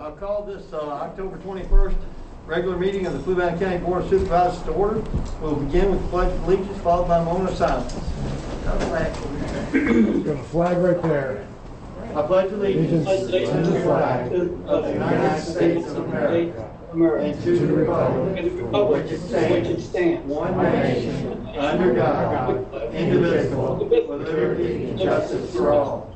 I'll call this October 21st regular meeting of the Fluvanna County Board of Supervisors to order. We'll begin with the Pledge of Allegiance, followed by a moment of silence. Got a flag right there. I pledge allegiance to the flag of the United States of America and to the republic for which it stands, one nation, under God, indivisible, with liberty and justice for all.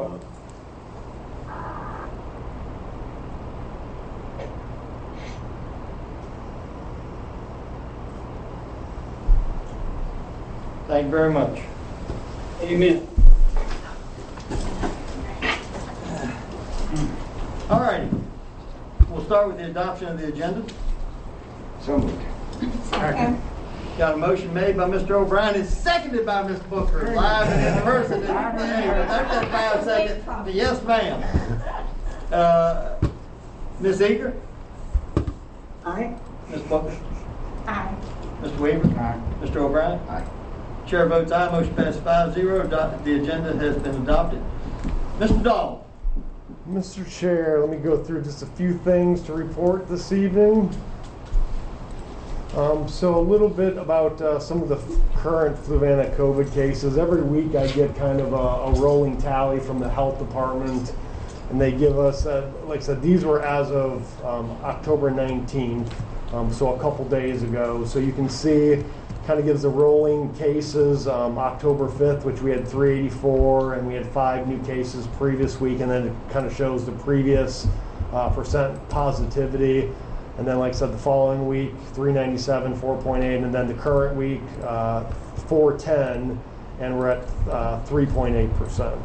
Thank you very much. Amen. All righty. We'll start with the adoption of the agenda. So moved. Got a motion made by Mr. O'Brien and seconded by Ms. Booker, live and in person. Hey, there's that 5 seconds. Yes, ma'am. Ms. Eager? Aye. Ms. Booker? Aye. Mr. Weaver? Aye. Mr. O'Brien? Aye. Chair votes aye. Motion passes 5-0. The agenda has been adopted. Mr. Dahl? Mr. Chair, let me go through just a few things to report this evening. So a little bit about some of the current Fluvanna COVID cases. Every week I get kind of a rolling tally from the health department, and they give us, like I said, these were as of October 19th, so a couple days ago. So you can see, kind of gives the rolling cases, October 5th, which we had 384, and we had 5 new cases previous week, and then it kind of shows the previous percent positivity. And then, like I said, the following week, 397, 4.8, and then the current week, 410, and we're at 3.8%.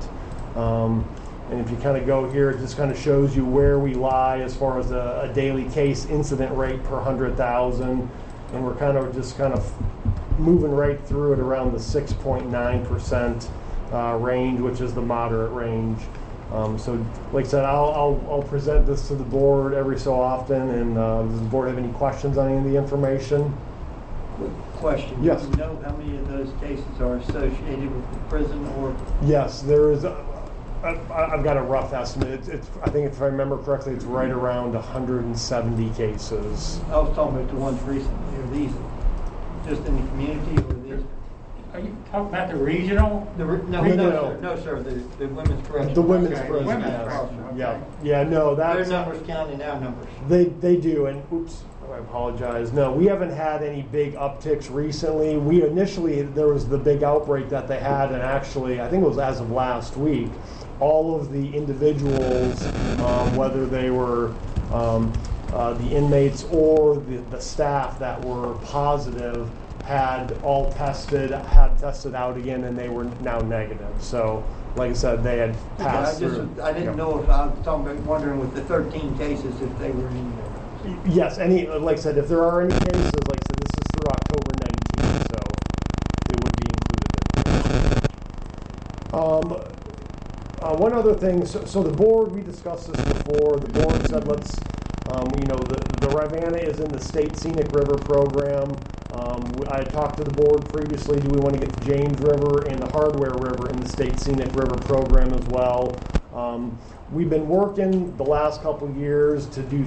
And if you kind of go here, it just kind of shows you where we lie as far as a daily case incident rate per 100,000. And we're kind of moving right through it around the 6.9% range, which is the moderate range. So, like I said, I'll present this to the board every so often. And does the board have any questions on any of the information? Quick question. Yes. Do you know how many of those cases are associated with the prison or? Yes, there is. I've got a rough estimate. I think if I remember correctly, it's right around 170 cases. I was talking about the ones recently. Are these just in the community or these? Are you talking about the regional? No, sir. The women's correctional. The women's Okay, prison. women's Yes. correctional, okay. Yeah. No, Their that's numbers counting our numbers. they do. And oops, I apologize. No, we haven't had any big upticks recently. We initially, there was the big outbreak that they had, and actually, I think it was as of last week, all of the individuals, whether they were the inmates or the staff that were positive, had tested out again, and they were now negative. So, like I said, they had passed through. I didn't know if I was wondering with the 13 cases if they were in there. Yes, like I said, if there are any cases, like I said, this is through October 19th, so it would be included in there. One other thing, so the board, we discussed this before, the board said let's, the Rivanna is in the State Scenic River program. I talked to the board previously, do we want to get the James River and the Hardware River in the State Scenic River program as well? We've been working the last couple of years to do,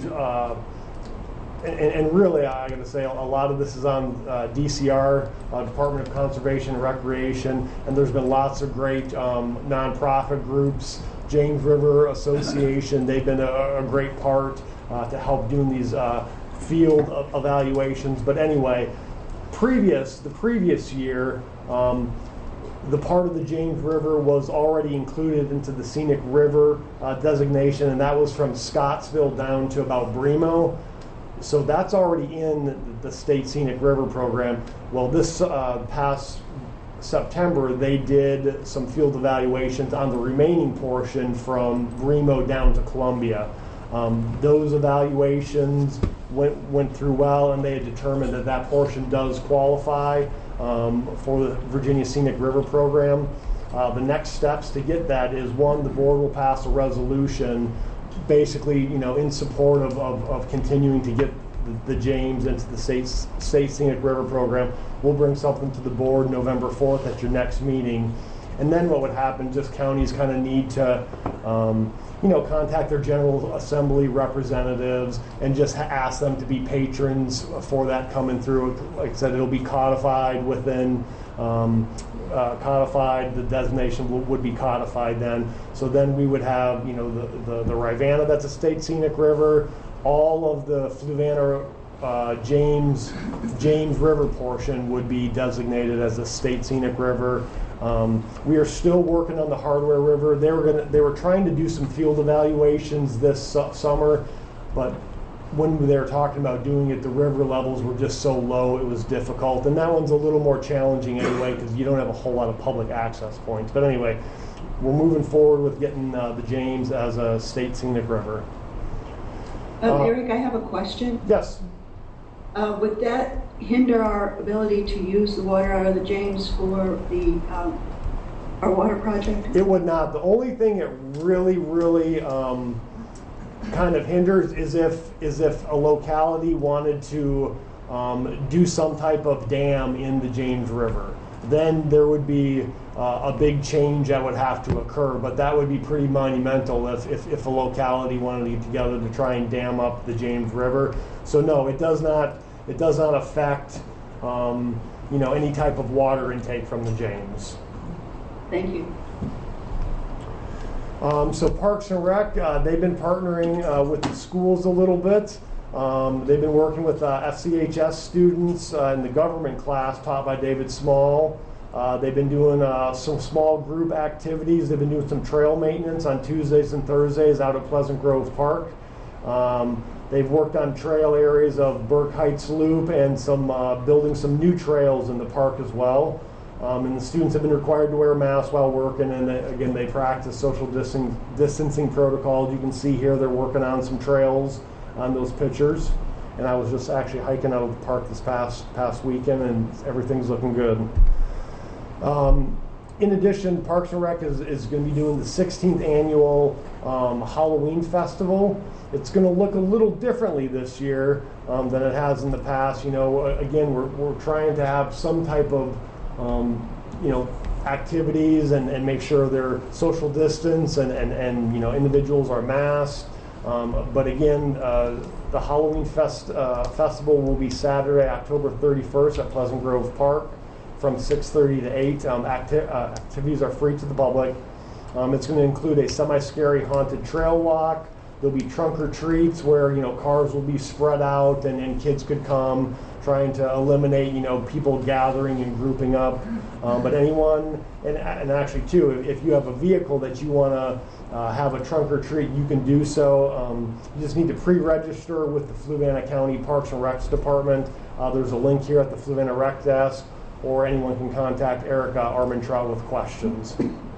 and really, I got to say, a lot of this is on DCR, Department of Conservation and Recreation, and there's been lots of great nonprofit groups. James River Association, they've been a great part to help doing these field evaluations. But anyway, the previous year, the part of the James River was already included into the Scenic River designation, and that was from Scottsville down to about Bremo. So that's already in the State Scenic River program. Well, this past September, they did some field evaluations on the remaining portion from Bremo down to Columbia. Those evaluations went through well, and they had determined that portion does qualify for the Virginia Scenic River program. The next steps to get that is, one, the board will pass a resolution basically, in support of continuing to get the James into the State Scenic River program. We'll bring something to the board November 4th at your next meeting. And then what would happen, just counties kind of need to, contact their General Assembly representatives and just ask them to be patrons for that coming through. Like I said, it'll be codified within, the designation would be codified then. So then we would have, the Rivanna, that's a state scenic river, all of the Fluvanna James River portion would be designated as a state scenic river. We are still working on the Hardware River. They were trying to do some field evaluations this summer, but when they were talking about doing it, the river levels were just so low it was difficult. And that one's a little more challenging anyway because you don't have a whole lot of public access points. But anyway, we're moving forward with getting the James as a state scenic river. Eric, I have a question. Yes. Would that hinder our ability to use the water out of the James for our water project? It would not. The only thing it really kind of hinders is if a locality wanted to do some type of dam in the James River. Then there would be a big change that would have to occur, but that would be pretty monumental if a locality wanted to get together to try and dam up the James River. So no, it does not affect any type of water intake from the James. Thank you. So Parks and Rec, they've been partnering with the schools a little bit. They've been working with FCHS students in the government class taught by David Small. They've been doing some small group activities. They've been doing some trail maintenance on Tuesdays and Thursdays out at Pleasant Grove Park. They've worked on trail areas of Burke Heights Loop and building some new trails in the park as well. And the students have been required to wear masks while working, and again, they practice social distancing protocols. You can see here they're working on some trails on those pictures. And I was just actually hiking out of the park this past weekend, and everything's looking good. In addition, Parks and Rec is going to be doing the 16th annual Halloween Festival. It's going to look a little differently this year than it has in the past. Again, we're trying to have some type of activities and make sure they're social distance and individuals are masked. But again, the Halloween festival will be Saturday, October 31st at Pleasant Grove Park from 6:30 to 8. Activities are free to the public. It's going to include a semi-scary haunted trail walk. There'll be trunk or treats where cars will be spread out and kids could come, trying to eliminate people gathering and grouping up. But anyone, and actually too, if you have a vehicle that you want to have a trunk or treat, you can do so. You just need to pre-register with the Fluvanna County Parks and Recs Department. There's a link here at the Fluvanna Rec Desk, or anyone can contact Erica Armentrout with questions.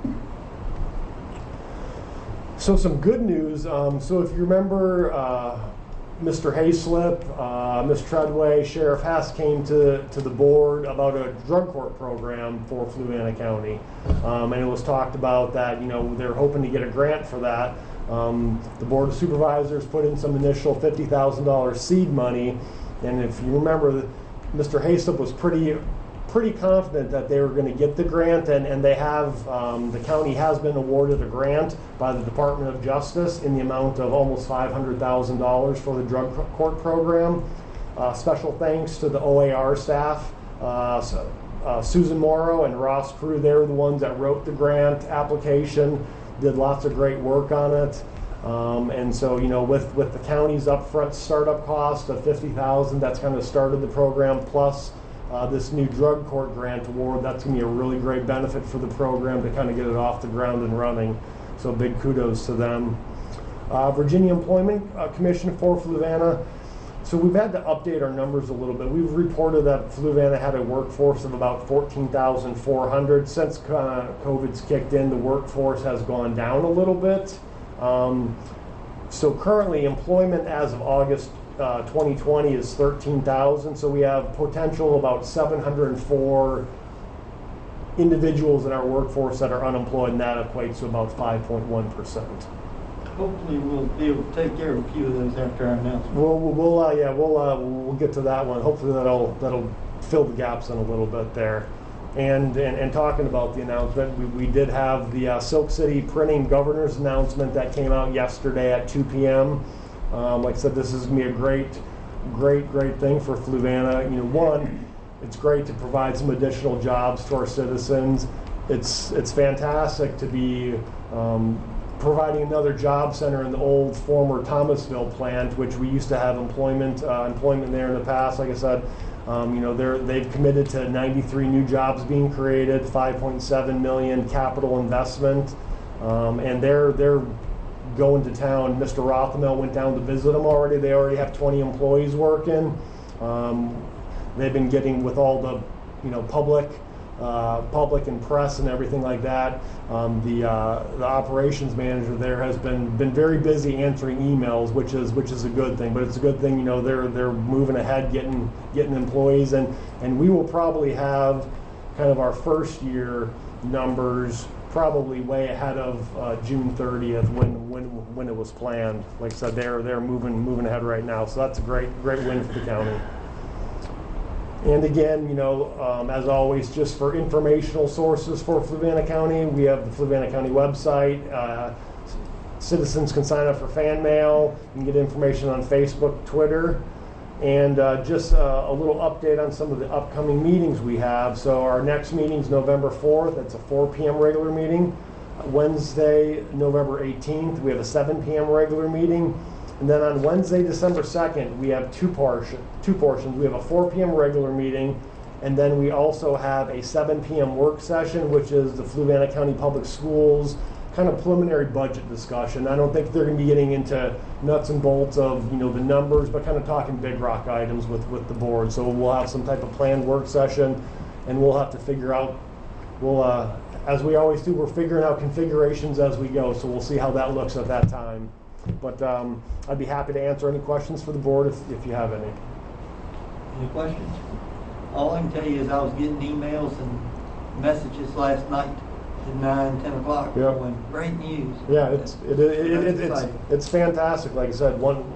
So some good news. So if you remember, Mr. Hayslip, Ms. Treadway, Sheriff Hess came to the board about a drug court program for Fluvanna County. And it was talked about that, they're hoping to get a grant for that. The Board of Supervisors put in some initial $50,000 seed money. And if you remember, Mr. Hayslip was pretty confident that they were going to get the grant, and they have, the county has been awarded a grant by the Department of Justice in the amount of almost $500,000 for the drug court program. Special thanks to the OAR staff, Susan Morrow and Ross Crew. They were the ones that wrote the grant application, did lots of great work on it. And so, with the county's upfront startup cost of $50,000, that's kind of started the program, plus this new drug court grant award. That's going to be a really great benefit for the program to kind of get it off the ground and running. So big kudos to them. Virginia Employment Commission for Fluvanna. So we've had to update our numbers a little bit. We've reported that Fluvanna had a workforce of about 14,400. Since COVID's kicked in, the workforce has gone down a little bit. So currently employment as of August 2020 is 13,000, so we have potential about 704 individuals in our workforce that are unemployed, and that equates to about 5.1%. Hopefully we'll be able to take care of a few of those after our announcement. We'll get to that one. Hopefully that'll fill the gaps in a little bit there. And talking about the announcement, we did have the Silk City Printing Governor's announcement that came out yesterday at 2 p.m. Like I said, this is going to be a great thing for Fluvanna. You know, one, it's great to provide some additional jobs to our citizens. It's fantastic to be providing another job center in the old former Thomasville plant, which we used to have employment there in the past. Like I said, you know, they've committed to 93 new jobs being created, 5.7 million capital investment, and they're going to town. Mr. Rothamel went down to visit them already. They already have 20 employees working. They've been getting with all the, you know, public and press and everything like that. The operations manager there has been very busy answering emails, which is a good thing. But it's a good thing, you know, they're moving ahead, getting employees, and we will probably have kind of our first year numbers probably way ahead of June 30th when it was planned. Like I said, they're moving ahead right now, so that's a great win for the county. And again, you know, as always, just for informational sources for Fluvanna County, we have the Fluvanna County website. Citizens can sign up for fan mail. You can get information on Facebook, Twitter, and just a little update on some of the upcoming meetings we have. So our next meeting is November 4th. That's a 4 p.m. regular meeting. Wednesday, November 18th, we have a 7 p.m. regular meeting. And then on Wednesday, December 2nd, we have two portions. We have a 4 p.m. regular meeting, and then we also have a 7 p.m. work session, which is the Fluvanna County Public Schools kind of preliminary budget discussion. I don't think they're going to be getting into nuts and bolts of, you know, the numbers, but kind of talking big rock items with the board. So we'll have some type of planned work session, and we'll have to figure out, as we always do, we're figuring out configurations as we go, so we'll see how that looks at that time. But I'd be happy to answer any questions for the board if you have any. Any questions? All I can tell you is I was getting emails and messages last night at 9, 10 o'clock. Yep. Going, great news. Yeah, it's fantastic. Like I said, one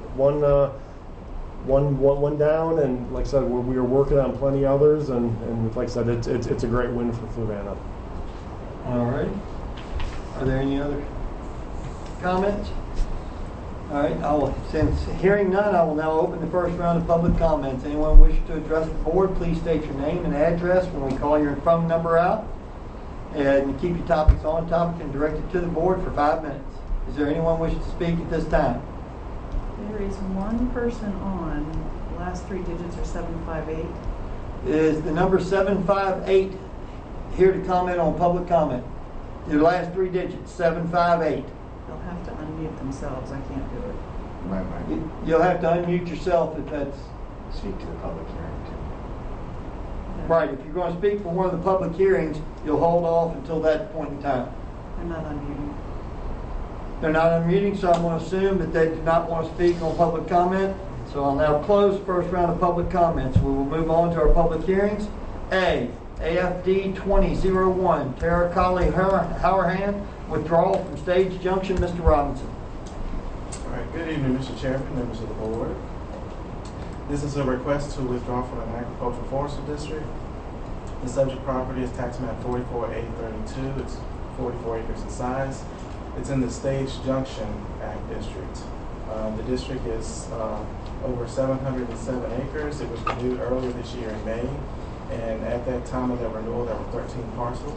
down, and like I said, we are working on plenty others, and like I said, it's a great win for Fluvanna. All right. Are there any other comments? All right, since hearing none, I will now open the first round of public comments. Anyone wishing to address the board, please state your name and address when we call your phone number out. And keep your topics on topic and direct it to the board for 5 minutes. Is there anyone wishing to speak at this time? There is one person on. The last 3 digits are 758. Is the number 758 here to comment on public comment? Your last 3 digits, 758. They'll have to unmute themselves. I can't do it. You'll have to unmute yourself if that's... Speak to the public hearing too. Right, if you're going to speak for one of the public hearings, you'll hold off until that point in time. I'm not unmuting. They're not unmuting, so I'm going to assume that they do not want to speak on public comment. So I'll now close the first round of public comments. We will move on to our public hearings. AFD 2001, Tara Colley Howerhand, withdrawal from Stage Junction. Mr. Robinson. All right. Good evening, Mr. Chairman, members of the board. This is a request to withdraw from an agricultural forestry district. The subject property is tax map 44A32. It's 44 acres in size. It's in the Stage Junction Ag District. The district is over 707 acres. It was renewed earlier this year in May, and at that time of that renewal, there were 13 parcels.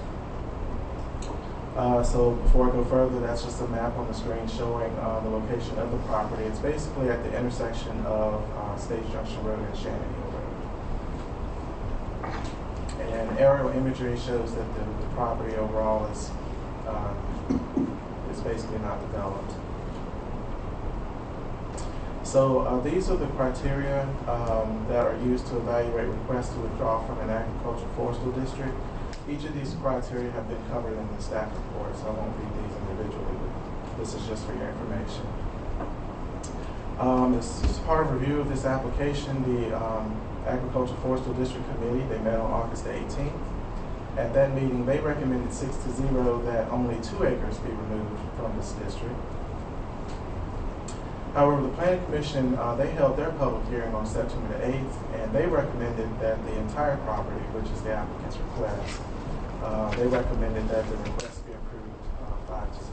So before I go further, that's just a map on the screen showing the location of the property. It's basically at the intersection of Stage Junction Road and Shannon Hill Road. And aerial imagery shows that the property overall is basically not developed. So these are the criteria that are used to evaluate requests to withdraw from an agricultural forestry district. Each of these criteria have been covered in the staff report, so I won't read these individually, but this is just for your information. As part of review of this application, the Agricultural Forestry District Committee, they met on August 18th. At that meeting, they recommended 6-0 that only 2 acres be removed from this district. However, the Planning Commission, they held their public hearing on September the 8th, and they recommended that the entire property, which is the applicant's request, they recommended that the request be approved 5-0.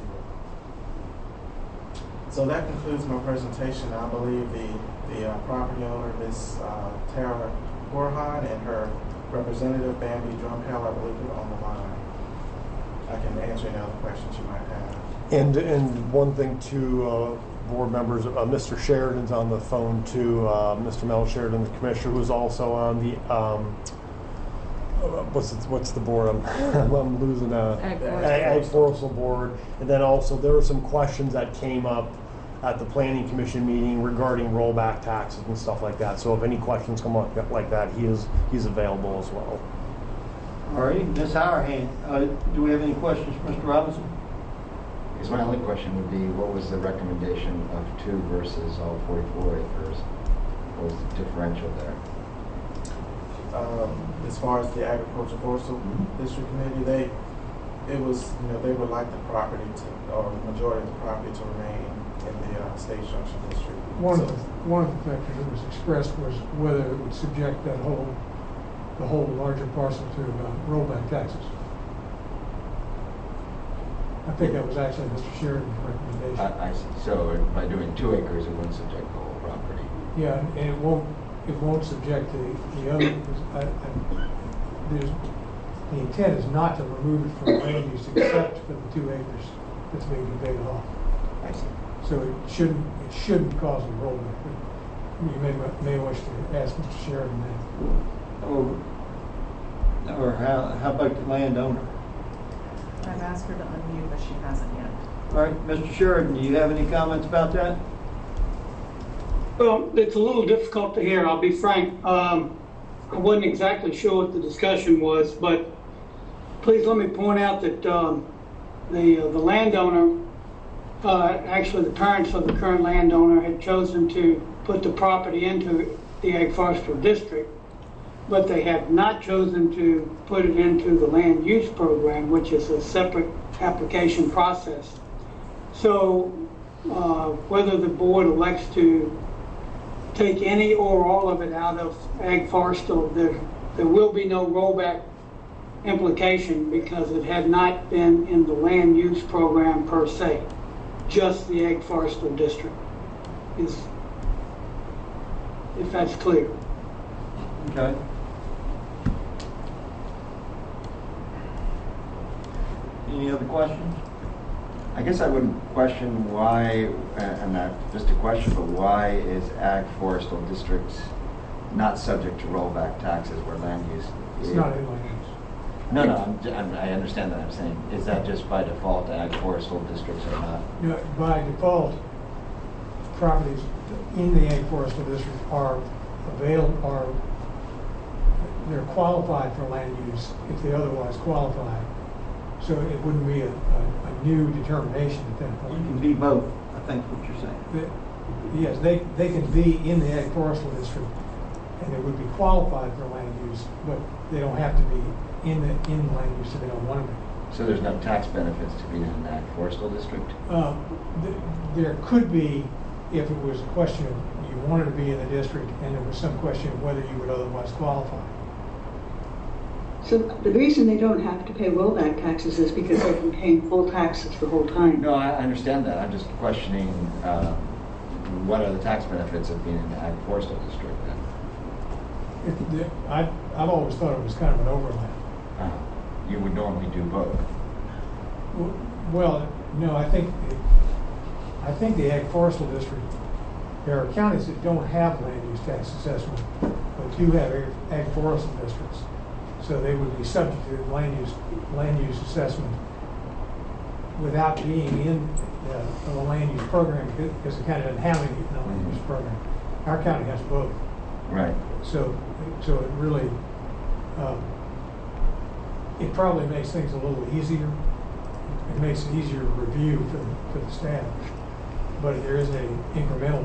So that concludes my presentation. I believe the property owner, Ms. Tara Borhan, and her representative, Bambi Drumpel, I believe, are on the line. I can answer any other questions you might have. And one thing too, board members, Mr. Sheridan's on the phone too. Mr. Mel Sheridan, the commissioner, who's also on the what's the board? I'm losing Ag Forestal board. And then also there were some questions that came up at the Planning Commission meeting regarding rollback taxes and stuff like that. So if any questions come up like that, he's available as well. All right, Ms. Howard, do we have any questions for Mr. Robinson? I guess my only question would be, what was the recommendation of 2 versus all 44 acres? What was the differential there? As far as the Agricultural Forestal District Committee, they would like the property or the majority of the property to remain in the State Junction District. One of the factors that was expressed was whether it would subject the whole larger parcel to rollback taxes. I think that was actually Mr. Sheridan's recommendation. I see. So by doing 2 acres, it wouldn't subject the whole property. Yeah, and it won't subject the other. The intent is not to remove it from land use except for the 2 acres that's being conveyed off. I see. So it shouldn't cause a rollback. But you may wish to ask Mr. Sheridan that. Or how about the landowner? I've asked her to unmute, but she hasn't yet. All right, Mr. Sheridan, do you have any comments about that? Well, it's a little difficult to hear, I'll be frank. I wasn't exactly sure what the discussion was, but please let me point out that the landowner, actually the parents of the current landowner, had chosen to put the property into the Ag Forestry District, but they have not chosen to put it into the land use program, which is a separate application process. So whether the board elects to take any or all of it out of Ag Forestal, there will be no rollback implication because it had not been in the land use program per se, just the Ag Forestal District, if that's clear. Okay. Any other questions? I guess I wouldn't question why, and not just a question, but why is Ag Forestal Districts not subject to rollback taxes where land use is? It's not in land use. No, I understand that. I'm saying, is that just by default Ag Forestal Districts or not? No, by default, properties in the Ag Forestal District they're qualified for land use if they otherwise qualify. So it wouldn't be a new determination at that You point. can be both, I think what you're saying. Yes, they can be in the Ag Forestal District and they would be qualified for land use, but they don't have to be in land use if they don't want to be. So there's no tax benefits to being in an Ag Forestal District? There could be if it was a question of you wanted to be in the district and there was some question of whether you would otherwise qualify. So the reason they don't have to pay rollback taxes is because they've been paying full taxes the whole time. No, I understand that. I'm just questioning what are the tax benefits of being in the Ag Forestal District then? I've always thought it was kind of an overlap. You would normally do both. Well, no, I think the Ag Forestal District, there are counties that don't have land use tax assessment, but do have Ag Forestal districts. So they would be subject to land use assessment without being in the land use program because the county doesn't have any land use program. Our county has both. Right. So it really, it probably makes things a little easier. It makes it easier to review for the staff, but there is an incremental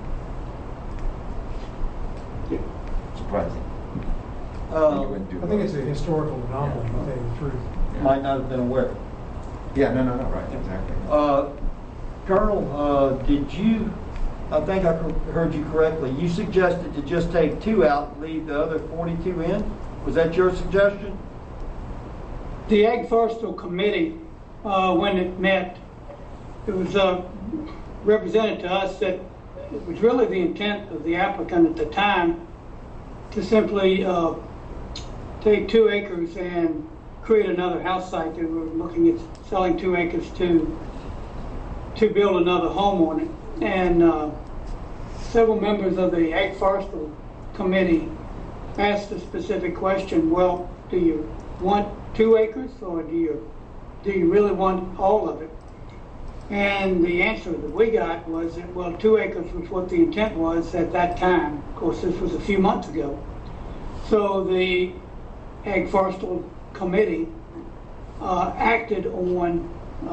benefit. Surprising. I think it's a historical anomaly, to tell you the truth. Yeah. Might not have been aware. Yeah, no, right, exactly. Colonel, did you I think I heard you correctly. You suggested to just take 2 out and leave the other 42 in? Was that your suggestion? The Ag Forestal Committee, when it met, it was represented to us that it was really the intent of the applicant at the time to simply take 2 acres and create another house site. They were looking at selling 2 acres to build another home on it. And several members of the Ag Forestal Committee asked a specific question: well, do you want 2 acres, or do you really want all of it? And the answer that we got was that, well, 2 acres was what the intent was at that time. Of course, this was a few months ago. So the Ag Forestal Committee acted on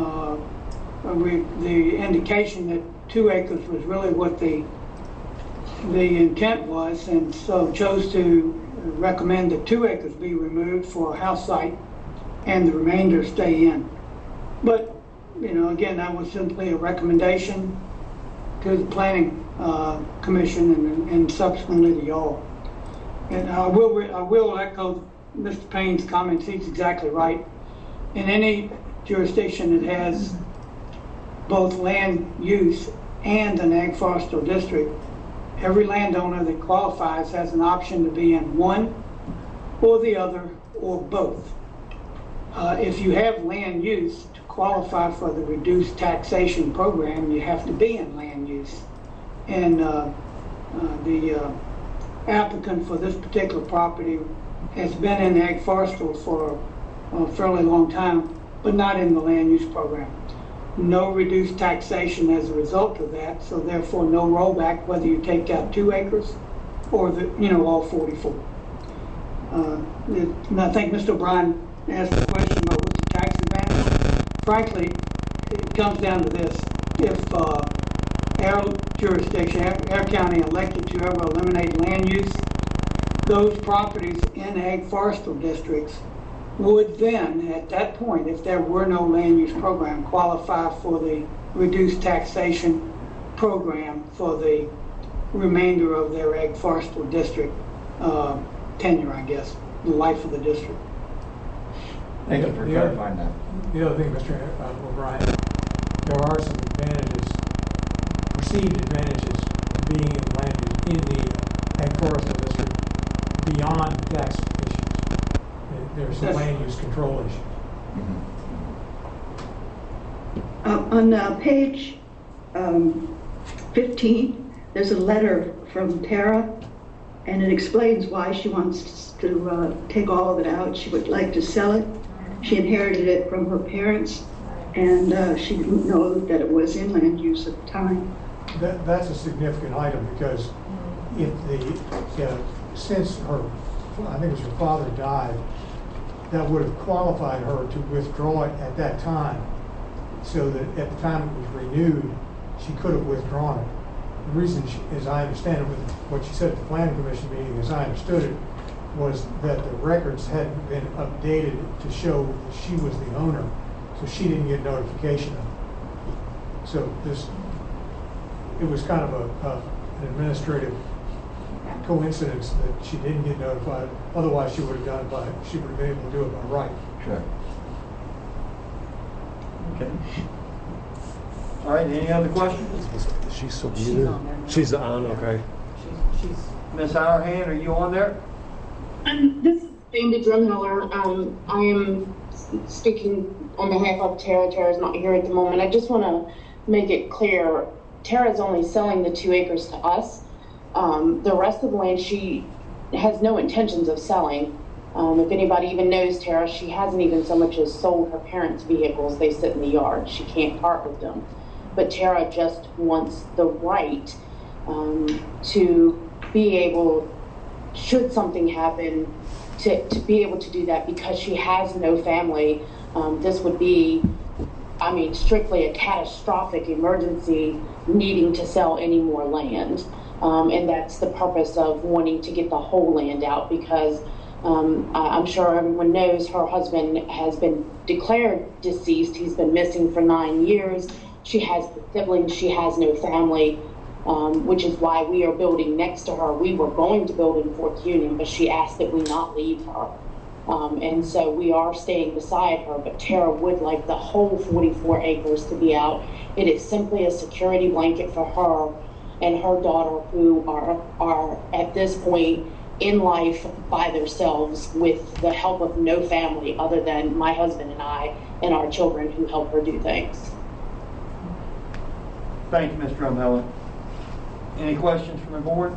the indication that 2 acres was really what the intent was, and so chose to recommend that 2 acres be removed for a house site and the remainder stay in. But, you know, again, that was simply a recommendation to the Planning Commission and subsequently to y'all. And I will echo Mr. Payne's comments. He's exactly right. In any jurisdiction that has both land use and an ag forestal district, every landowner that qualifies has an option to be in one or the other or both. If you have land use, to qualify for the reduced taxation program, you have to be in land use. And the applicant for this particular property has been in ag forestal for a fairly long time, but not in the land use program. No reduced taxation as a result of that, so therefore no rollback whether you take out 2 acres or all 44. And I think Mr. O'Brien asked the question about what's the tax advantage. Frankly, it comes down to this: if our jurisdiction, our county elected to ever eliminate land use, those properties in ag forestal districts would then, at that point, if there were no land use program, qualify for the reduced taxation program for the remainder of their ag forestal district tenure, I guess, the life of the district. Thank you for clarifying that. The other thing, Mr. O'Brien, there are some advantages, perceived advantages, to being in the ag forestal district beyond tax issues. There's some land use control issues. On page 15, there's a letter from Tara, and it explains why she wants to take all of it out. She would like to sell it. She inherited it from her parents, and she didn't know that it was in land use at the time. That's a significant item, because since I think it was her father died, that would have qualified her to withdraw it at that time, so that at the time it was renewed, she could have withdrawn it. The reason, as I understand it, with what she said at the Planning Commission meeting, as I understood it, was that the records hadn't been updated to show that she was the owner, so she didn't get notification of it. So it was kind of an administrative coincidence that she didn't get notified. Otherwise, she would have been able to do it by right. Sure. Okay. All right, any other questions? She's so muted. She's on, okay. She's Ms. Hourhand, are you on there? This is Sandy Drumheller. I am speaking on behalf of Tara. Tara's not here at the moment. I just want to make it clear, Tara's only selling the 2 acres to us. The rest of the land she has no intentions of selling. If anybody even knows Tara, she hasn't even so much as sold her parents' vehicles. They sit in the yard. She can't part with them. But Tara just wants the right to be able, should something happen, to be able to do that, because she has no family. This would be, strictly a catastrophic emergency, needing to sell any more land. And that's the purpose of wanting to get the whole land out, because I'm sure everyone knows her husband has been declared deceased. He's been missing for 9 years. She has siblings. She has no family. which is why we are building next to her. We were going to build in Fourth Union, but she asked that we not leave her. And so we are staying beside her, but Tara would like the whole 44 acres to be out. It is simply a security blanket for her and her daughter, who are at this point in life by themselves with the help of no family other than my husband and I and our children who help her do things. Thank you, Ms. Drumheller. Any questions from the board?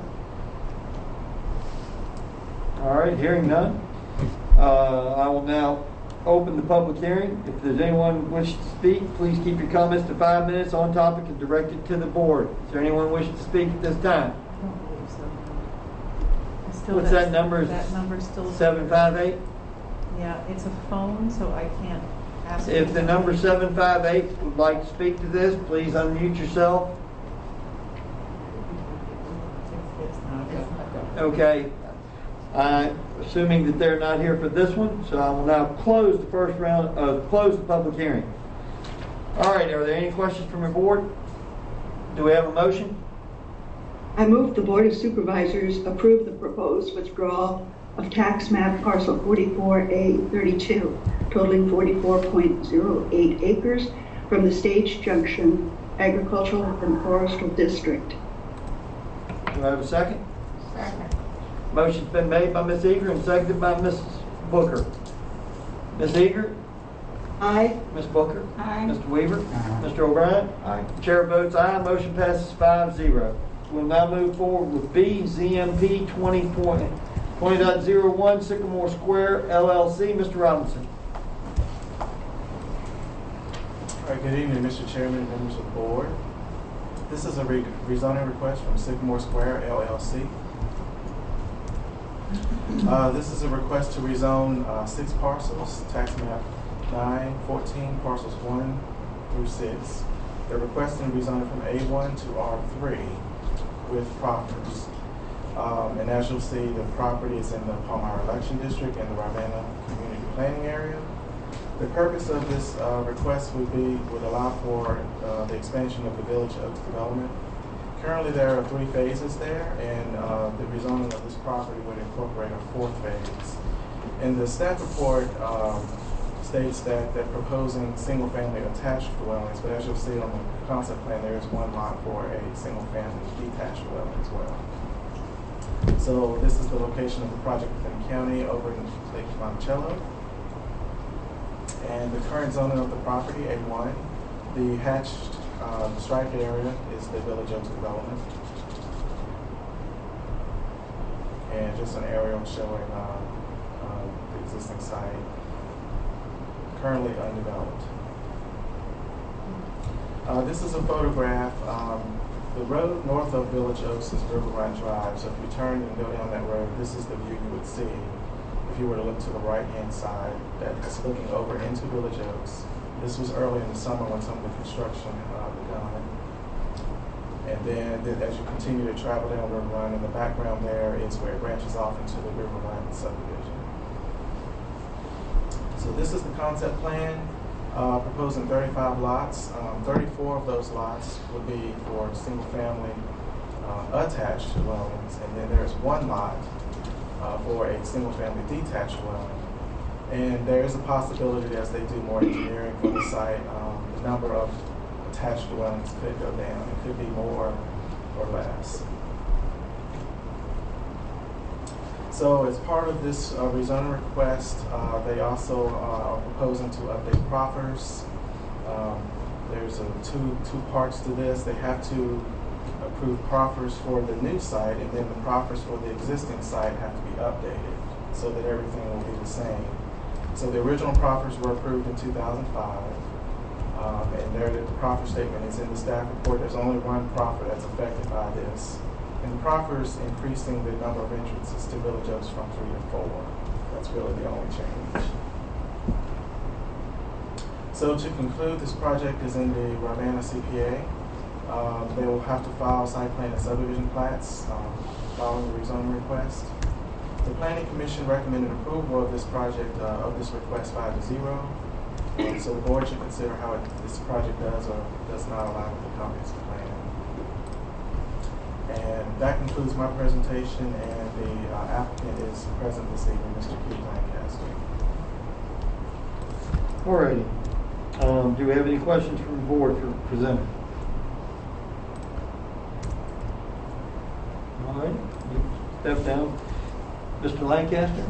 All right, hearing none. I will now open the public hearing. If there's anyone who wishes to speak, please keep your comments to 5 minutes on topic and direct it to the board. Is there anyone wishing to speak at this time? I don't believe so. Still, What's that number? That number's still 758? Yeah, it's a phone, so I can't ask. If the number 758 would like to speak to this, please unmute yourself. Okay. Assuming that they're not here for this one, so I will now close the first round, close the public hearing. All right, are there any questions from the board? Do we have a motion? I move the Board of Supervisors approve the proposed withdrawal of tax map parcel 44A32, totaling 44.08 acres from the Stage Junction Agricultural and Forestal District. Do I have a second? Second. Motion's been made by Ms. Eager and seconded by Ms. Booker. Ms. Eager? Aye. Ms. Booker? Aye. Mr. Weaver? Mr. O'Brien? Aye. Chair votes aye. Motion passes 5-0. We'll now move forward with B, ZMP 20.01 Sycamore Square LLC. Mr. Robinson. All right, good evening, Mr. Chairman and members of the board. This is a rezoning request from Sycamore Square LLC. This is a request to rezone 6 parcels, tax map 914, parcels 1 through 6. They're requesting rezoning from A1 to R3 with proffers. And as you'll see, the property is in the Palmyra Election District and the Ravenna Community Planning Area. The purpose of this request would allow for the expansion of the Village Oaks development. Currently, there are 3 phases there, and the rezoning of this property would incorporate a 4th phase. And the staff report states that they're proposing single-family attached dwellings, but as you'll see on the concept plan, there is 1 lot for a single-family detached dwelling as well. So this is the location of the project within the county over in Lake Monticello. And the current zoning of the property, A1, the hatched striped area is the Village Oaks development. And just an aerial showing the existing site, currently undeveloped. This is a photograph. The road north of Village Oaks is River Run Drive, so if you turn and go down that road, this is the view you would see if you were to look to the right-hand side. That's looking over into Village Oaks. This was early in the summer when some of the construction began. And then as you continue to travel down River Run, in the background there is where it branches off into the River Run subdivision. So this is the concept plan, proposing 35 lots. 34 of those lots would be for single-family attached dwellings, and then there's 1 lot for a single-family detached dwelling. And there is a possibility that as they do more engineering for the site, the number of attached dwellings could go down. It could be more or less. So as part of this rezoning request, they also are proposing to update proffers. There's two parts to this. They have to approve proffers for the new site, and then the proffers for the existing site have to be updated so that everything will be the same. So the original proffers were approved in 2005, and there the proffer statement is in the staff report. There's only 1 proffer that's affected by this. And the proffer is increasing the number of entrances to Village Oaks from 3 to 4. That's really the only change. So to conclude, this project is in the Ravenna CPA. They will have to file site plan and subdivision plats following the rezoning request. The Planning Commission recommended approval of this project, of this request 5-0. So the board should consider how this project does or does not align with the comprehensive plan. That concludes my presentation, and the applicant is present this evening, Mr. Keith Lancaster. Alrighty. Do we have any questions from the board for the presenter? All right, you step down. Mr. Lancaster?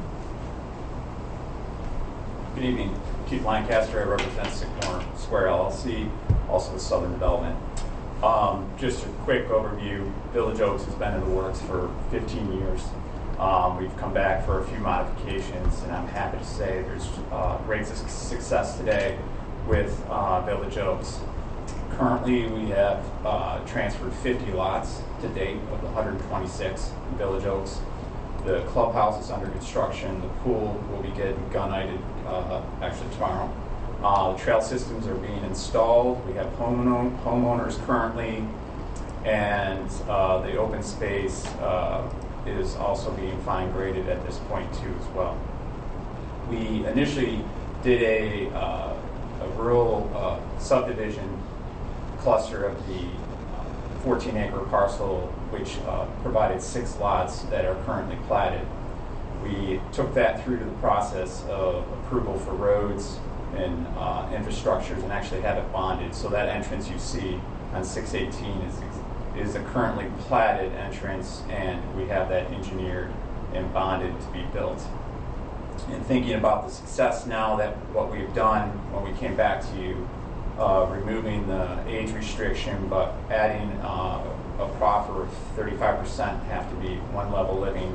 Good evening. Keith Lancaster. I represent Sycamore Square LLC, also with Southern Development. Just a quick overview. Village Oaks has been in the works for 15 years. We've come back for a few modifications, and I'm happy to say there's great success today with Village Oaks. Currently, we have transferred 50 lots to date of the 126 in Village Oaks. The clubhouse is under construction. The pool will be getting gun-nighted actually tomorrow. The trail systems are being installed. We have homeowners currently, and the open space is also being fine graded at this point too as well. We initially did a rural subdivision cluster of the 14-acre parcel, which provided 6 lots that are currently platted. We took that through to the process of approval for roads and infrastructures and actually have it bonded. So that entrance you see on 618 is a currently platted entrance, and we have that engineered and bonded to be built. And thinking about the success now that what we've done when we came back to you, removing the age restriction, but adding a proffer of 35% have to be one level living.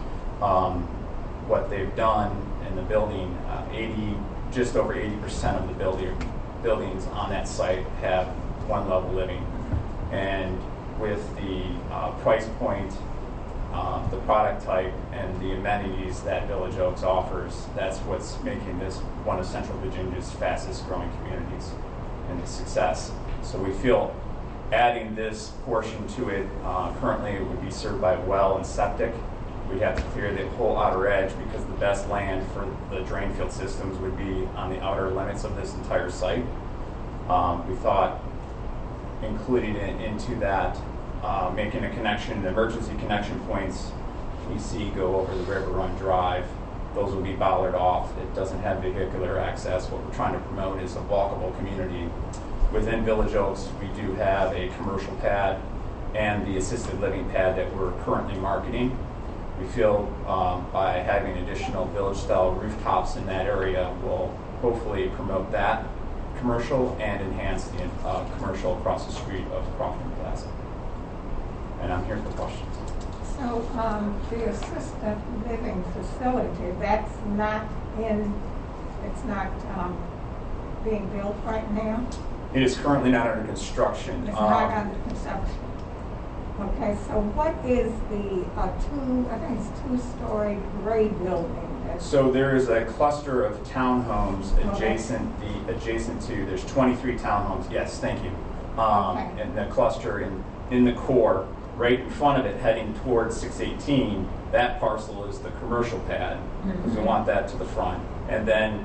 What they've done in the building, just over 80% of the buildings on that site have one level living. And with the price point, the product type, and the amenities that Village Oaks offers, that's what's making this one of Central Virginia's fastest growing communities and its success. So we feel adding this portion to it, currently it would be served by well and septic. We'd have to clear the whole outer edge because the best land for the drain field systems would be on the outer limits of this entire site. We thought including it into that, making a connection, the emergency connection points you see go over the River Run Drive, those will be bollarded off. It doesn't have vehicular access. What we're trying to promote is a walkable community. Within Village Oaks, we do have a commercial pad and the assisted living pad that we're currently marketing. We feel by having additional village-style rooftops in that area will hopefully promote that commercial and enhance the commercial across the street of Crawford Plaza. And I'm here for questions. So the assisted living facility, that's not it's not being built right now? It is currently not under construction. It's not under construction. Okay, so what is the I think it's two-story gray building? So there is a cluster of townhomes adjacent to, there's 23 townhomes, yes, thank you. And the cluster in the core, right in front of it, heading towards 618, that parcel is the commercial pad, because we want that to the front. And then,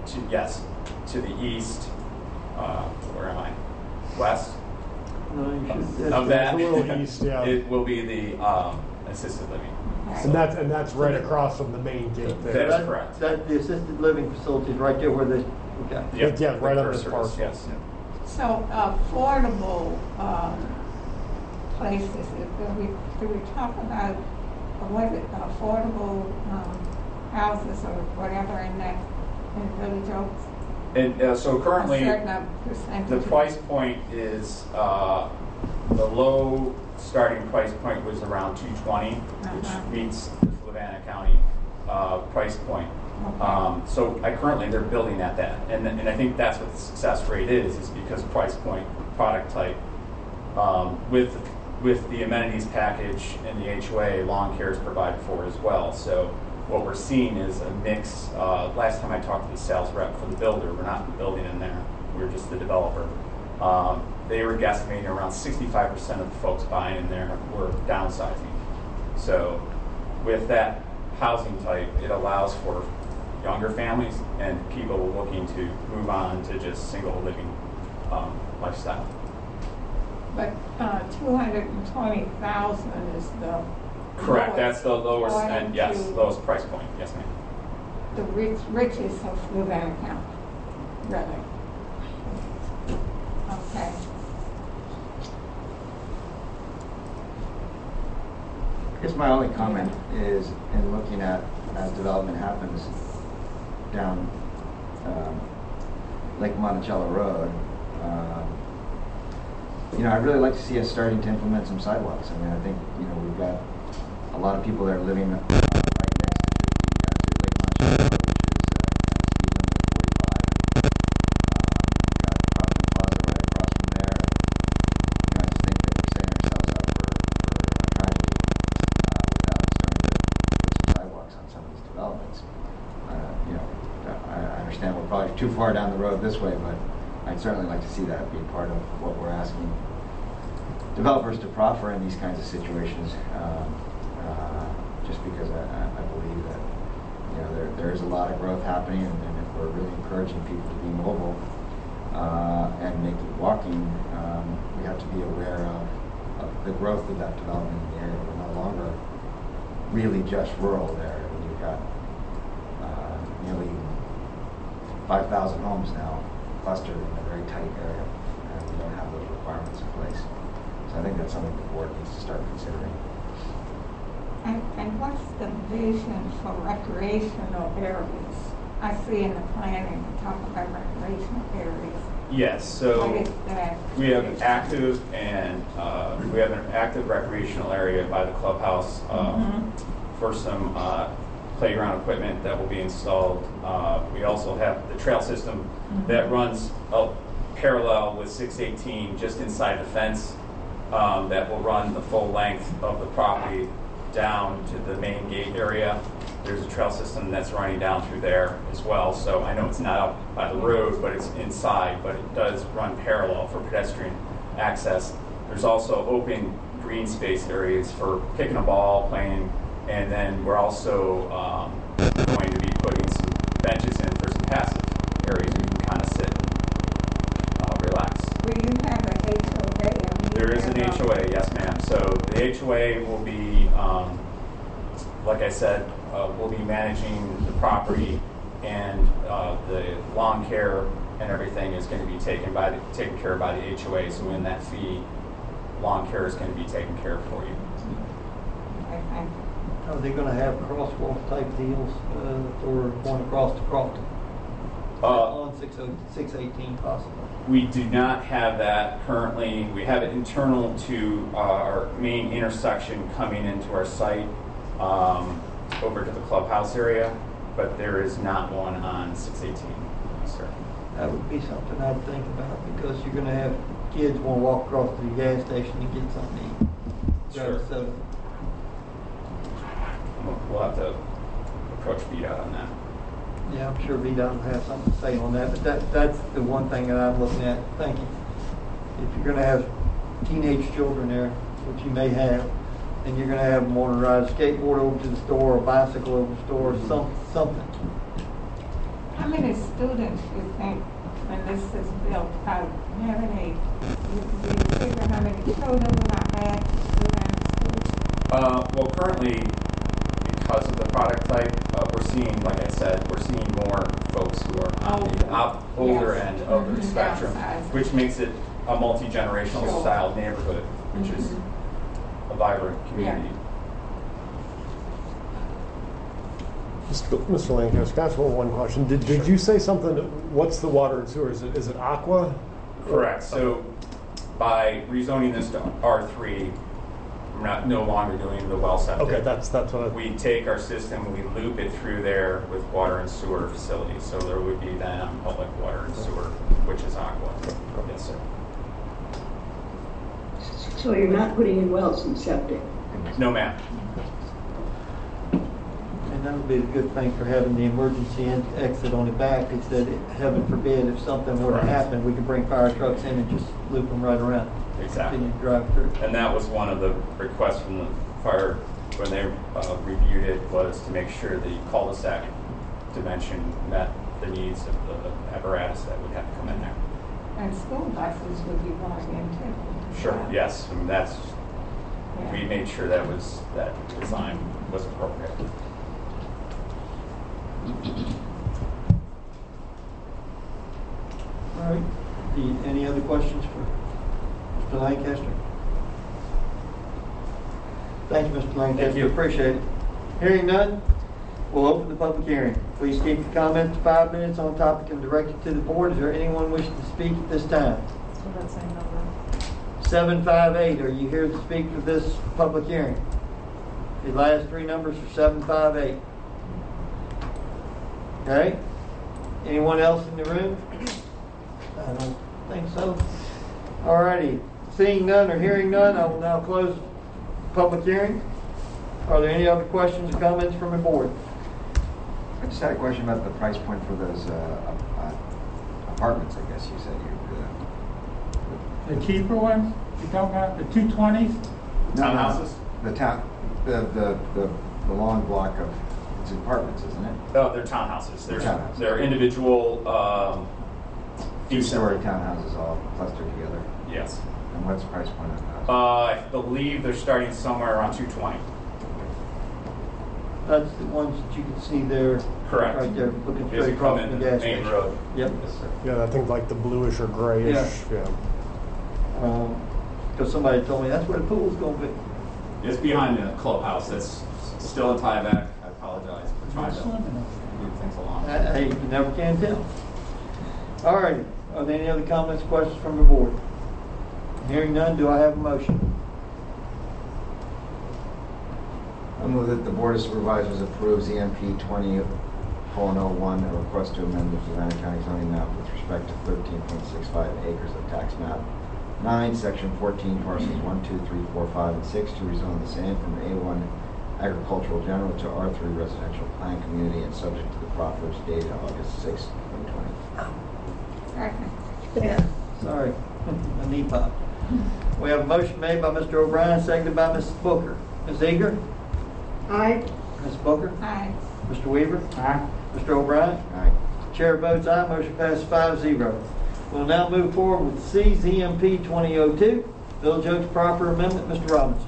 to the east, where am I? West? Of that, a little east, yeah. It will be the assisted living. And that's right across from the main gate there. That is correct. That the assisted living facility is right there where the, okay. Yep. Yeah, right on this Cursor is, parcel. yes. So affordable places, do we talk about affordable houses or whatever in Village Oaks? And so currently, the price point is the low starting price point was around $220, which meets the Fluvanna County price point. So currently they're building at that, and I think that's what the success rate is because price point, product type, with the amenities package and the HOA, lawn care is provided for as well. So what we're seeing is a mix. Last time I talked to the sales rep for the builder, we're not the building in there, we're just the developer. They were guesstimating around 65% of the folks buying in there were downsizing. So with that housing type, it allows for younger families and people looking to move on to just single living lifestyle. But 220,000 is the. Correct, that's the lowest, according and yes, to lowest price point, yes ma'am. The richest of Fluvanna County, really. Okay. I guess my only comment is in looking at, as development happens down Lake Monticello Road, I'd really like to see us starting to implement some sidewalks. I mean, I think, we've got a lot of people that are living right next to Lake Monticello Road, which is speed limit of 45. We've got Providence Plaza right across from there. I just think that we're setting ourselves up for a tragedy without starting to put some sidewalks on some of these developments. I understand we're probably too far down the road this way, but I'd certainly like to see that be part of what we're asking developers to proffer in these kinds of situations, just because I believe that there is a lot of growth happening, and if we're really encouraging people to be mobile and make it walking, we have to be aware of the growth of that development in the area. We're no longer really just rural there. I mean, you've got nearly 5,000 homes now clustered in a very tight area, and we don't have those requirements in place. So I think that's something the board needs to start considering. And what's the vision for recreational areas? I see in the planning, we talk about recreational areas. Yes, so What is that? we have an active recreational area by the clubhouse for some playground equipment that will be installed. We also have the trail system that runs parallel with 618 just inside the fence that will run the full length of the property down to the main gate area. There's a trail system that's running down through there as well. So I know it's not up by the road, but it's inside, but it does run parallel for pedestrian access. There's also open green space areas for kicking a ball, playing, and then we're also going to be putting some benches in for some passive areas you can kind of sit and relax. Will you have an HOA? There is an HOA, yes ma'am. So the HOA will be, like I said, we'll be managing the property, and the lawn care and everything is going to be taken care of by the HOA. So in that fee, lawn care is going to be taken care of for you. Okay, thank you. Are they going to have crosswalk type deals for going across to Crofton? On 618 possibly? We do not have that currently. We have it internal to our main intersection coming into our site over to the clubhouse area, but there is not one on 618, sir. That would be something I'd think about, because you're going to have kids want to walk across to the gas station and get something to eat. Sure. So, We'll have to approach VDOT on that. yeah, I'm sure VDOT will have something to say on that, but that's the one thing that I'm looking at. Thank you. If you're going to have teenage children there, which you may have, and you're going to have them want to ride a skateboard over to the store, or a bicycle over to the store, something. How many students do you think, when this is built out, how many, do you figure how many children will I add to Fluvanna School? Well, currently, because of the product type, we're seeing, like I said, we're seeing more folks who are on the older Yes. end of the spectrum, Downsizing. which makes it a multi-generational Sure. style neighborhood, which is a vibrant community. Mr. Lancaster, can I ask one question? Did you say something? What's the water and sewer? Is it Aqua? Correct. So by rezoning this to R3, we're no longer doing the well septic. Okay, that's what We take our system, we loop it through there with water and sewer facilities. So there would be then public water and sewer, which is Aqua. Yes, sir. So you're not putting in wells and septic? No, ma'am. And that would be a good thing for having the emergency exit on the back, is that, heaven forbid, if something were to Correct. happen, we could bring fire trucks in and just loop them right around. Exactly. Continue to drive through. And that was one of the requests from the fire when they reviewed it, was to make sure the cul-de-sac dimension met the needs of the apparatus that would have to come in there. And school buses would be going in too. Sure, yes, and that's, we made sure that design was appropriate. All right. Any other questions for Mr. Lancaster? Thank you, Mr. Lancaster. Thank you. Appreciate it. Hearing none, we'll open the public hearing. Please keep your comments to 5 minutes on topic and direct it to the board. Is there anyone wishing to speak at this time? So that same number. 758, are you here to speak to this public hearing? The last 3 numbers are 758. Okay? Anyone else in the room? I don't think so. All righty. Seeing none or hearing none, I will now close the public hearing. Are there any other questions or comments from the board? I just had a question about the price point for those apartments, I guess you said you The cheaper ones, you talking about the 220s? Townhouses? The long block of, it's apartments, isn't it? Oh, they're townhouses. Townhouses. They're individual, Two-story townhouses all clustered together. yes. And what's the price point on those? I believe they're starting somewhere around 220. That's the ones that you can see there. Correct. Right there, looking As straight you come across in the the gas main station. road. Yep. Yes, sir. Yeah, I think like the bluish or grayish. Yeah. Because somebody told me that's where the pool's going to be. It's behind the clubhouse. That's still in tieback. I apologize for trying to move things along. Hey, you never can tell. All right. Are there any other comments, questions from the board? Hearing none, do I have a motion? I move that the Board of Supervisors approves EMP 20:01, a request to amend the Savannah County zoning map with respect to 13.65 acres of tax map 9, section 14, parcels 1, 2, 3, 4, 5, and 6 to rezone the same from A1 agricultural general to R3 residential plan community and subject to the proffers dated August 6, 2020. Second. Yeah. Sorry, a knee pop. We have a motion made by Mr. O'Brien, seconded by Mrs. Booker. Ms. Eager? Aye. Ms. Booker? Aye. Mr. Weaver? Aye. Mr. O'Brien? Aye. Chair votes aye, motion passes 5-0. We'll now move forward with CZMP 2002, Village Oaks Proper Amendment. Mr. Robinson.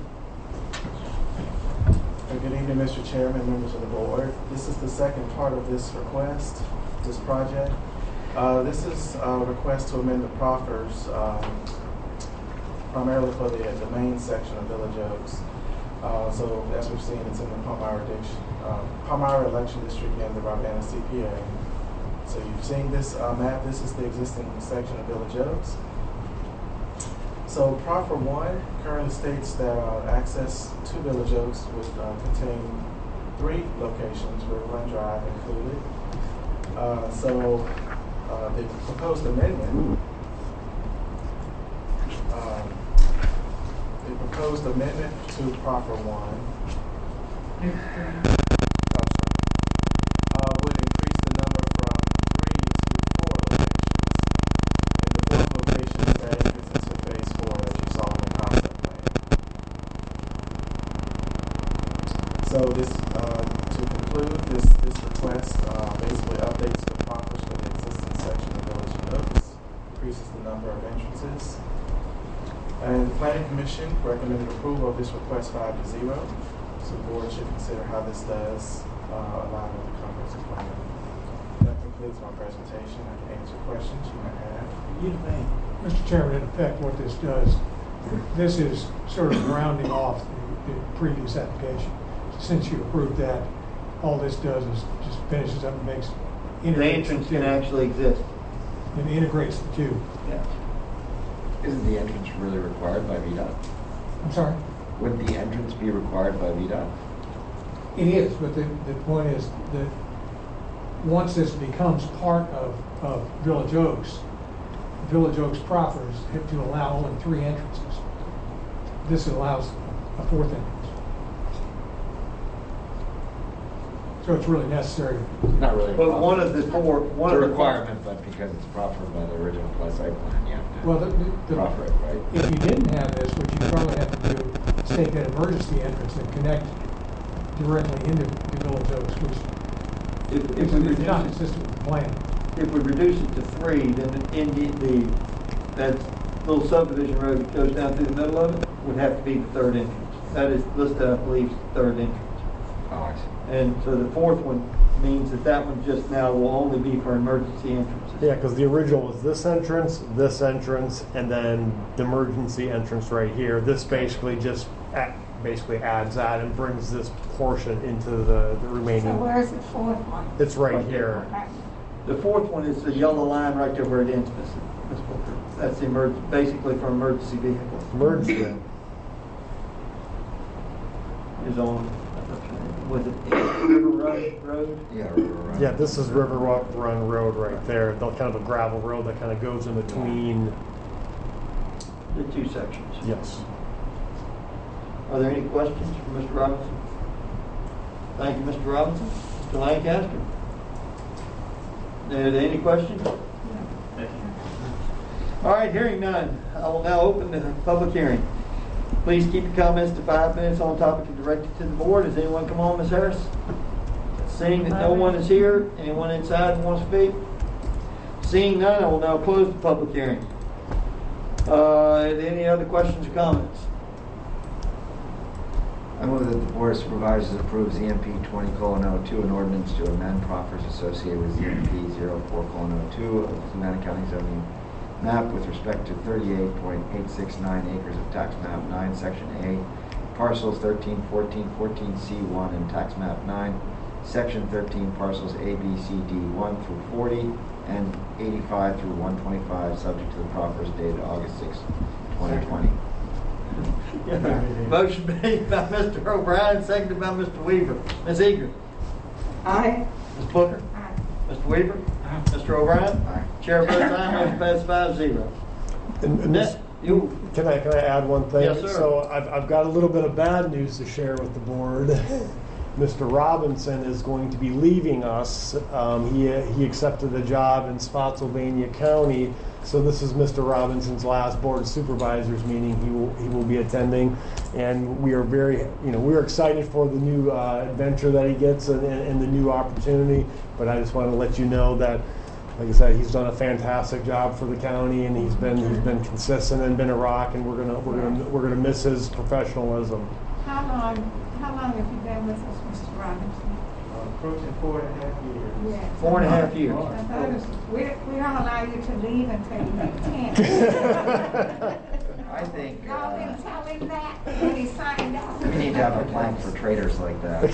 Good evening, Mr. Chairman, members of the board. This is the second part of this request, this project. This is a request to amend the proffers primarily for the main section of Village Oaks. So as we've seen, it's in the Palmyra election district and the Ravenna CPA. So you've seen this map. This is the existing section of Village Oaks. So Proffer 1 currently states that access to Village Oaks would contain 3 locations, Riverrun Drive included. The proposed amendment to Proffer 1 would increase the number from 3 to 4 locations. And the 4th location is that entrance into phase 4 that you saw in the concept plan. So this, to conclude, this request basically updates the proffers for the existing section of Village Oaks, increases the number of entrances. And the Planning Commission recommended approval of this request 5-0. So the board should consider how this does align with the comprehensive plan. That concludes my presentation. I can answer questions you might have. Mr. Chairman, in effect, what this does, this is sort of rounding off the previous application. Since you approved that, all this does is just finishes up and makes The entrance can actually exist. and integrates the two. Yeah. Isn't the entrance really required by VDOT? I'm sorry? Wouldn't the entrance be required by VDOT? It is, but the point is that once this becomes part of Village Oaks proffers have to allow only 3 entrances. This allows a 4th entrance. So it's really necessary. Not really. But one of the 4, It's a requirement, but because it's proffered by the original site plan, you have to Well, proffer it, right? if you didn't have this, what you probably have to do is take that emergency entrance and connect directly into the Village Oaks, which if we is reduce not it, consistent with the plan. if we reduce it to 3, then little subdivision road that goes down through the middle of it would have to be the third entrance. That is listed, I believe, third entrance. Oh, I see. And so the fourth one means that that one just now will only be for emergency entrances. Yeah, because the original was this entrance, and then the emergency entrance right here. This basically just basically adds that and brings this portion into the remaining. So where's the fourth one? It's right here. Okay. The fourth one is the yellow line right there where it ends, Ms. Booker. That's the basically for emergency vehicles. Emergency. Is on, was it River Road? Yeah, right. Yeah, this is River Run Road right there. The kind of a gravel road that kind of goes in between. The two sections. Yes. Are there any questions for Mr. Robinson? Thank you, Mr. Robinson. Mr. Lancaster? Are there any questions? All right, hearing none, I will now open the public hearing. Please keep your comments to 5 minutes on topic and direct it to the board. Does anyone come on, Ms. Harris? Seeing that no one is here, anyone inside wants to speak? Seeing none, I will now close the public hearing. Are there any other questions or comments? I move that the Board of Supervisors approves EMP 20:02, an ordinance to amend proffers associated with EMP 04:02 of the Fluvanna County zoning map with respect to 38.869 acres of tax map 9, section A, parcels 13, 14, 14C1, and tax map 9, section 13, parcels A, B, C, D, 1 through 40, and 85 through 125, subject to the proffers dated August 6, 2020. Motion made by Mr. O'Brien, seconded by Mr. Weaver. Ms. Eager? Aye. Ms. Booker? Mr. Weaver? Mr. O'Brien? Aye. Chair votes aye, motion passes 5-0. And Next, you. Can I add one thing? Yes, sir. So I've got a little bit of bad news to share with the board. Mr. Robinson is going to be leaving us. He accepted a job in Spotsylvania County. So this is Mr. Robinson's last Board of Supervisors meeting he will be attending, and we are we're excited for the new adventure that he gets and the new opportunity. But I just want to let you know that, like I said, he's done a fantastic job for the county, and he's been consistent and been a rock, and we're gonna miss his professionalism. How long have you been with us, Mr. Robinson? Approaching 4.5 years. Yeah. 4.5 years. I noticed we don't allow you to leave until you make 10. I think Y'all didn't tell him that when he signed up. we need to have a plan for traitors like that.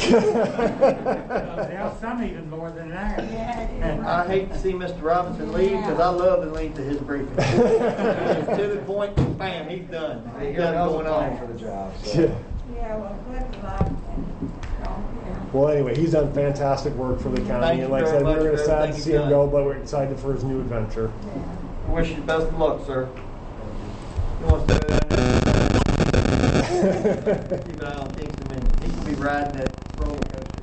Some even more than that. Yeah, I hate to see Mr. Robinson leave because I love the length of his briefing. To the point, bam, he's done. He's done going on. For the job. So. yeah, well, good luck. Well, anyway, he's done fantastic work for the county, Thank you and like I very said, much we're for sad to everything see you've him done. go, but we're excited for his new adventure. Wish you the best of luck, sir. You want to stay down there? Keep an eye on Kingston Minion. He can be riding that roller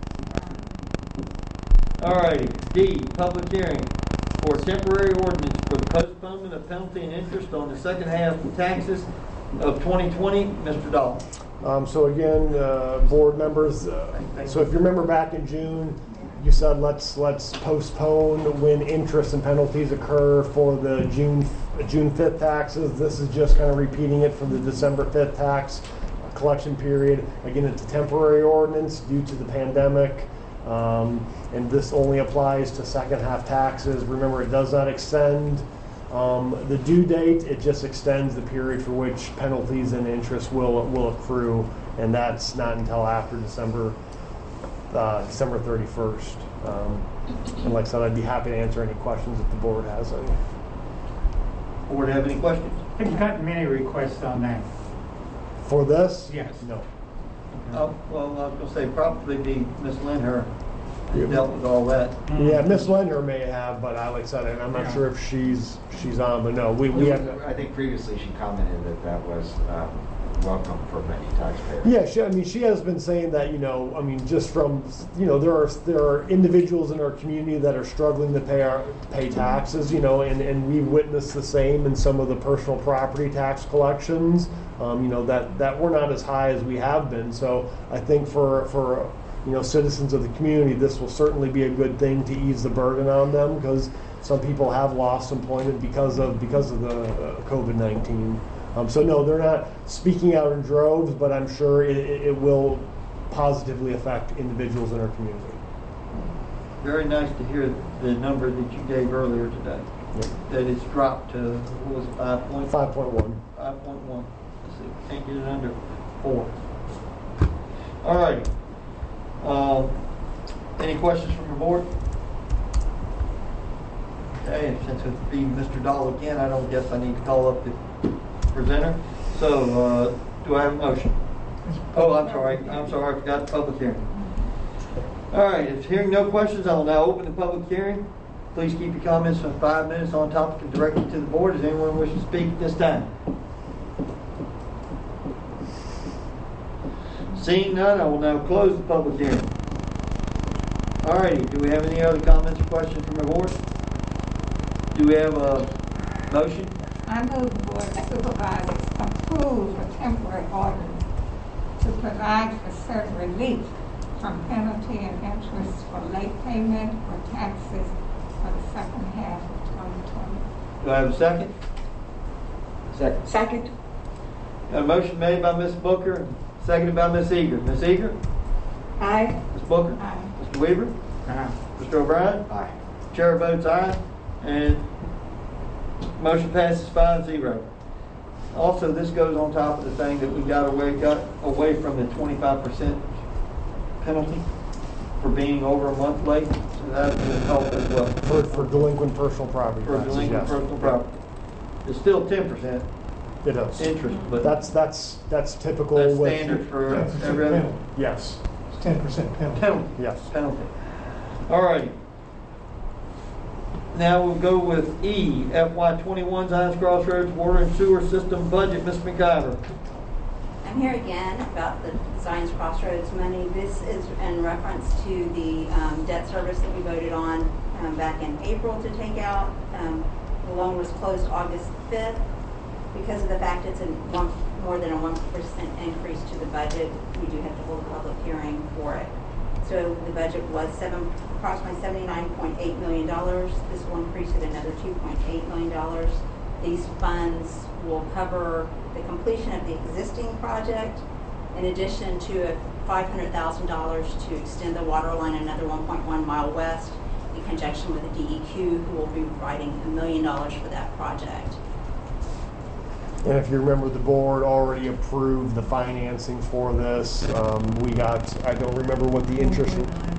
coaster. All righty. D, public hearing for temporary ordinance for the postponement of penalty and interest on the second half of taxes of 2020. Mr. Dahl. So again, board members, so if you remember back in June, you said let's postpone when interest and penalties occur for the June 5th taxes. This is just kind of repeating it for the December 5th tax collection period. Again, it's a temporary ordinance due to the pandemic, and this only applies to second half taxes. Remember, it does not extend the due date. It just extends the period for which penalties and interest will accrue, and that's not until after December 31st. And like I said, I'd be happy to answer any questions if the board has any. Board have any questions? Have you gotten many requests on that? For this? Yes. No. Well, I was going to say probably be Ms. Lindher who dealt with all that. Yeah, Miss Lender may have, but like I said, I'm not sure if she's on. But no, we have. I think previously she commented that was welcome for many taxpayers. Yeah, she has been saying that, just from, there are individuals in our community that are struggling to pay taxes, and we've witnessed the same in some of the personal property tax collections, that we're not as high as we have been. So I think for citizens of the community, this will certainly be a good thing to ease the burden on them, because some people have lost employment because of the COVID-19. So no, they're not speaking out in droves, but I'm sure it will positively affect individuals in our community. Very nice to hear the number that you gave earlier today. Yep. That it's dropped to, what was it, 5.1? 5.1. 5.1. Let's see, can't get it under 4. All right. Any questions from the board? Okay, since it's be Mr. Dahl again, I don't guess I need to call up the presenter. So, do I have a motion? Oh, I'm sorry, I forgot the public hearing. All right, if hearing no questions, I will now open the public hearing. Please keep your comments for 5 minutes on topic and direct it to the board. Does anyone wish to speak at this time? Seeing none, I will now close the public hearing. All righty, do we have any other comments or questions from the board? Do we have a motion? I move the Board of Supervisors approve a temporary ordinance to provide for certain relief from penalty and interest for late payment or taxes for the second half of 2020. Do I have a second? Second. Got a motion made by Ms. Booker, and seconded by Ms. Eager. Ms. Eager? Aye. Ms. Booker? Aye. Mr. Weaver? Aye. Mr. O'Brien? Aye. Chair votes aye, and motion passes 5-0. Also, this goes on top of the thing that we got away from the 25% penalty for being over a month late, so that will help as well. For delinquent personal property For taxes, delinquent yes. personal property. It's still 10% It is. interest, but That's typical that's with standard for 10% every other penalty. Yes. It's 10% penalty. penalty. Yes. Penalty. All righty. Now we'll go with E, FY21 Zions Crossroads Water and Sewer System Budget. Ms. McIver. I'm here again about the Zions Crossroads money. This is in reference to the debt service that we voted on back in April to take out. The loan was closed August 5th. Because of the fact it's more than a 1% increase to the budget, we do have to hold a public hearing for it. So the budget was approximately $79.8 million. This will increase it another $2.8 million. These funds will cover the completion of the existing project, in addition to $500,000 to extend the water line another 1.1 mile west, in conjunction with the DEQ, who will be providing $1 million for that project. And if you remember, the board already approved the financing for this. We got, I don't remember what the interest,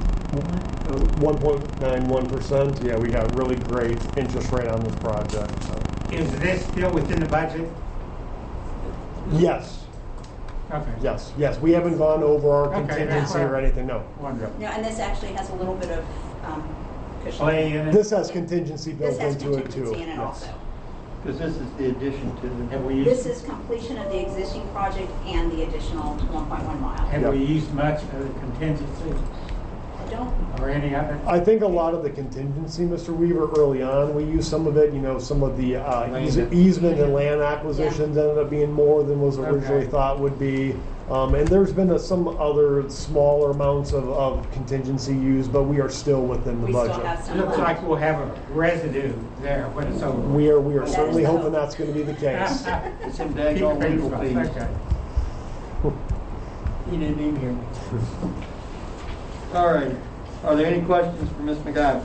1.91%. Yeah, we got really great interest rate on this project. So. Is this still within the budget? Yes. Okay. Yes. We haven't gone over our Okay, contingency that's or anything. No. Wonderful. No, and this actually has a little bit of cushion. Play in it? This has contingency built This has into it too. contingency in it Yes. also. Because this is the addition to the... Have we used, This is completion of the existing project and the additional 1.1 mile. have Yep. we used much of the contingency I don't, or any of it? I think a lot of the contingency, Mr. Weaver, early on, we used some of it, some of the easement and land acquisitions ended up being more than was originally Okay. thought would be. And there's been some other smaller amounts of contingency used, but we are still within the we budget. still have It some looks left. like we'll have a residue there when it's over. We are That certainly is the hoping hope. that's going to be the case. It's some Keep daggone fingers legal crossed. fees. Okay. He didn't even hear me. All right. Are there any questions for Ms. McIver?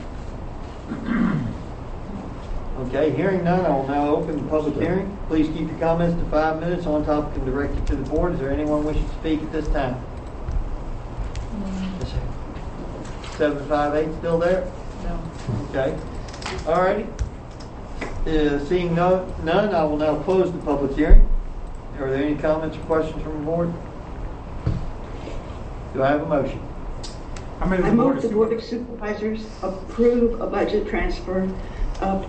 Okay, hearing none, I will now open the public hearing. Please keep your comments to 5 minutes on topic and direct it to the board. Is there anyone wishing to speak at this time? 758 still there? No. Okay. All righty. Seeing none, I will now close the public hearing. Are there any comments or questions from the board? Do I have a motion? I move the Board of Supervisors approve a budget transfer of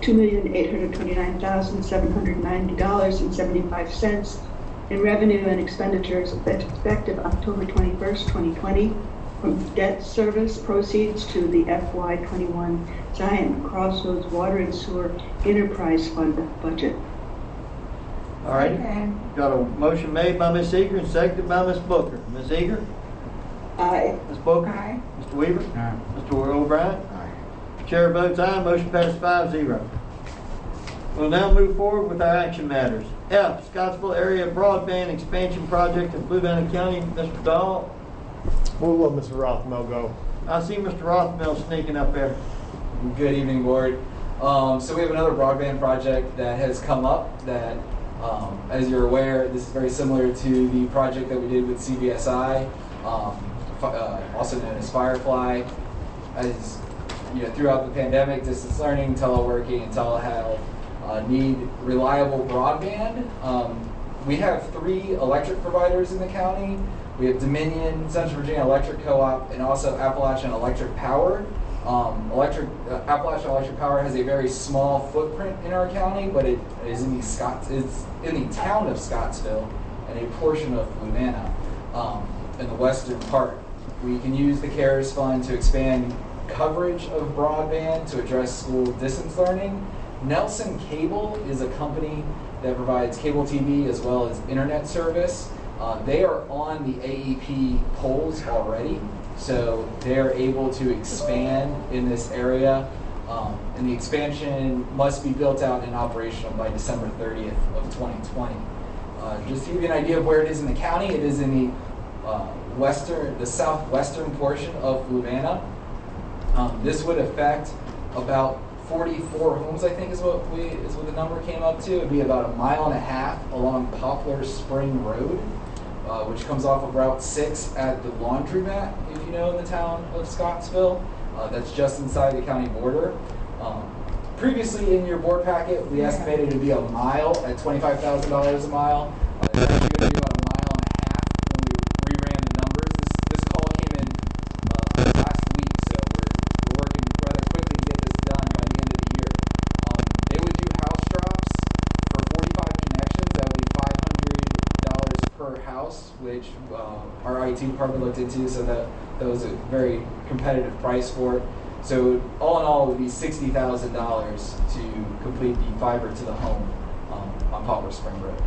$2,829,790.75 in revenue and expenditures effective October 21st, 2020, from debt service proceeds to the FY21 Zion Crossroads Water and Sewer Enterprise Fund budget. All right. Okay. Got a motion made by Ms. Eager and seconded by Ms. Booker. Ms. Eager? Aye. Ms. Booker? Aye. Mr. Weaver? Aye. Mr. O'Brien? Aye. Chair votes aye, motion passes 5-0. We'll now move forward with our action matters. F, Scottsville Area Broadband Expansion Project in Fluvanna County. Mr. Dahl. We'll let Mr. Rothmel go. I see Mr. Rothmel sneaking up there. Good evening, board. So we have another broadband project that has come up that, as you're aware, this is very similar to the project that we did with CVSI, also known as Firefly. As you know, throughout the pandemic, distance learning, teleworking, and telehealth need reliable broadband. We have 3 electric providers in the county. We have Dominion, Central Virginia Electric Co-op, and also Appalachian Electric Power. Appalachian Electric Power has a very small footprint in our county, but it is in it's in the town of Scottsville and a portion of Fluvanna in the western part. We can use the CARES fund to expand coverage of broadband to address school distance learning. Nelson Cable is a company that provides cable TV as well as internet service. They are on the AEP poles already, so they're able to expand in this area. And the expansion must be built out and operational by December 30th of 2020. Just to give you an idea of where it is in the county, it is in the southwestern portion of Fluvanna. This would affect about 44 homes, I think is what the number came up to. It'd be about 1.5 miles along Poplar Spring Road, which comes off of Route 6 at the Laundromat, if you know, in the town of Scottsville. That's just inside the county border. Previously in your board packet, we estimated it would be 1 mile at $25,000 a mile. It's actually going to be about 1.5 miles when we reran the numbers. This call came in last week, so we're working rather quickly to get this done by the end of the year. They would do house drops for 45 connections. That would be $500 per house, which our IT department looked into, so that was a very competitive price for it. So all in all, it would be $60,000 to complete the fiber to the home on Poplar Spring Road.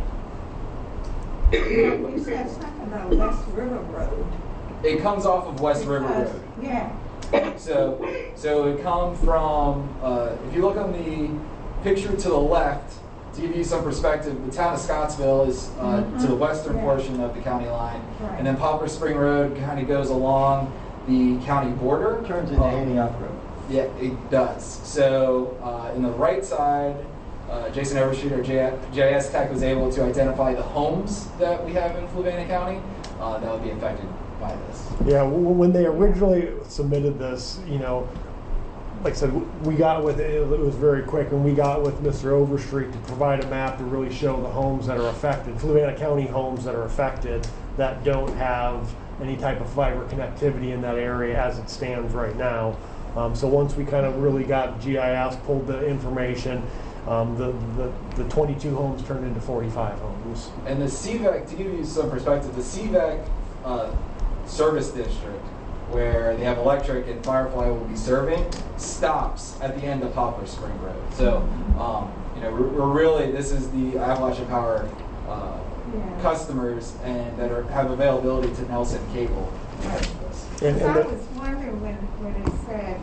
You said something about West River Road. It comes off of West River Road. Yeah. So it comes from, if you look on the picture to the left, to give you some perspective, the town of Scottsville is to the western portion of the county line. Right. And then Poplar Spring Road kind of goes along the county border. Turns into Antioch Road. Yeah, it does. So in the right side, Jason Overshoot, our JIS Tech, was able to identify the homes that we have in Fluvanna County that would be affected by this. Yeah, when they originally submitted this, you know, like I said, we got with it was very quick, and we got with Mr. Overstreet to provide a map to really show the homes that are affected, Fluvanna County homes that are affected that don't have any type of fiber connectivity in that area as it stands right now. So once we kind of really got GIS, pulled the information, the 22 homes turned into 45 homes. And the CVEC, to give you some perspective, the CVEC service district, where they have electric and Firefly will be serving, stops at the end of Poplar Spring Road. So, you know, we're really, this is the Appalachian Power customers and that have availability to Nelson Cable. And I was wondering when it said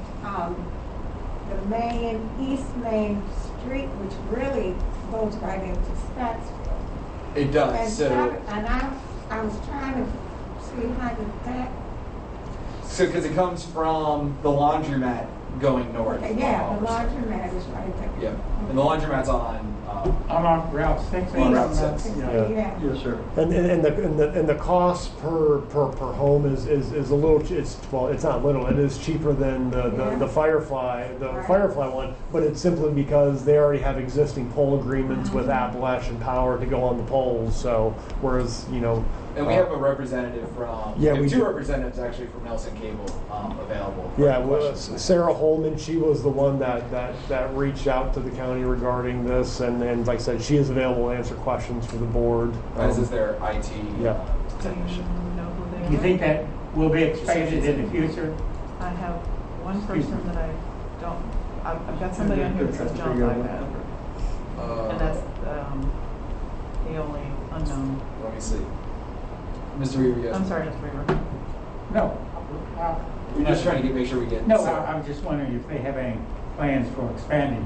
the East Main Street, which really goes right into Scottsville. It does. And I was trying to see how did that. So, because it comes from the laundromat going north. Okay, yeah, the laundromat is right there. Yeah, and the laundromat's on. I'm on Route 6. On Route 6. Yeah. Yes, sir. And the cost per home is a little. It's not little. It is cheaper than the Firefly Firefly one, but it's simply because they already have existing pole agreements with Appalachian Power to go on the poles. So whereas And we have a representative from. Yeah, we have we two do. representatives actually from Nelson Cable available. Yeah, well, Sarah Holman, she was the one that reached out to the county regarding this, and like I said, she is available to answer questions for the board. As is their IT Do technician. you know who they You are? think that will be expanded in the future? I have one person that I don't. I've got somebody on here that says John Bypass, and that's the only unknown. Let me see. Mr. Reaver, yes. I'm sorry, Mr. Reaver. No, We're just trying to make sure we get. No, I was just wondering if they have any plans for expanding.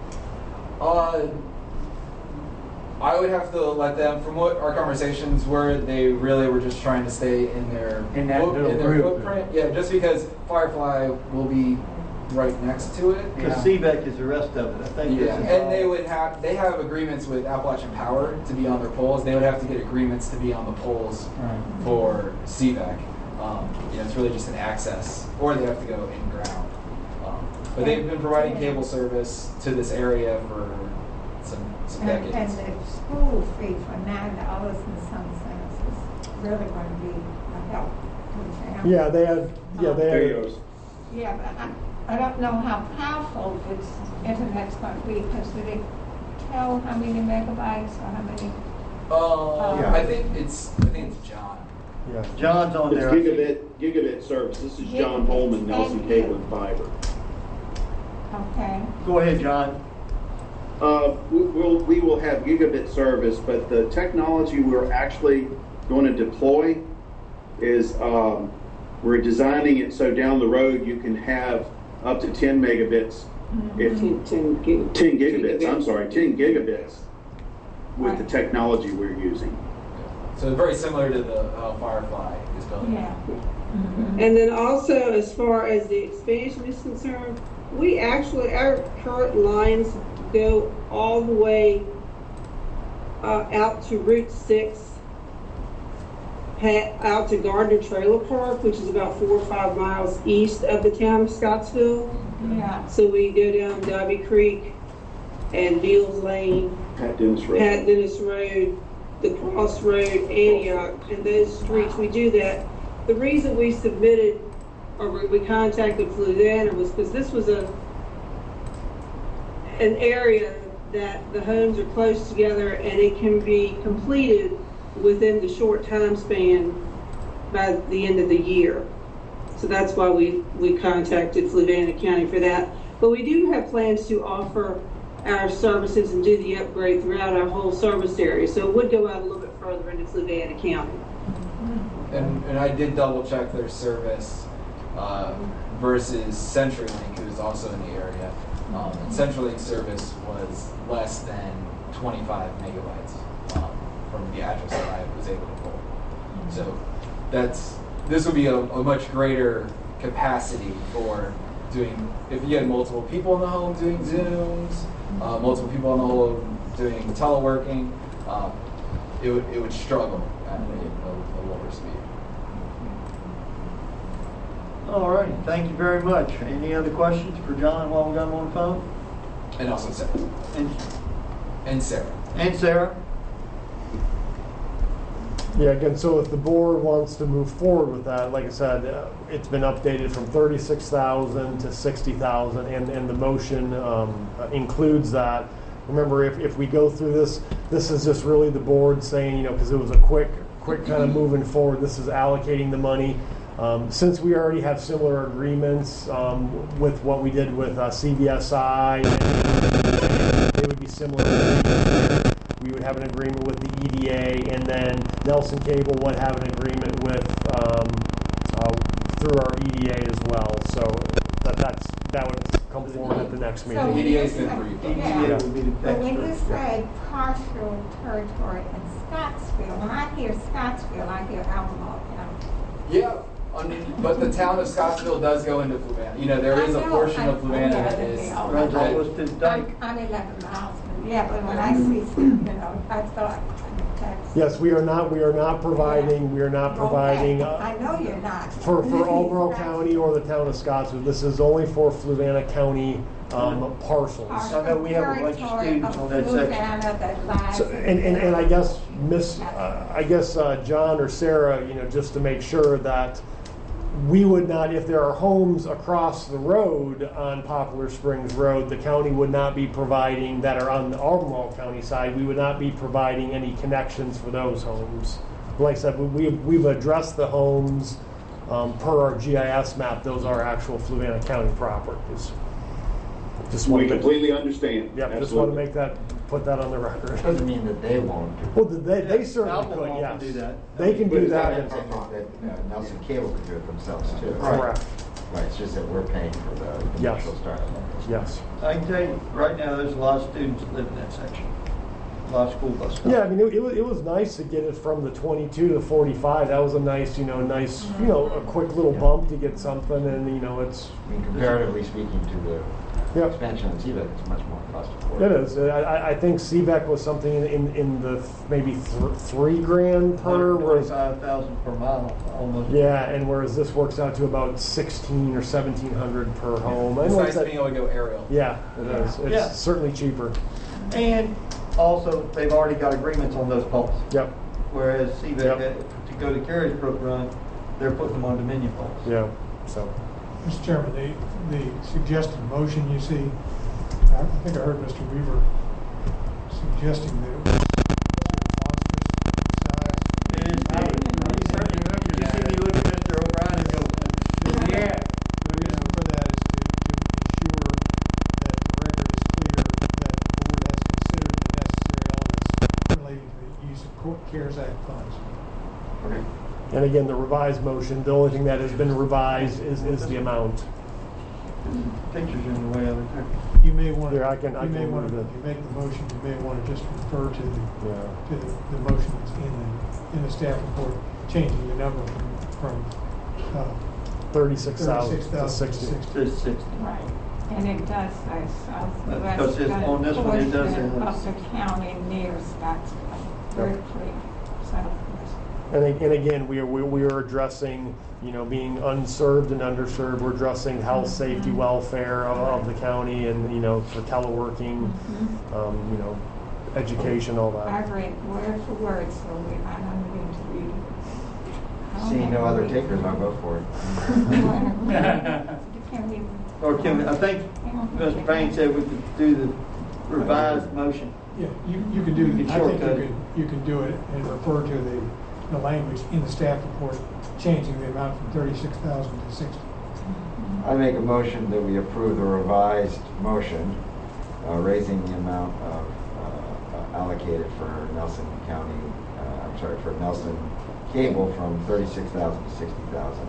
I would have to let them, from what our conversations were, they really were just trying to stay in their footprint. Yeah, just because Firefly will be right next to it. Because Seebeck is the rest of it, I think. Yeah, and they have agreements with Appalachian Power to be on their poles. They would have to get agreements to be on the poles for Seebeck. It's really just an access, or they have to go in ground. But they've been providing cable service to this area for some decades. And the school fee for $9 and some cents is really going to be a help to the family. Yeah, they had. Yeah, but I don't know how powerful this internet's going to be, because did it tell how many megabytes or how many? I think it's John. Yeah, John's on there. It's gigabit service. This is John Holman, Nelson Cable and Fiber. Okay. Go ahead, John. We will have gigabit service, but the technology we're actually going to deploy is we're designing it so down the road you can have up to 10 megabits. 10 gigabits. I'm sorry, 10 gigabits with the technology we're using. So very similar to the Firefly is building. Yeah. And then also, as far as the expansion is concerned, we actually, our current lines go all the way out to Route 6, out to Gardner Trailer Park, which is about 4 or 5 miles east of the town of Scottsville. Yeah. So we go down Dobby Creek and Beals Lane, Pat Dennis Road, the Crossroad, Antioch, and those streets. We do that. The reason we submitted, or we contacted Fluvanna, was because this was an area that the homes are close together and it can be completed within the short time span by the end of the year. So that's why we contacted Fluvanna County for that. But we do have plans to offer our services and do the upgrade throughout our whole service area. So it would go out a little bit further into Fluvanna County. And I did double check their service versus CenturyLink, who is also in the area. And CenturyLink service was less than 25 megabytes from the address that I was able to pull. So this would be a much greater capacity for doing, if you had multiple people in the home doing Zooms, multiple people in the home doing teleworking, it would struggle at a lower speed. All right, thank you very much. Any other questions for John while we got him on the phone? And also Sarah. And Sarah. And Sarah? Yeah, again, so if the board wants to move forward with that, like I said, it's been updated from 36,000 to 60,000, and the motion includes that. Remember, if we go through this is just really the board saying, because it was a quick kind of moving forward. This is allocating the money. Since we already have similar agreements with what we did with CVSI, they would be similar. We would have an agreement with the EDA, and then Nelson Cable would have an agreement with through our EDA as well. So that would come forward at the next meeting. So EDA's been briefed. But when you say partial territory in Scottsville, when I hear Scottsville, I hear Albemarle County. Yeah. But the town of Scottsville does go into Fluvanna. There is a portion of Fluvanna that is. Almost to the dike. I'm 11 miles. Yeah, but when I see, I thought. Yes, we are not providing. I know you're not. For Albemarle County or the town of Scottsville. This is only for Fluvanna County parcels. I know we have a bunch of students on that section. So, and I guess John or Sarah, just to make sure that we would not, if there are homes across the road on Poplar Springs Road, the county would not be providing, that are on the Albemarle County side, we would not be providing any connections for those homes. Like I said, we've addressed the homes per our GIS map. Those are actual Fluvanna County properties. We completely understand. Yeah, just want to make that put that on the record. Doesn't mean that they won't. Well, they certainly Alpha could, won't yes. do that. They can But do it's not that. intentional that Nelson Cable could do it themselves too. Correct. Right, it's just that we're paying for the Yes. initial startup. Yes. I can tell you, right now, there's a lot of students that live in that section. A lot of school bus stops. Yeah, I mean, it was nice to get it from the 22 to 45. That was a nice, a quick little bump to get something, and it's. I mean, comparatively speaking to the Yep. expansion on CVEC, it's much more cost It affordable. is. I think CVEC was something in the maybe $3,000 per, whereas 25,000 per mile, almost. yeah, and whereas this works out to about 1,600 or 1,700 per home. And what's Besides that? being able to go aerial. Yeah, it is. It's Yeah. certainly cheaper. And also, they've already got agreements on those poles. Yep. Whereas CVEC, Yep. to go to Carriesbrook Run, they're putting them on Dominion poles. Yeah. So. Mr. Chairman, the suggested motion you see, I think I heard Mr. Weaver suggesting that it was It is. You see me look at Mr. O'Brien and go, Yeah. The reason for that is to ensure that the record is clear that the board has considered the necessary elements relating to the use of CARES Act funds. Okay. And again, the revised motion, the only thing that has been revised is the amount. pictures are in the way of it. You may want to, Here, I can if move you it. make the motion, you may want to just refer to Yeah. the motion that's in the staff report, changing the number from 36,000 to 36,000 60. To 60. Right, and it does say Because it's southwest on this one, it does say portion this. of the county near Scottsville, very clear, southwest. And again, we are addressing, being unserved and underserved. We're addressing health, safety, welfare of the county, and for teleworking, education, all I that. read word for word, so I don't need to read it. Seeing no other takers, I'll go for it. You can't read. Or can, I think Mr. Payne said we could do the revised motion. Yeah, you can do, You can I think shortcut it. you can do it and refer to the language in the staff report, changing the amount from 36,000 to 60. I make a motion that we approve the revised motion, raising the amount of allocated for Nelson County, for Nelson Cable from 36,000 to 60,000.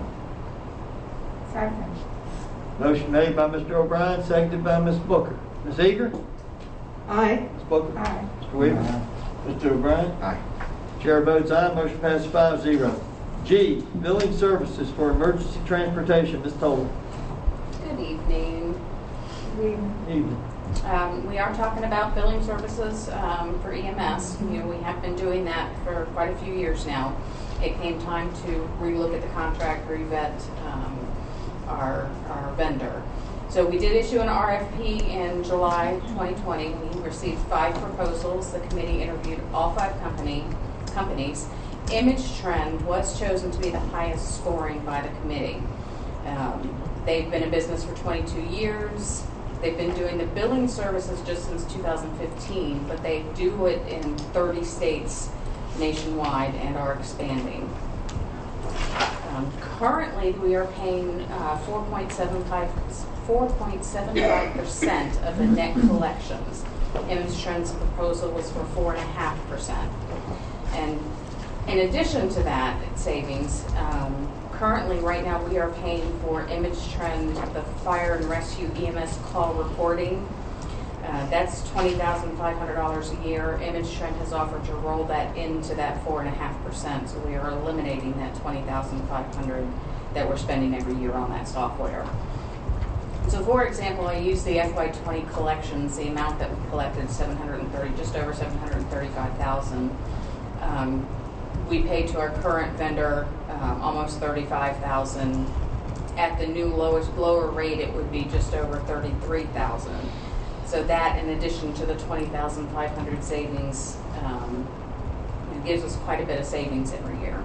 Second. Motion made by Mr. O'Brien, seconded by Ms. Booker. Ms. Eager? Aye. Ms. Booker? Aye. Mr. Weaver? Mr. O'Brien? Aye. Chair votes aye, motion passes 5-0. G, billing services for emergency transportation. Ms. Toller. Good evening. Evening. We are talking about billing services for EMS. We have been doing that for quite a few years now. It came time to relook at the contract, revet our vendor. So we did issue an RFP in July 2020. We received 5 proposals. The committee interviewed all 5 companies. Image Trend was chosen to be the highest scoring by the committee. They've been in business for 22 years. They've been doing the billing services just since 2015, but they do it in 30 states nationwide and are expanding. Currently, we are paying 4.75% of the net collections. Image Trend's proposal was for 4.5%. And in addition to that savings, currently right now we are paying for Image Trend, the fire and rescue EMS call reporting. That's $20,500 a year. Image Trend has offered to roll that into that 4.5%, so we are eliminating that $20,500 that we're spending every year on that software. So for example, I use the FY20 collections, the amount that we collected, just over $735,000. We paid to our current vendor almost $35,000. At the new lower rate, it would be just over $33,000. So that, in addition to the $20,500 savings, it gives us quite a bit of savings every year.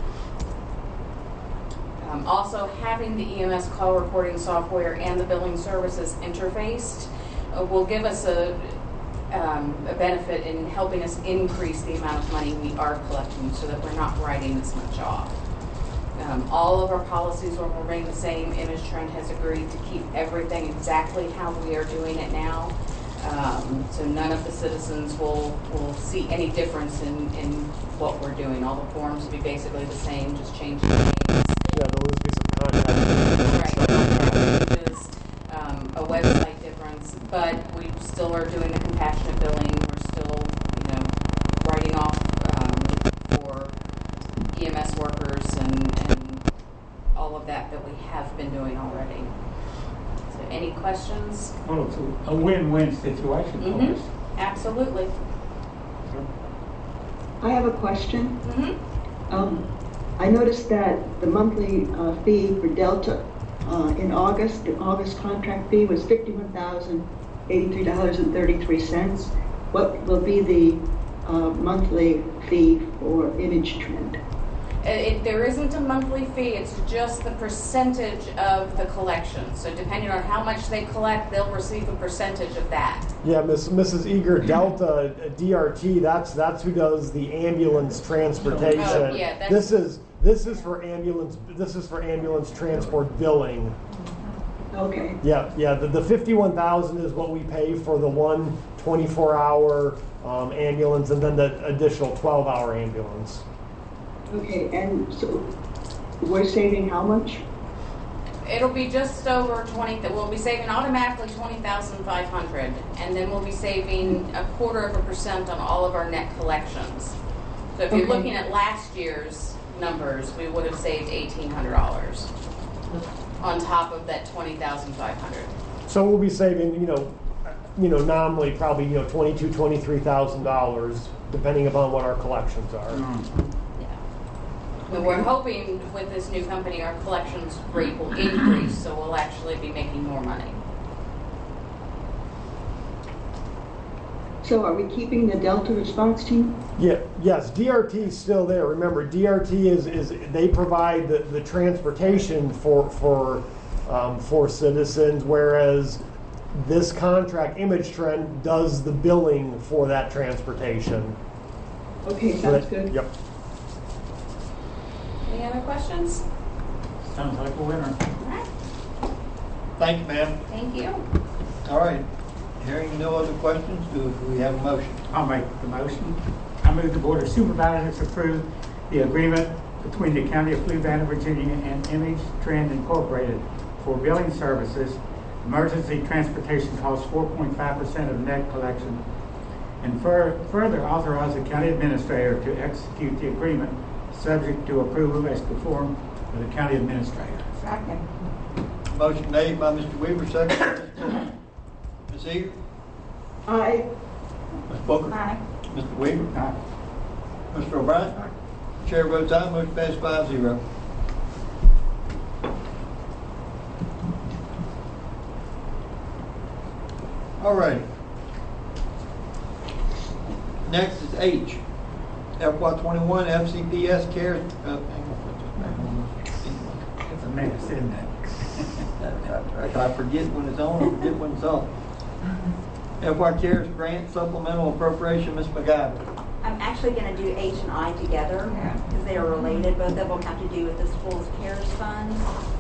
Also, having the EMS call reporting software and the billing services interfaced will give us a benefit in helping us increase the amount of money we are collecting so that we're not writing this much off. All of our policies will remain the same. Image Trend has agreed to keep everything exactly how we are doing it now. So none of the citizens will see any difference in what we're doing. All the forms will be basically the same, just change the names. Yeah, there'll just be some contact. Right, changes, a website difference, but we still are doing the compassionate billing. We're still, writing off for EMS workers and all of that we have been doing already. So any questions? Well, it's a win-win situation for us. Absolutely. I have a question. Mm-hmm. I noticed that the monthly fee for Delta in August, the August contract fee was $51,083.33. What will be the monthly fee for Image Trend? There isn't a monthly fee, it's just the percentage of the collection. So depending on how much they collect, they'll receive a percentage of that. Yeah, Mrs. Eager, Delta DRT, that's who does the ambulance transportation. Oh, yeah, this is for ambulance transport billing. Okay. Yeah, the 51,000 is what we pay for the one 24-hour ambulance, and then the additional 12-hour ambulance. Okay, and so we're saving how much? It'll be just over 20. We'll be saving automatically 20,500, and then we'll be saving 0.25% on all of our net collections. So if you're looking at last year's numbers, we would have saved $1,800 on top of that 20,500. So we'll be saving, nominally probably $23,000, depending upon what our collections are. And we're hoping with this new company, our collections rate will increase, so we'll actually be making more money. So are we keeping the Delta response team? Yeah, yes, DRT is still there. Remember, DRT is they provide the transportation for citizens, whereas this contract, Image Trend, does the billing for that transportation. Okay, sounds good. Yep. Any other questions? Sounds like a winner. All right. Thank you, ma'am. Thank you. All right. Hearing no other questions, do we have a motion? I'll make the motion. I move the Board of Supervisors approve the agreement between the County of Fluvanna, Virginia and Image Trend Incorporated for billing services. Emergency transportation costs 4.5% of net collection, and further authorize the county administrator to execute the agreement subject to approval as performed by the county administrator. Second. Motion made by Mr. Weaver, second by Ms. Booker. Ms. Eager? Aye. Ms. Booker? Aye. Mr. Weaver? Aye. Mr. O'Brien? Chair votes aye, motion passes 5-0. All right. Next is H. FY21 FCPS CARES. It's a mess, isn't it? I forget when it's on, I forget when it's off. FY CARES grant supplemental appropriation, Ms. McIver. I'm actually going to do H and I together because they are related. Both of them have to do with the school's CARES funds.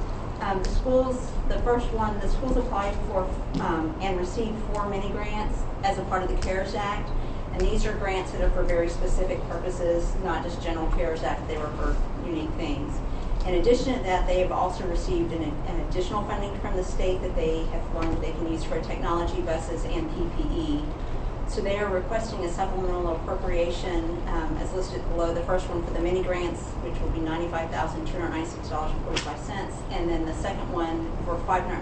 The first one, the schools applied for and received 4 mini grants as a part of the CARES Act. And these are grants that are for very specific purposes, not just general CARES Act. They were for unique things. In addition to that, they have also received an additional funding from the state that they have learned they can use for technology buses and PPE. So they are requesting a supplemental appropriation as listed below. The first one for the mini grants, which will be $95,296.45, and then the second one for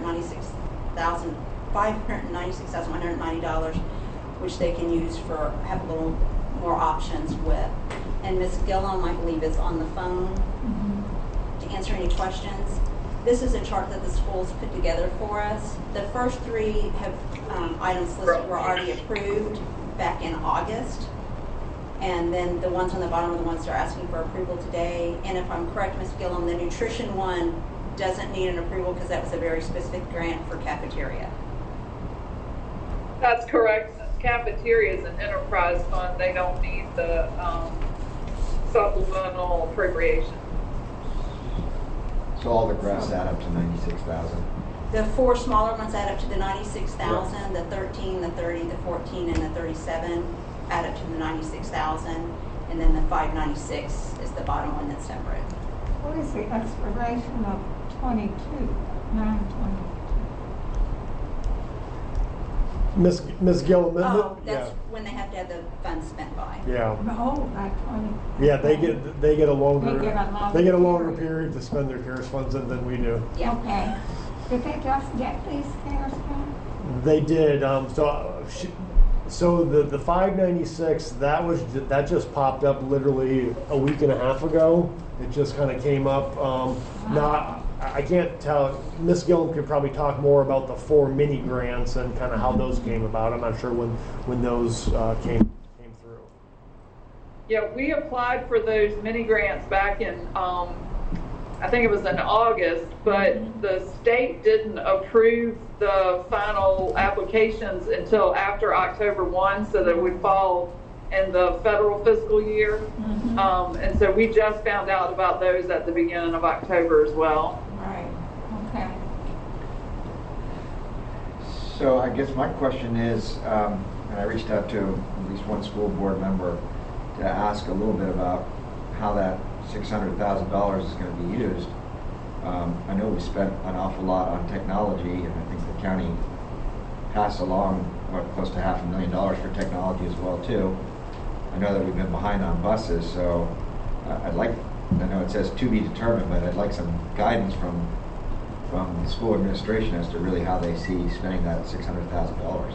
$596,190, which they can use for have a little more options with. And Ms. Gillum, I believe, is on the phone to answer any questions. This is a chart that the schools put together for us. The first 3 have items listed were already approved back in August. And then the ones on the bottom are the ones they're asking for approval today. And if I'm correct, Ms. Gillum, the nutrition one doesn't need an approval because that was a very specific grant for cafeteria. That's correct. Cafeteria is an enterprise fund. They don't need the supplemental appropriation. So all the grants add up to 96,000. The 4 smaller ones add up to the 96,000. The 13, the 30, the 14, and the 37 add up to the 96,000. And then the 596 is the bottom one that's separate. What is the expiration of 22/9/22? Ms. Gillum. Oh, that's when they have to have the funds spent by. Yeah. Oh, by 20. Yeah, they get a longer They get a longer period to spend their CARES funds than we do. Yeah. Okay. Did they just get these CARES funds? They did. So the 596 that just popped up literally a week and a half ago. It just kind of came up. Now I can't tell. Miss Gillum could probably talk more about the 4 mini grants and kind of how those came about. I'm not sure when those came through. Yeah, we applied for those mini grants back in, I think it was in August, but the state didn't approve the final applications until after October 1, so that would fall in the federal fiscal year. And so we just found out about those at the beginning of October as well. Right. Okay. So I guess my question is, and I reached out to at least one school board member to ask a little bit about how that $600,000 is going to be used. I know we spent an awful lot on technology, and I think the county passed along close to $500,000 for technology as well too. I know that we've been behind on buses, so I know it says to be determined, but I'd like some guidance from the school administration as to really how they see spending that $600,000.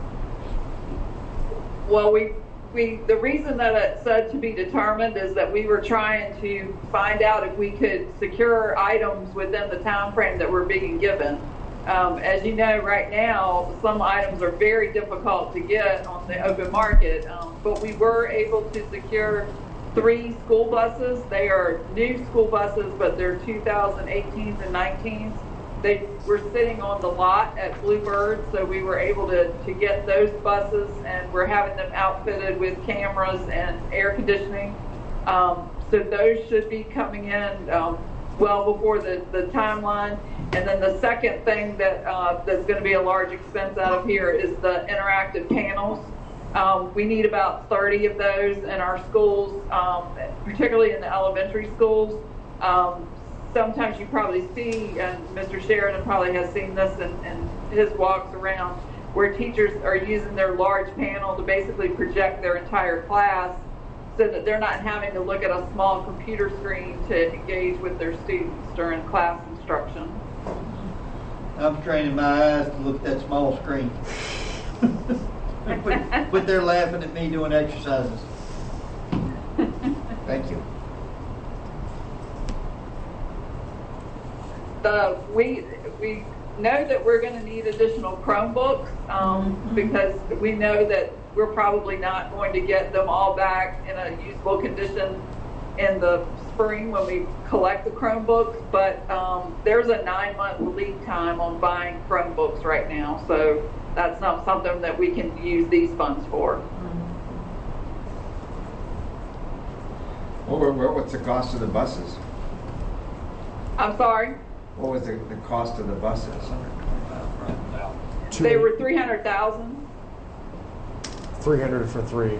Well, the reason that it said to be determined is that we were trying to find out if we could secure items within the time frame that we're being given. As you know, right now, some items are very difficult to get on the open market, but we were able to secure 3 school buses. They are new school buses, but they're 2018s and 19s. They were sitting on the lot at Bluebird, so we were able to get those buses, and we're having them outfitted with cameras and air conditioning. So those should be coming in well before the timeline. And then the second thing that's going to be a large expense out of here is the interactive panels. We need about 30 of those in our schools, particularly in the elementary schools. Sometimes you probably see, and Mr. Sheridan probably has seen this in his walks around, where teachers are using their large panel to basically project their entire class so that they're not having to look at a small computer screen to engage with their students during class instruction. I'm training my eyes to look at that small screen. But they're laughing at me doing exercises. Thank you. We know that we're going to need additional Chromebooks because we know that we're probably not going to get them all back in a usable condition in the spring when we collect the Chromebooks, but there's a 9-month lead time on buying Chromebooks right now, so that's not something that we can use these funds for. What's the cost of the buses? I'm sorry? What was the cost of the buses? They were $300,000. 300 for 3.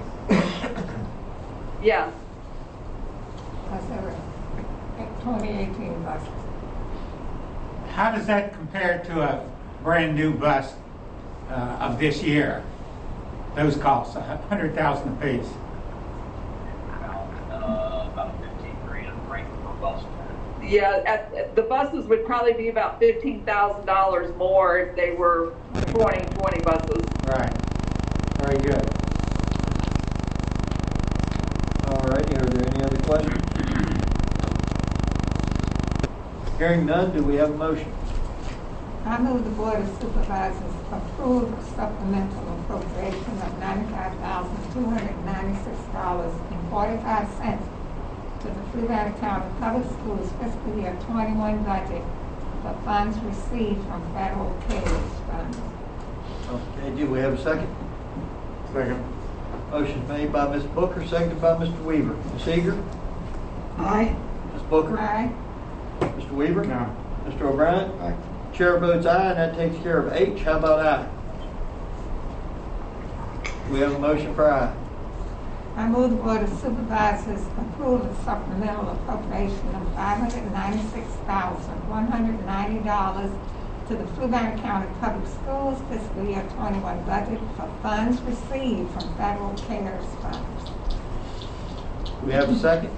Yeah. Because they were 2018 buses. How does that compare to a brand new bus of this year? Those costs $100,000 a piece. About $15,000 per bus. Yeah, the buses would probably be about $15,000 more if they were 2020 buses. Right. Very good. All righty, are there any other questions? Hearing none, do we have a motion? I move the Board of Supervisors approve supplemental appropriation of $95,296.45 to the Fluvanna County Public Schools fiscal year 21 budget for funds received from federal CARES funds. Okay, do we have a second? Second. Motion made by Ms. Booker, seconded by Mr. Weaver. Ms. Eager? Aye. Ms. Booker? Aye. Mr. Weaver? No. Mr. O'Brien? Aye. Chair votes aye, and that takes care of H. How about I? We have a motion for I. I move the Board of Supervisors approve the supplemental appropriation of $596,190 to the Fluvanna County Public Schools fiscal year 21 budget for funds received from federal CARES funds. We have a second?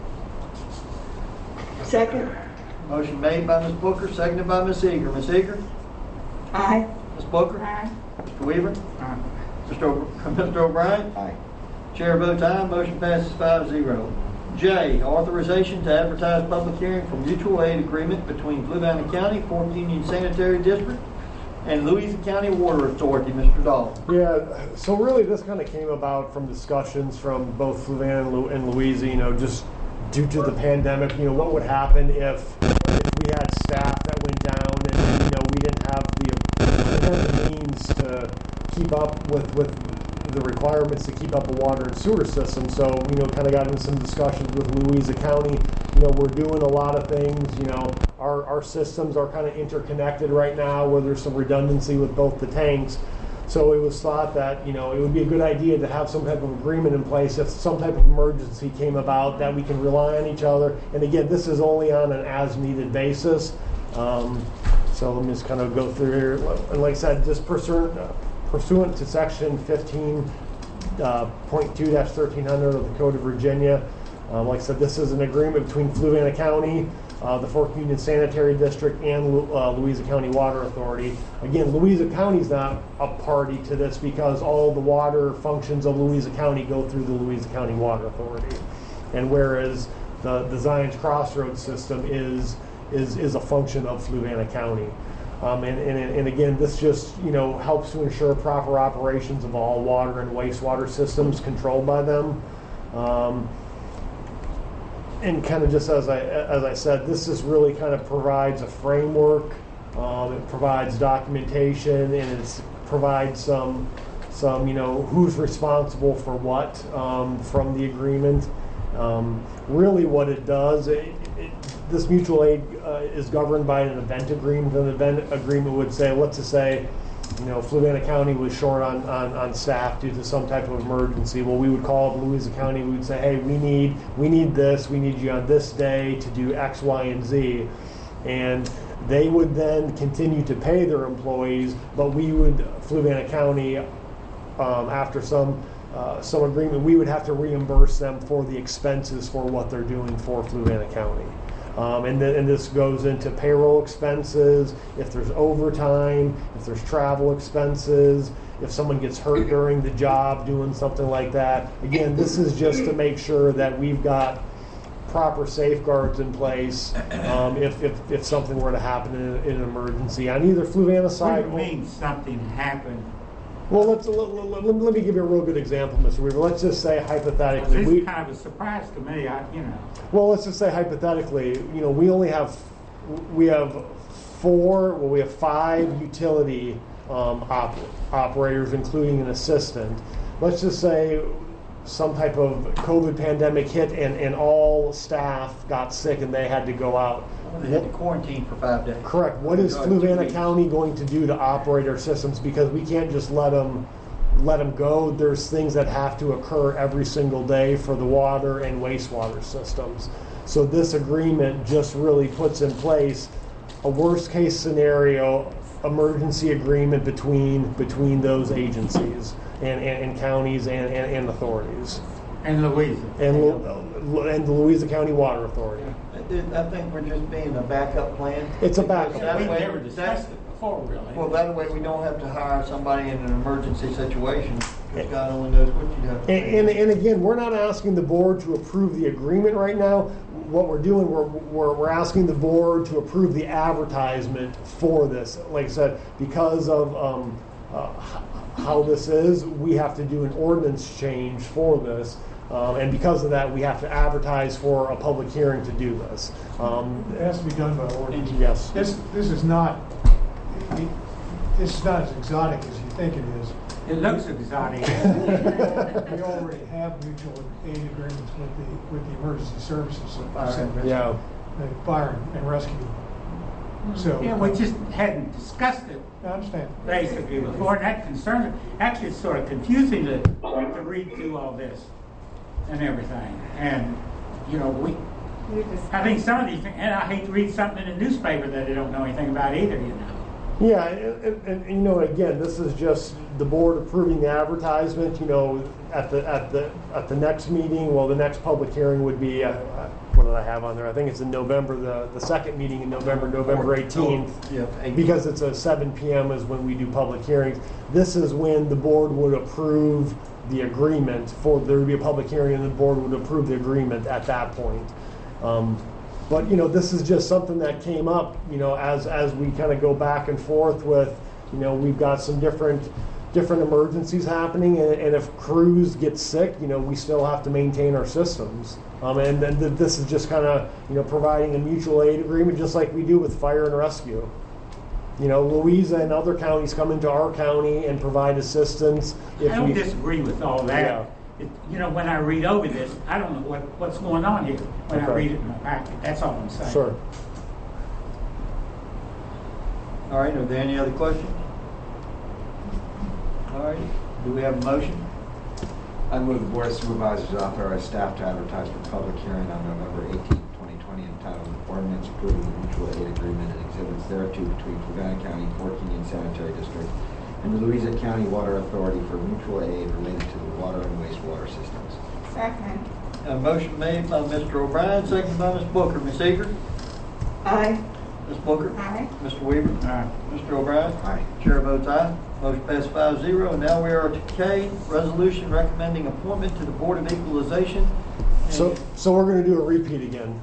Second. Motion made by Ms. Booker, seconded by Ms. Eager. Ms. Eager? Aye. Ms. Booker? Aye. Mr. Weaver? Aye. Mr. O'Brien? Aye. Chair votes aye, motion passes 5-0. J, authorization to advertise public hearing for mutual aid agreement between Fluvanna County, Fort Union Sanitary District, and Louisa County Water Authority. Mr. Dahl. Yeah, so really this kind of came about from discussions from both Fluvanna and Louisa, just due to the pandemic, what would happen if we had staff that went down and, we didn't have the means to keep up with the requirements to keep up a water and sewer system. So, kind of got into some discussions with Louisa County. We're doing a lot of things, our systems are kind of interconnected right now where there's some redundancy with both the tanks. So it was thought that, it would be a good idea to have some type of agreement in place if some type of emergency came about that we can rely on each other. And again, this is only on an as-needed basis. So let me just kind of go through here. And like I said, just pursuant to section 15.2-1300 of the Code of Virginia, like I said, this is an agreement between Fluvanna County, the Fort Union Sanitary District, and Louisa County Water Authority. Again, Louisa County is not a party to this because all the water functions of Louisa County go through the Louisa County Water Authority. And whereas the Zions Crossroads system is a function of Fluvanna County. And again, this just helps to ensure proper operations of all water and wastewater systems controlled by them. And kind of just as I said, this just really kind of provides a framework. It provides documentation, and it provides some who's responsible for what from the agreement. Really, what it does, this mutual aid is governed by an event agreement. An event agreement would say, let's just say, Fluvanna County was short on staff due to some type of emergency. Well, we would call up Louisa County. We would say, hey, we need this. We need you on this day to do X, Y, and Z. And they would then continue to pay their employees, but we would, Fluvanna County, after some agreement, we would have to reimburse them for the expenses for what they're doing for Fluvanna County. And this goes into payroll expenses, if there's overtime, if there's travel expenses, if someone gets hurt during the job doing something like that. Again, this is just to make sure that we've got proper safeguards in place if something were to happen in an emergency on either Fluvanna side. What do you mean something happened? Well, let me give you a real good example, Mr. Weaver. Let's just say hypothetically, This is kind of a surprise to me. Well, let's just say hypothetically, we have 5 utility operators, including an assistant. Let's just say some type of COVID pandemic hit and all staff got sick and they had to go out. They had to quarantine for 5 days. Correct. What is Fluvanna County going to do to operate our systems? Because we can't just let them go. There's things that have to occur every single day for the water and wastewater systems. So this agreement just really puts in place a worst case scenario emergency agreement between those agencies and counties and authorities. And Louisa. And the Louisa County Water Authority. I think we're just being a backup plan. It's a backup. We've never discussed it before, really. Well, that way we don't have to hire somebody in an emergency situation, because God only knows what you'd have to do. And again, we're not asking the board to approve the agreement right now. What we're doing, we're asking the board to approve the advertisement for this. Like I said, because of how this is, we have to do an ordinance change for this. And because of that, we have to advertise for a public hearing to do this. It has to be done by ordinance. Yes. This is not as exotic as you think it is. It looks exotic. We already have mutual aid agreements with the emergency services. Yeah. The fire and rescue So. Yeah, we just hadn't discussed it I understand. basically before, and that concerns me. Actually, it's sort of confusing to read through all this and everything. And, you know, I think some of these things, and I hate to read something in the newspaper that they don't know anything about either, you know. Yeah, and you know, again, this is just the board approving the advertisement. You know, at the next meeting, well, the next public hearing would be what did I have on there? I think it's in November, the second meeting in November 18th. Yeah, because it's a 7 p.m. is when we do public hearings. This is when the board would approve the agreement. There would be a public hearing, and the board would approve the agreement at that point. But, you know, this is just something that came up, you know, as we kind of go back and forth with, you know, we've got some different emergencies happening, and if crews get sick, you know, we still have to maintain our systems. And then this is just kind of, you know, providing a mutual aid agreement, just like we do with fire and rescue. You know, Louisa and other counties come into our county and provide assistance. I don't disagree with all that. Yeah. You know, when I read over this, I don't know what's going on here when I read it in my packet. That's all I'm saying. Sure. All right, are there any other questions? All right, do we have a motion? I move the Board of Supervisors authorize staff to advertise for public hearing on November 18, 2020, entitled Ordinance Approving the Mutual Aid Agreement and Exhibits Thereto between Fluvanna County, Fort Union Sanitary District, and the Louisa County Water Authority for mutual aid related to the water and wastewater systems. Second. A motion made by Mr. O'Brien, seconded by Ms. Booker. Ms. Eager? Aye. Ms. Booker? Aye. Mr. Weaver? Aye. Mr. O'Brien? Aye. Chair votes aye. Motion passed 5-0. And now we are to K, resolution recommending appointment to the Board of Equalization. So we're going to do a repeat again.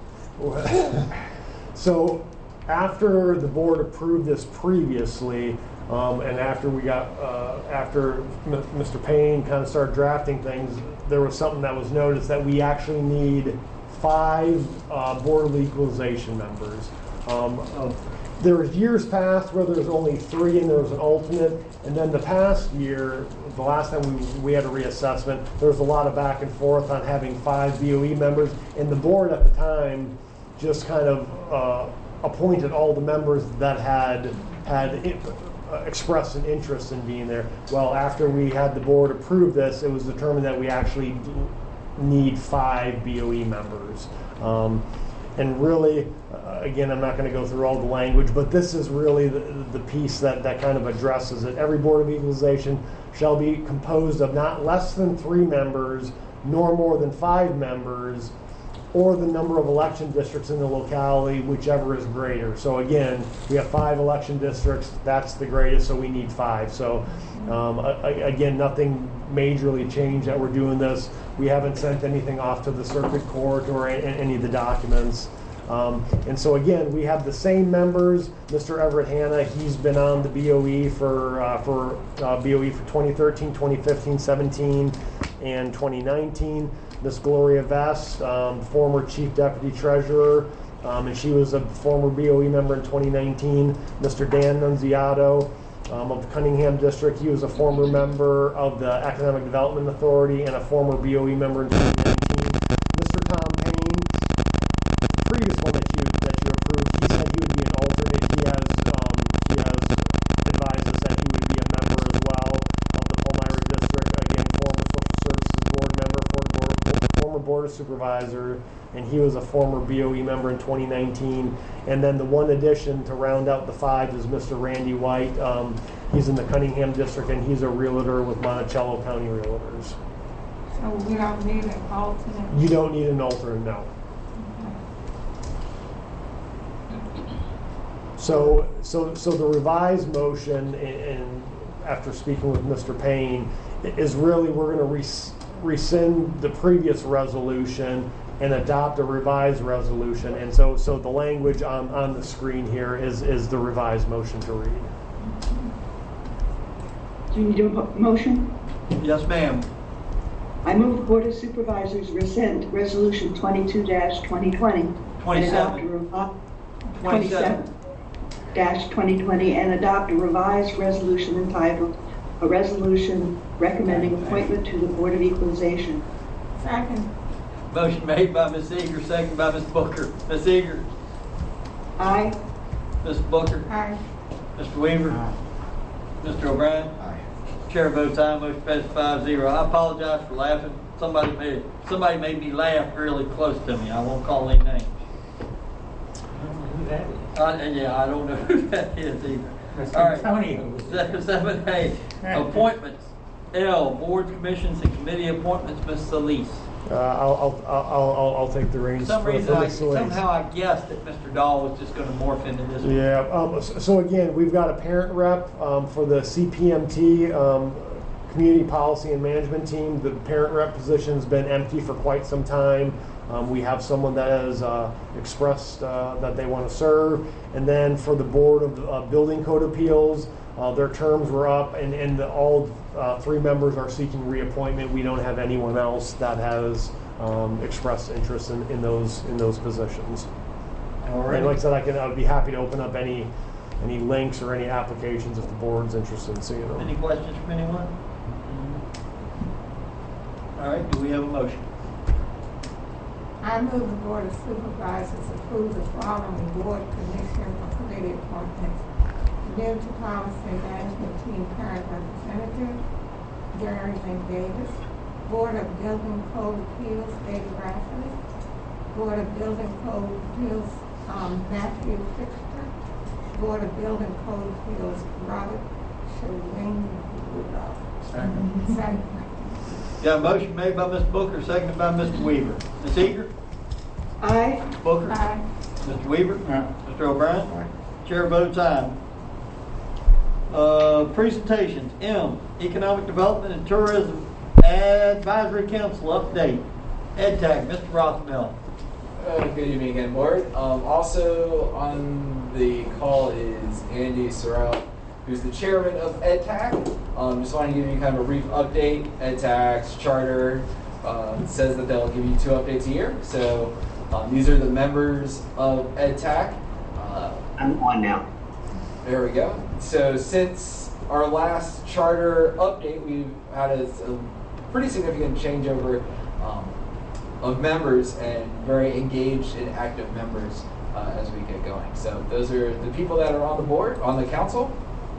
So after the board approved this previously, and after we got, after Mr. Payne kind of started drafting things, there was something that was noticed that we actually need 5 Board of Equalization members. There was years past where there was only 3 and there was an alternate, and then the past year, the last time we had a reassessment, there was a lot of back and forth on having 5 BOE members, and the board at the time just kind of appointed all the members that had expressed an interest in being there. Well, after we had the board approve this, it was determined that we actually need 5 BOE members. And really, again, I'm not going to go through all the language, but this is really the piece that kind of addresses it. Every Board of Equalization shall be composed of not less than 3 members, nor more than 5 members, or the number of election districts in the locality, whichever is greater. So again, we have 5 election districts, that's the greatest, so we need 5. So again, nothing majorly changed that we're doing this. We haven't sent anything off to the circuit court or any of the documents. And so again, we have the same members. Mr. Everett Hanna, he's been on the BOE for BOE for 2013, 2015, 17, and 2019. Miss Gloria Vest, former Chief Deputy Treasurer, and she was a former BOE member in 2019. Mr. Dan Nunziato of the Cunningham District, he was a former member of the Economic Development Authority and a former BOE member in 2019. Mr. Tom Payne, the previous one that you approved, he said he would be an alternate. He has advised us that he would be a member as well of the Palmyra District. Again, former Social Services Board member, former Board of Supervisor, and he was a former BOE member in 2019. And then the one addition to round out the 5 is Mr. Randy White. He's in the Cunningham District, and he's a realtor with Monticello County Realtors. So we don't need an alternate? You don't need an alternate, no. So the revised motion, and after speaking with Mr. Payne, is really we're going to rescind the previous resolution and adopt a revised resolution. And so the language on the screen here is the revised motion to read. Do you need a motion? Yes, ma'am. I move the Board of Supervisors rescind Resolution 22-2020. 27-2020 and adopt a revised resolution entitled A Resolution Recommending Appointment to the Board of Equalization. Second. Motion made by Ms. Eager, second by Ms. Booker. Ms. Eager? Aye. Ms. Booker? Aye. Mr. Weaver? Aye. Mr. O'Brien? Aye. Chair votes aye, motion passes 5-0. I apologize for laughing. Somebody made me laugh really close to me. I won't call any names. I don't know who that is. Yeah, I don't know who that is either. Mr. All right. Antonio. 7A, appointments. L, boards, commissions, and committee appointments. Ms. Solis. I'll take the For reins. some for reason, Ms. Solis. somehow I guessed that Mr. Dahl was just going to morph into this one. Yeah, so again, we've got a parent rep for the CPMT, Community Policy and Management Team. The parent rep position's been empty for quite some time. We have someone that has expressed that they want to serve. And then for the Board of Building Code Appeals, their terms were up, and all three members are seeking reappointment. We don't have anyone else that has expressed interest in those positions. All right. And like I said, I would be happy to open up any links or any applications if the board's interested in seeing them. Any questions from anyone? All right, do we have a motion? I move the Board of Supervisors approve the following board, commission, or committee appointments. Community Policy and Management Team Parent Representative, Gary Lynn Davis. Board of Building Code Appeals, Eddie Rafferty. Board of Building Code Appeals, Matthew Fixter. Board of Building Code Appeals, Robert Sherwin. Second. Got a motion made by Ms. Booker, seconded by Mr. Weaver. Ms. Eager? Aye. Booker? Aye. Mr. Weaver? Mr. O'Brien? Aye. Chair votes aye. Presentations. M, Economic Development and Tourism Advisory Council update. EdTech, Mr. Rothmel. Good evening again, Board. Also on the call is Andy Sorrell, who's the chairman of EdTech. Just want to give you kind of a brief update. EdTech's charter says that they'll give you 2 updates a year. So these are the members of EdTech. I'm on now. There we go. So since our last charter update, we've had a pretty significant changeover of members and very engaged and active members as we get going. So those are the people that are on the board, on the council.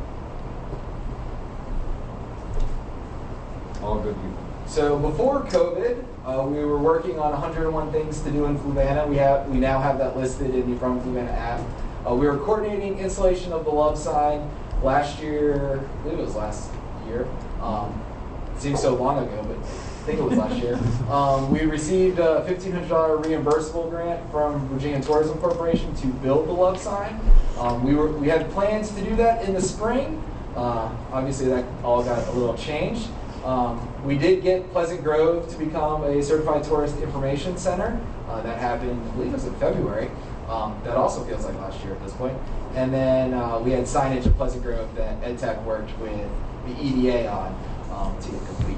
All good people. So before COVID, we were working on 101 things to do in Fluvanna. We now have that listed in the From Fluvanna app. We were coordinating installation of the love sign last year. I believe it was last year. It seems so long ago, but I think it was last year. We received a $1,500 reimbursable grant from Virginia Tourism Corporation to build the love sign. We had plans to do that in the spring. Obviously, that all got a little changed. We did get Pleasant Grove to become a certified tourist information center. That happened, I believe it was in February. That also feels like last year at this point. And then we had signage at Pleasant Grove that EdTech worked with the EDA on to get complete.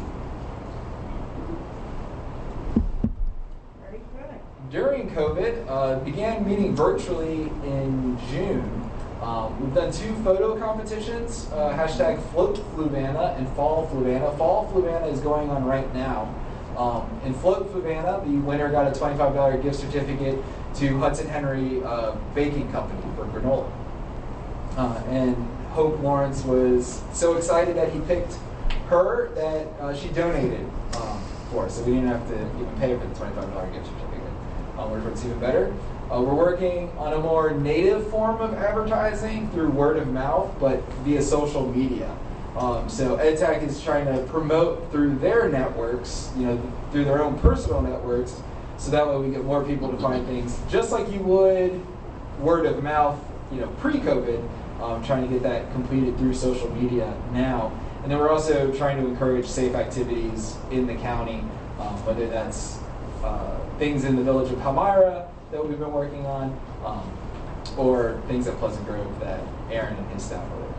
Very good. During COVID, began meeting virtually in June. We've done 2 photo competitions, hashtag Float Fluvanna and Fall Fluvanna. Fall Fluvanna is going on right now. In Float Fluvanna, the winner got a $25 gift certificate to Hudson Henry Baking Company for granola. And Hope Lawrence was so excited that he picked her that she donated for us, so we didn't have to even pay for the $25 gift certificate, which was even better. We're working on a more native form of advertising through word of mouth, but via social media. So EdTech is trying to promote through their networks, through their own personal networks, so that way we get more people to find things, just like you would word of mouth, pre-COVID, trying to get that completed through social media now. And then we're also trying to encourage safe activities in the county, whether that's things in the village of Palmyra that we've been working on, or things at Pleasant Grove that Aaron and his staff are working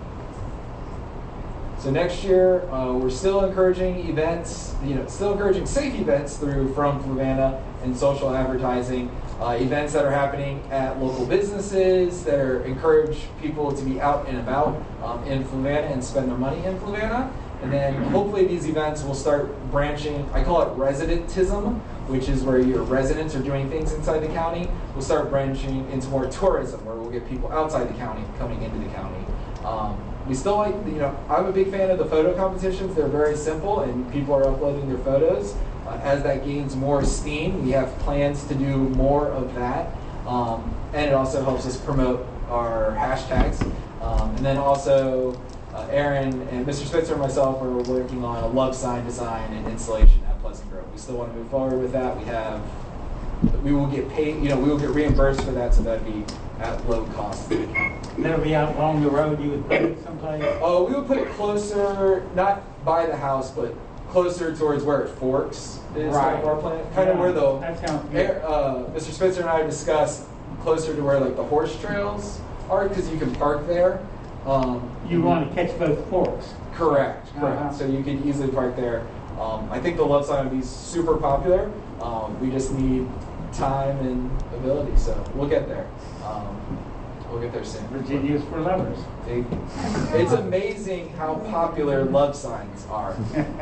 on. So next year, we're still encouraging events, still encouraging safe events through From Fluvanna and social advertising, events that are happening at local businesses that encourage people to be out and about in Fluvanna and spend their money in Fluvanna, And then hopefully these events will start branching, I call it residentism, which is where your residents are doing things inside the county. We'll start branching into more tourism, where we'll get people outside the county coming into the county. We still like, I'm a big fan of the photo competitions. They're very simple and people are uploading their photos. As that gains more steam, we have plans to do more of that. And it also helps us promote our hashtags. And then also, Aaron and Mr. Spitzer and myself are working on a love sign design and installation at Pleasant Grove. We still want to move forward with that. We will get paid, we will get reimbursed for that, so that'd be at low cost to the county. That'll be out along the road, you would put it someplace? Oh, we would put it closer, not by the house, but closer towards where it forks is kind of our plan. Kind of where Mr. Spitzer and I discussed closer to where like the horse trails are, because you can park there. You want to catch both forks? Correct. So you can easily park there. I think the love sign would be super popular. We just need time and ability, so we'll get there. We'll get there soon. Virginia's for lovers. It's amazing how popular love signs are.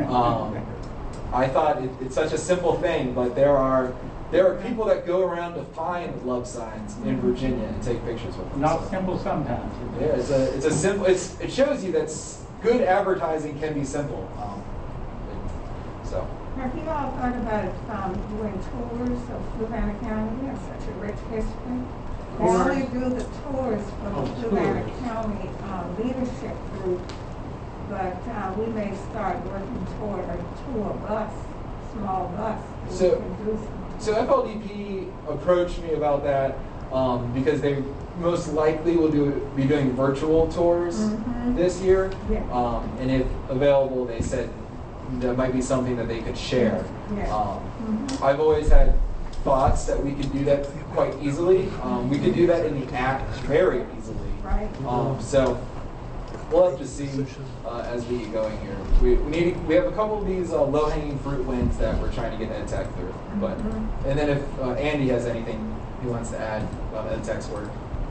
I thought it's such a simple thing, but there are people that go around to find love signs in Virginia and take pictures with them. Not simple sometimes. Yeah, it's a simple. It shows you that good advertising can be simple. So. Have you all thought about doing tours of Fluvanna County? We have such a rich history. We only do the tours for the Fluvanna County leadership group, but we may start working toward a tour bus, small bus. So FLDP approached me about that because they most likely will be doing virtual tours this year. Yeah. And if available, they said that might be something that they could share. Yeah. I've always had thoughts that we could do that quite easily. We could do that in the app very easily. Right. So we'll have to see as we get going here. We have a couple of these low-hanging fruit wins that we're trying to get EdTech through. But and then if Andy has anything he wants to add about EdTech's work.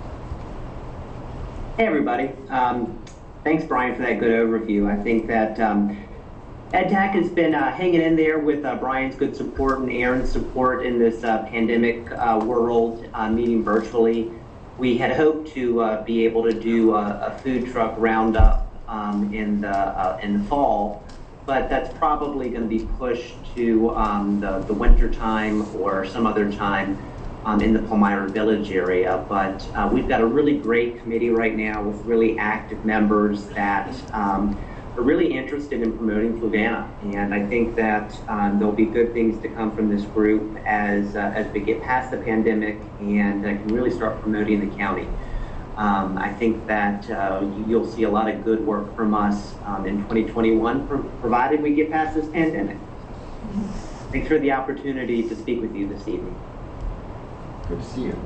Hey everybody. Thanks Brian for that good overview. I think that EdTech has been hanging in there with Brian's good support and Aaron's support in this pandemic world, meeting virtually. We had hoped to be able to do a food truck roundup in the fall, but that's probably going to be pushed to the winter time or some other time in the Palmyra Village area. But we've got a really great committee right now with really active members that are really interested in promoting Fluvanna, and I think that there'll be good things to come from this group as we get past the pandemic and can really start promoting the county. I think that you'll see a lot of good work from us in 2021, provided we get past this pandemic. Thanks for the opportunity to speak with you this evening. Good to see you.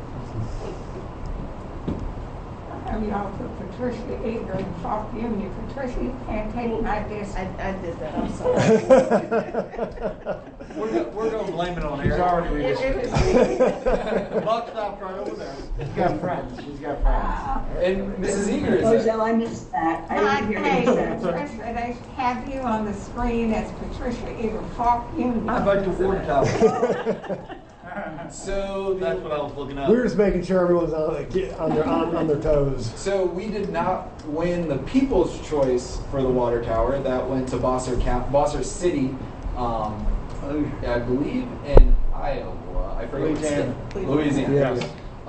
Have y'all put Patricia Eager and Falk Union? Patricia, you can't take my dish. I did that, I'm sorry. We're going to blame it on She's Aaron. already The buck stopped right over there. She's got friends. And Mrs. Eager is Roselle, I missed that. I didn't hear you say that. Patricia, they have you on the screen as Patricia Eager, Falk Union. How about your water tower? So that's what I was looking at. We were just making sure everyone's on their toes. So we did not win the People's Choice for the water tower. That went to Bosser City, I believe in Iowa. I forget what state. Louisiana. Yes.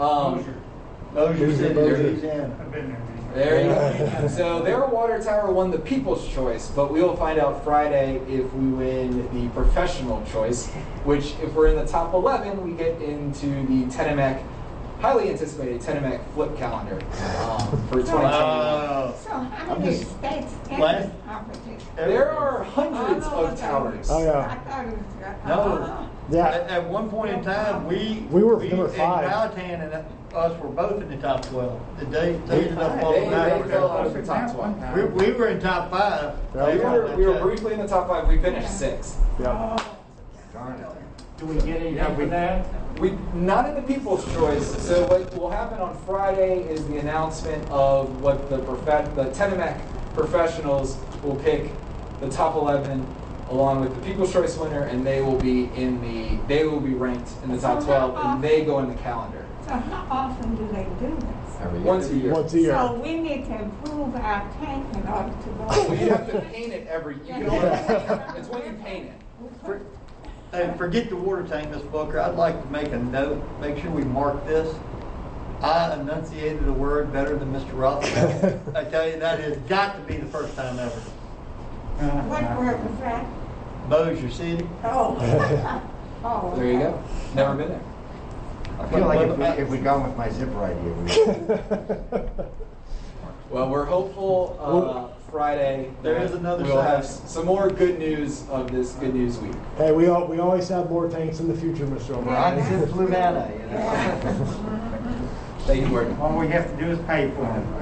Louisiana. I've been there. There you go. So their water tower won the People's Choice, but we will find out Friday if we win the Professional Choice, which if we're in the top 11, we get into the Tenemec, highly anticipated Tenemec flip calendar for 2021. So how many states in this competition? There are hundreds of towers. Oh I yeah. thought it was... No. Yeah. At one point in time, we were number 5. And Powhatan and us were both in the top 12. They ended up They falling out. fell out of the top 12. We were in top 5. We were briefly in the top 5. We finished 6th. Yeah. Do we get anything for that? We not in the People's Choice. So what will happen on Friday is the announcement of what the Tenemec professionals will pick the top 11 along with the People's Choice winner, and they will be ranked in the top 12, and they go in the calendar. So how often do they do this? Once a year. Once a year. So we need to improve our tank in order to go. Well, you have to paint it you can only it's when you paint it. And forget the water tank, Ms. Booker. I'd like to make a note, make sure we mark this. I enunciated a word better than Mr. Rothschild. I tell you, that has got to be the first time ever. What word was that? Mosier City. Oh. Oh. There you go. Never been there. I feel like if we'd gone with my zipper idea, we would. Well, we're hopeful Friday there is another we'll have side. some more good news of this Good News Week. Hey, we always have more tanks in the future, Mr. O'Brien. It's in Fluvanna, you know. Thank you, Gordon. All we have to do is pay for them.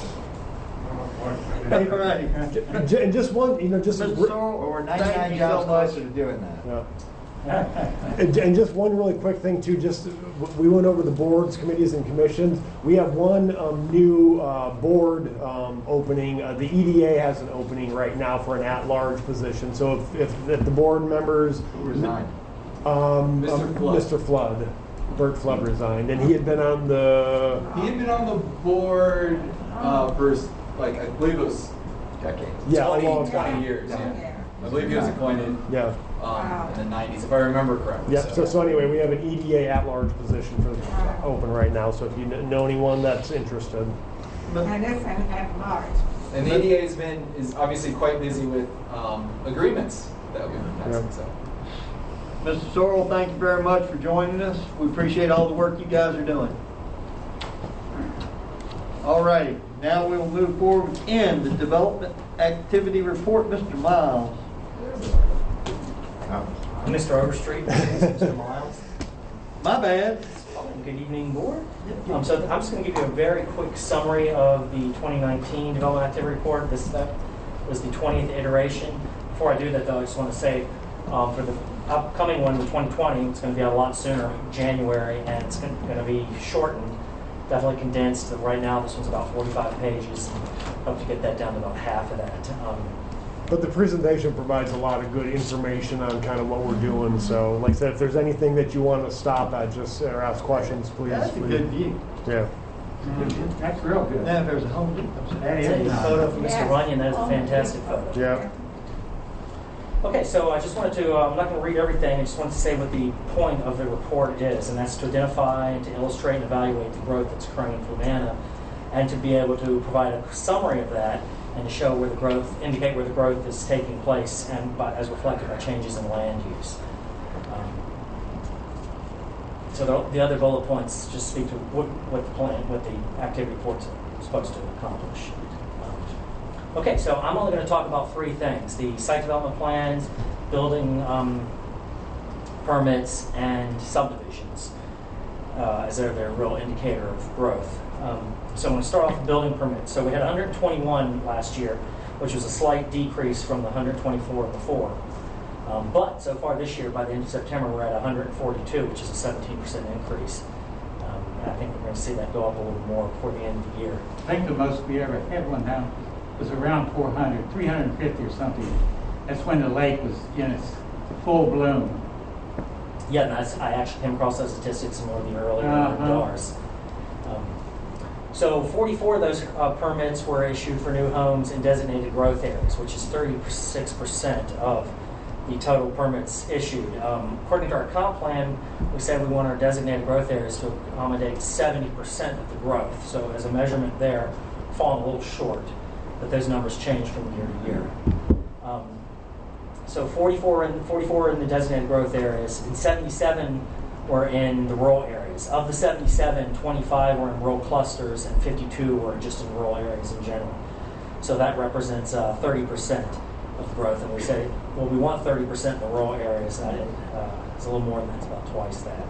All right. And just one, just Mr. Sorrell, we're 99 jobs closer to doing that. Yeah. And just one really quick thing too, we went over the boards, committees, and commissions. We have one new board opening. The EDA has an opening right now for an at-large position. So if the board members... Who resigned? Mr. Flood. Bert Flood resigned, and he had been on the... He had been on the board for, like, I believe it was decades. Yeah, 20 years. Yeah. I believe he was appointed in the 90s, if I remember correctly. Yep. So anyway, we have an EDA at-large position for open right now. So if you know anyone that's interested, And it's an at-large. And the EDA is obviously quite busy with agreements that we've been passing. So. Mr. Sorrell, thank you very much for joining us. We appreciate all the work you guys are doing. All righty, now we will move forward in the development activity report. Mr. Miles. Mr. Overstreet, Mr. Miles. My bad. Good evening, board. So I'm just going to give you a very quick summary of the 2019 development activity report. That was the 20th iteration. Before I do that, though, I just want to say for the upcoming one, the 2020, it's going to be a lot sooner, January, and it's going to be shortened, definitely condensed. Right now, this one's about 45 pages. Hope to get that down to about half of that. But the presentation provides a lot of good information on kind of what we're doing. So, like I said, if there's anything that you want to stop at, or ask questions, please. That's a good view. Yeah. That's real good. Now, if there's a Home Depot. That is a photo from Mr. Runyon. That is a fantastic photo. Yeah. Okay, so I just wanted to, I'm not going to read everything, I just wanted to say what the point of the report is, and that's to identify and to illustrate and evaluate the growth that's occurring in Fluvanna, and to be able to provide a summary of that, and to show where the growth, indicate where the growth is taking place, and as reflected by changes in land use. So the other bullet points just speak to what the activity report's supposed to accomplish. Okay, so I'm only going to talk about three things: the site development plans, building permits, and subdivisions, as they're their real indicator of growth. So I'm going to start off with building permits. So we had 121 last year, which was a slight decrease from the 124 before. But so far this year, by the end of September, we're at 142, which is a 17% increase. And I think we're going to see that go up a little more before the end of the year. I think the most we ever had one down was around 400, 350 or something. That's when the lake was in its full bloom. Yeah, and I actually came across those statistics in one of the earlier DARs. So 44 of those permits were issued for new homes in designated growth areas, which is 36% of the total permits issued. According to our comp plan, we said we want our designated growth areas to accommodate 70% of the growth. So as a measurement there, falling a little short, but those numbers change from year to year. So 44 in the designated growth areas, and 77 were in the rural areas. Of the 77, 25 were in rural clusters, and 52 were just in rural areas in general. So that represents 30% of the growth. And we say, well, we want 30% in the rural areas. It's a little more than that. It's about twice that.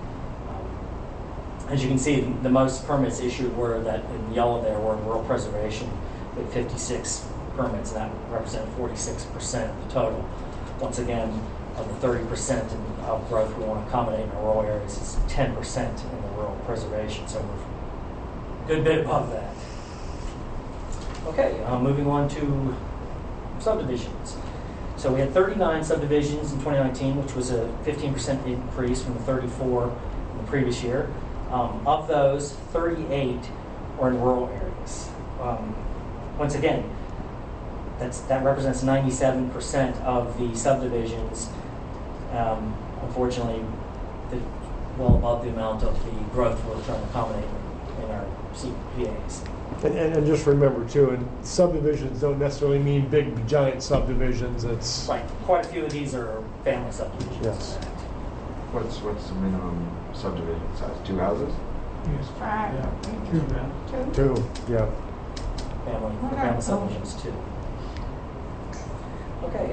As you can see, the most permits issued were that in yellow there were in rural preservation with 56 permits, and that represented 46% of the total. Once again, of the 30% of growth we want to accommodate in our rural areas, it's 10% in the rural preservation, so we're a good bit above that. Okay, moving on to subdivisions. So we had 39 subdivisions in 2019, which was a 15% increase from the 34 in the previous year. Of those, 38 were in rural areas. Once again, that represents 97% of the subdivisions. Unfortunately, well above the amount of the growth we're trying to accommodate in our CPAs. And just remember too, and subdivisions don't necessarily mean big giant subdivisions. It's right. Quite a few of these are family subdivisions. Yes. What's the minimum subdivision size? 2 houses? Yes. Right. Yeah, 2 now. 2, yeah. Family subdivisions too. Okay.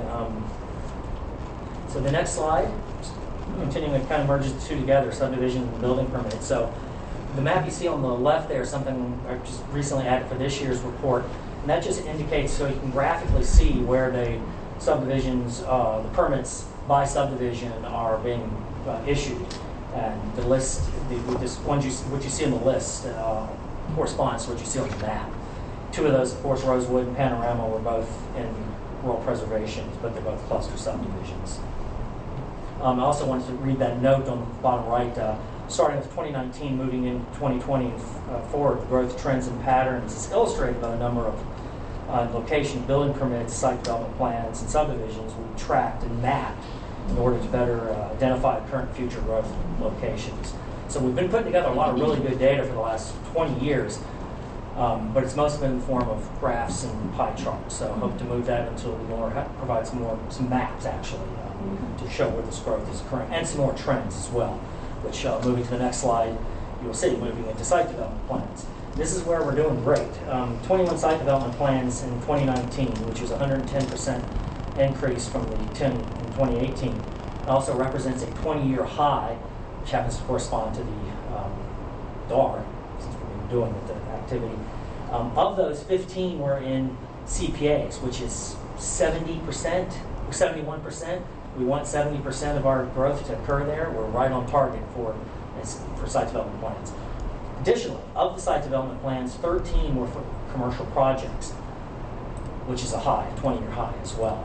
So the next slide, continuing to kind of merges the two together, subdivision and building permit. So the map you see on the left there is something I just recently added for this year's report, and that just indicates so you can graphically see where the subdivisions, the permits by subdivision are being issued, and the list, what you see on the list corresponds to what you see on the map. 2 of those, of course, Rosewood and Panorama, were both in rural preservation, but they're both cluster subdivisions. I also wanted to read that note on the bottom right. Starting with 2019, moving into 2020 and forward, the growth trends and patterns is illustrated by the number of location building permits, site development plans, and subdivisions we tracked and mapped in order to better identify current and future growth locations. So we've been putting together a lot of really good data for the last 20 years, but it's mostly been in the form of graphs and pie charts. So I hope to move that into provide some maps actually to show where this growth is occurring, and some more trends as well. Which, moving to the next slide, you will see moving into site development plans. This is where we're doing great. 21 site development plans in 2019, which was 110% increase from the 10 in 2018. It also represents a 20-year high, which happens to correspond to the DAR, since we've been doing the activity. Of those, 15 were in CPAs, which is 70% or 71%. We want 70% of our growth to occur there. We're right on target for site development plans. Additionally, of the site development plans, 13 were for commercial projects, which is a high, a 20-year high as well.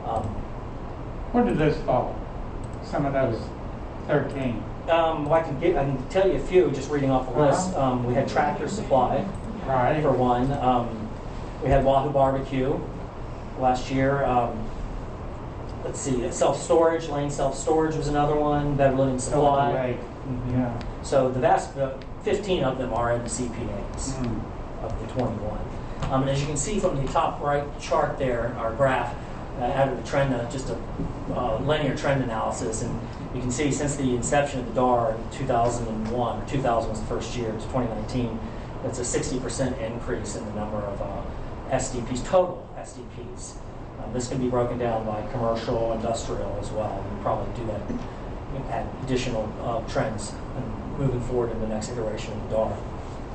Where did those fall? Some of those 13. Well, I can tell you a few just reading off the list. We had Tractor Supply, right, for one. We had Wahoo Barbecue last year. Let's see, self-storage, Lane Self-Storage was another one, Better Living Supply. Right. Yeah. So the vast, 15 of them are in the CPAs of the 21. And as you can see from the top right chart there, our graph, added a trend, just a linear trend analysis, and you can see since the inception of the DAR in 2001, or 2000 was the first year, to 2019, that's a 60% increase in the number of SDPs, total SDPs. This can be broken down by commercial, industrial as well. We'll probably do that, add additional trends and moving forward in the next iteration of the DAR.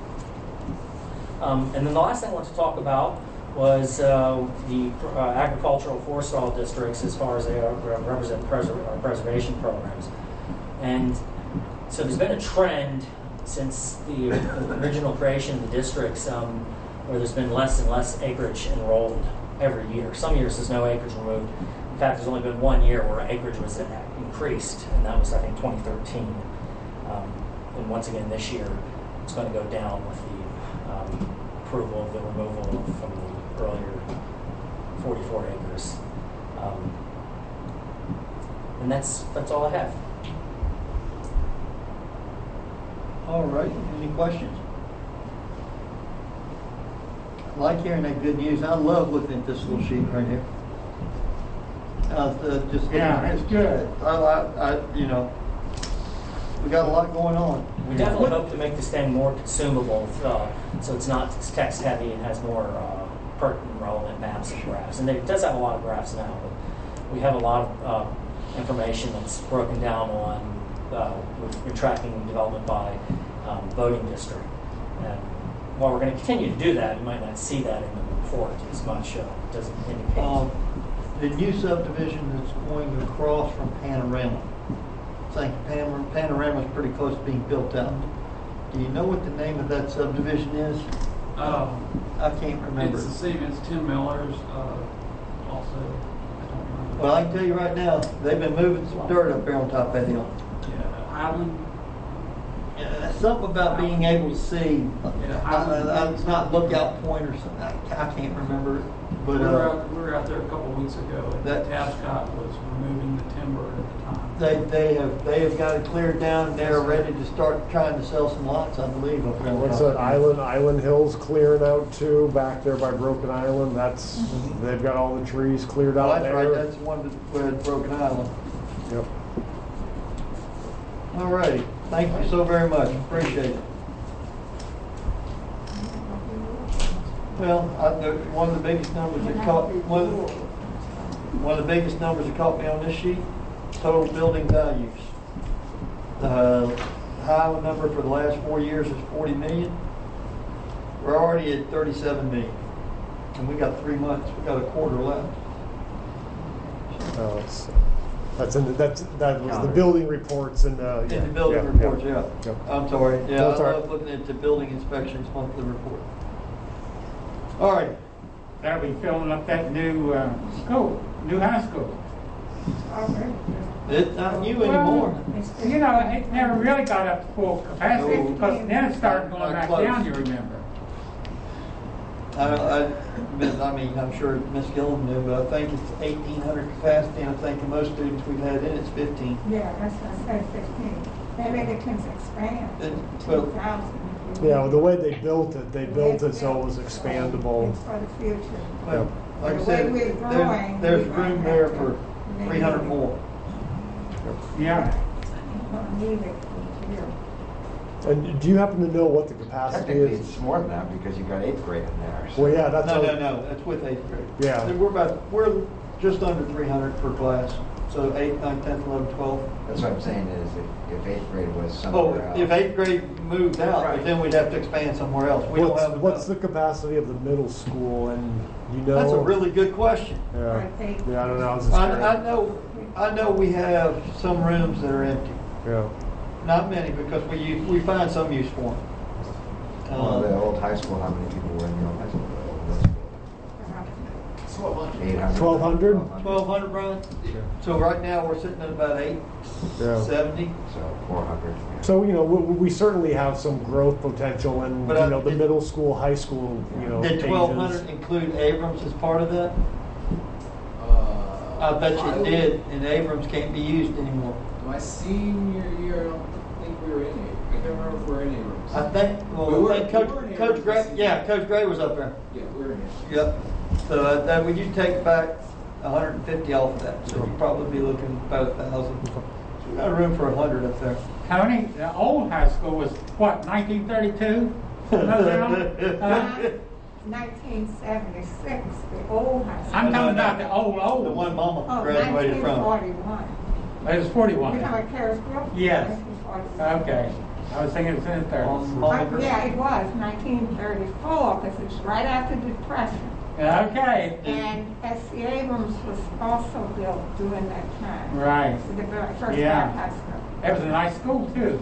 And then the last thing I want to talk about was the agricultural forestall districts as far as they represent preservation programs. And so there's been a trend since the original creation of the districts where there's been less and less acreage enrolled every year. Some years there's no acreage removed. In fact, there's only been 1 year where acreage was increased, and that was, I think, 2013. And once again, this year, it's going to go down with the approval of the removal from the earlier 44 acres. And that's all I have. All right, any questions? I like hearing that good news. I love looking at this little sheet right here. Yeah, it's good. You know, we got a lot going on. We definitely hope to make this thing more consumable, so it's not text heavy and has more pertinent, relevant maps and graphs. And it does have a lot of graphs now, but we have a lot of information that's broken down on, we've been tracking development by voting district. And while we're going to continue to do that, you might not see that in the report as much. It doesn't indicate. The new subdivision that's going across from Panorama. I think Panorama is pretty close to being built out. Do you know what the name of that subdivision is? I can't remember. It's the same. It's Tim Miller's also. I don't remember. Well, I can tell you right now, they've been moving some dirt up there on top of that hill. Yeah, Highland. Yeah, something about being able to see. It's not Lookout Point or something. I can't remember. But we were out there a couple of weeks ago, and Tascott was removing the timber at the time. They have got it cleared down. They're ready to start trying to sell some lots, I believe. Up there. What's that? Island Hills clearing out too, back there by Broken Island. That's they've got all the trees cleared out That's there. right. That's the one with Broken Island. Yep. All righty. Thank you so very much. Appreciate it. Well, one of the biggest numbers that caught one of the biggest numbers that caught me on this sheet: total building values. The high number for the last 4 years is 40 million. We're already at 37 million, and we got 3 months. We got a quarter left. That was the building reports and In the building reports, yeah. I'm sorry. Yeah, I love looking at the building inspections monthly report. All right. That'll be filling up that new school, new high school. It's not new anymore. You know, it never really got up to full capacity because then it started going back down, you remember. I mean, I'm sure Miss Gillum knew, but I think it's 1,800 capacity, and I think the most students we've had in it's 15. Yeah, that's what I said, 15. Maybe they can expand. 2,000. Yeah, well, the way they built it so it was expandable. It's for the future. Well, like I The way said, we're growing, there's we're room gonna there have for 300 more. Yeah. We're gonna need it here. And do you happen to know what the capacity Technically, is? it's more than that because you got 8th grade in there. So. Well, yeah, that's No, that's with 8th grade. Yeah. We're just under 300 per class. So 8th, 9th, 10th, 11th, 12th. That's what I'm saying is if 8th grade was somewhere else. If 8th grade moved out, then we'd have to expand somewhere else. We don't have What's the capacity of the middle school? And you know, That's a really good question. Yeah, I don't know. I was just I know we have some rooms that are empty. Yeah. Not many because we find some use for them. The old high school, how many people were in the old high school? 1,200? 1,200, Brian? So right now we're sitting at about 870. So 400. So, you know, we certainly have some growth potential in, But the middle school, high school, Did 1,200 include Abrams as part of that? I bet you it did, and Abrams can't be used anymore. My senior year, I don't think we were in it. I can't remember if we were in Abrams. I think, Coach Gray, Coach Gray was up there. Yeah, we were in it. Yep. So when you take back 150 off of that, so you'd probably be looking about 1,000. So we got room for 100 up there. Tony, the old high school was what, 1932? 1976, the old high school. I'm talking about the old. The one Mama Oh, graduated from. 1941. It was 41. You're talking about Carisbrooke? Yes. 1941. Okay. I was thinking it was in the 30s. Yeah, it was 1934 because it's right after the Depression. Okay. And S.C. Abrams was also built during that time. Right. The first Yeah. high school. It was a nice school too.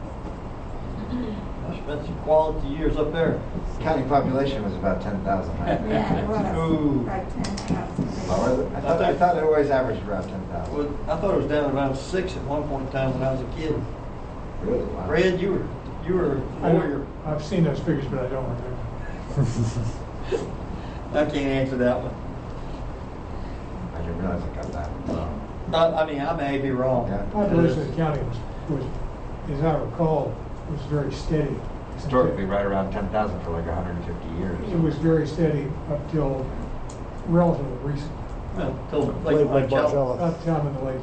I spent some quality years up there. County population was about 10,000. Yeah, it was. Ooh. About 10,000. Lower than- I thought it always averaged around 10,000. Well, I thought it was down around 6 at one point in time when I was a kid. Really? Wow. Red, you were a lawyer. I've seen those figures, but I don't remember. I can't answer that one. I didn't realize I got that. I mean, I may be wrong. Population of the county was, as I recall, was very steady. Historically, right around 10,000 for like 150 years. It was very steady up till relatively recent. Till Lake Marcella. Up time in the lake.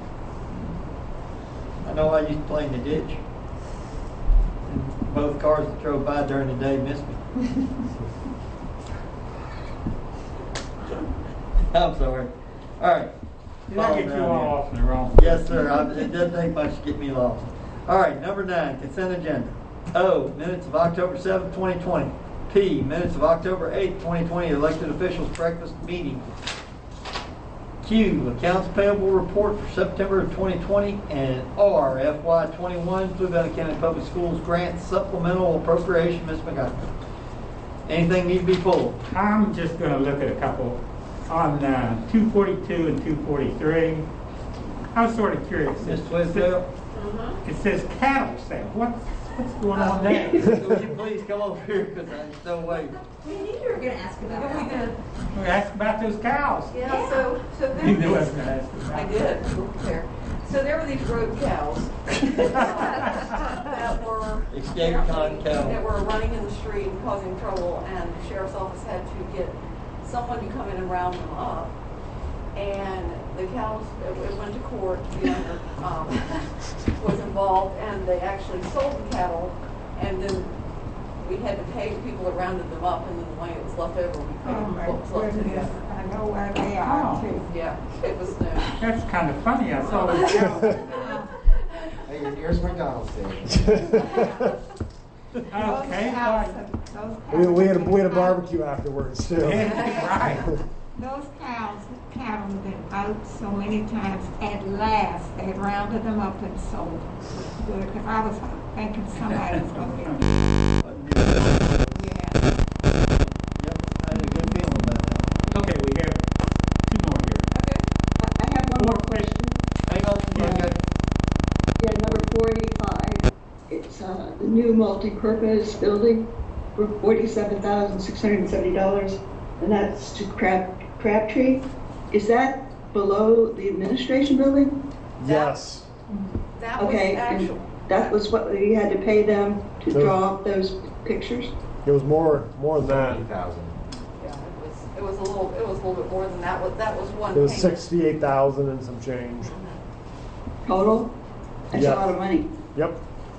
I know I used to play in the ditch. And both cars that drove by during the day missed me. I'm sorry. All right. Did I get you all off in the wrong? Yes, sir. It doesn't take much to get me lost. All right, number 9, consent agenda. O, minutes of October 7th, 2020. P, minutes of October 8th, 2020, elected officials breakfast meeting. Q, accounts payable report for September of 2020. And R, FY21, Fluvanna County Public Schools grant supplemental appropriation. Ms. McGuire. Anything need to be pulled? I'm just going to look at a couple on 242 and 243. I was sort of curious. Ms. Twisdale? It says cattle sale. What's going on there? Would you please come over here, because I'm still waiting. We knew you were going to ask about that. We did. We asked about those cows. Yeah, so there You were knew I was these- going to ask about I that. did, we were prepared. So there were these road cows that were Escape con cow. that were running in the street and causing trouble, and the sheriff's office had to get someone to come in and round them up. And the cows, it went to court, the owner was involved, and they actually sold the cattle, and then we had to pay the people that rounded them up, and then the money that was left over, we paid what was left to the owner. I know where they are too. Yeah, it was new. That's kind of funny. I saw those cows. Hey, here's McDonald's station. Okay. We had a barbecue afterwards too. Right. Those cows, cattle have been out so many times, at last, they rounded them up and sold them. Good, because I was thinking somebody was going to get them. I had a good feeling about that. Okay, we have two more here. I have one more question. Hang on, Yeah, number 485. It's the new multi-purpose building for $47,670, and that's to Crabtree. Is that below the administration building? Yes. That was Okay, actual. and that was what we had to pay them to draw up those pictures? It was more than that. 80,000. Yeah, it was a little bit more than that. That was one It was payment. 68,000 and some change. Total? That's Yeah. a lot of money. Yep.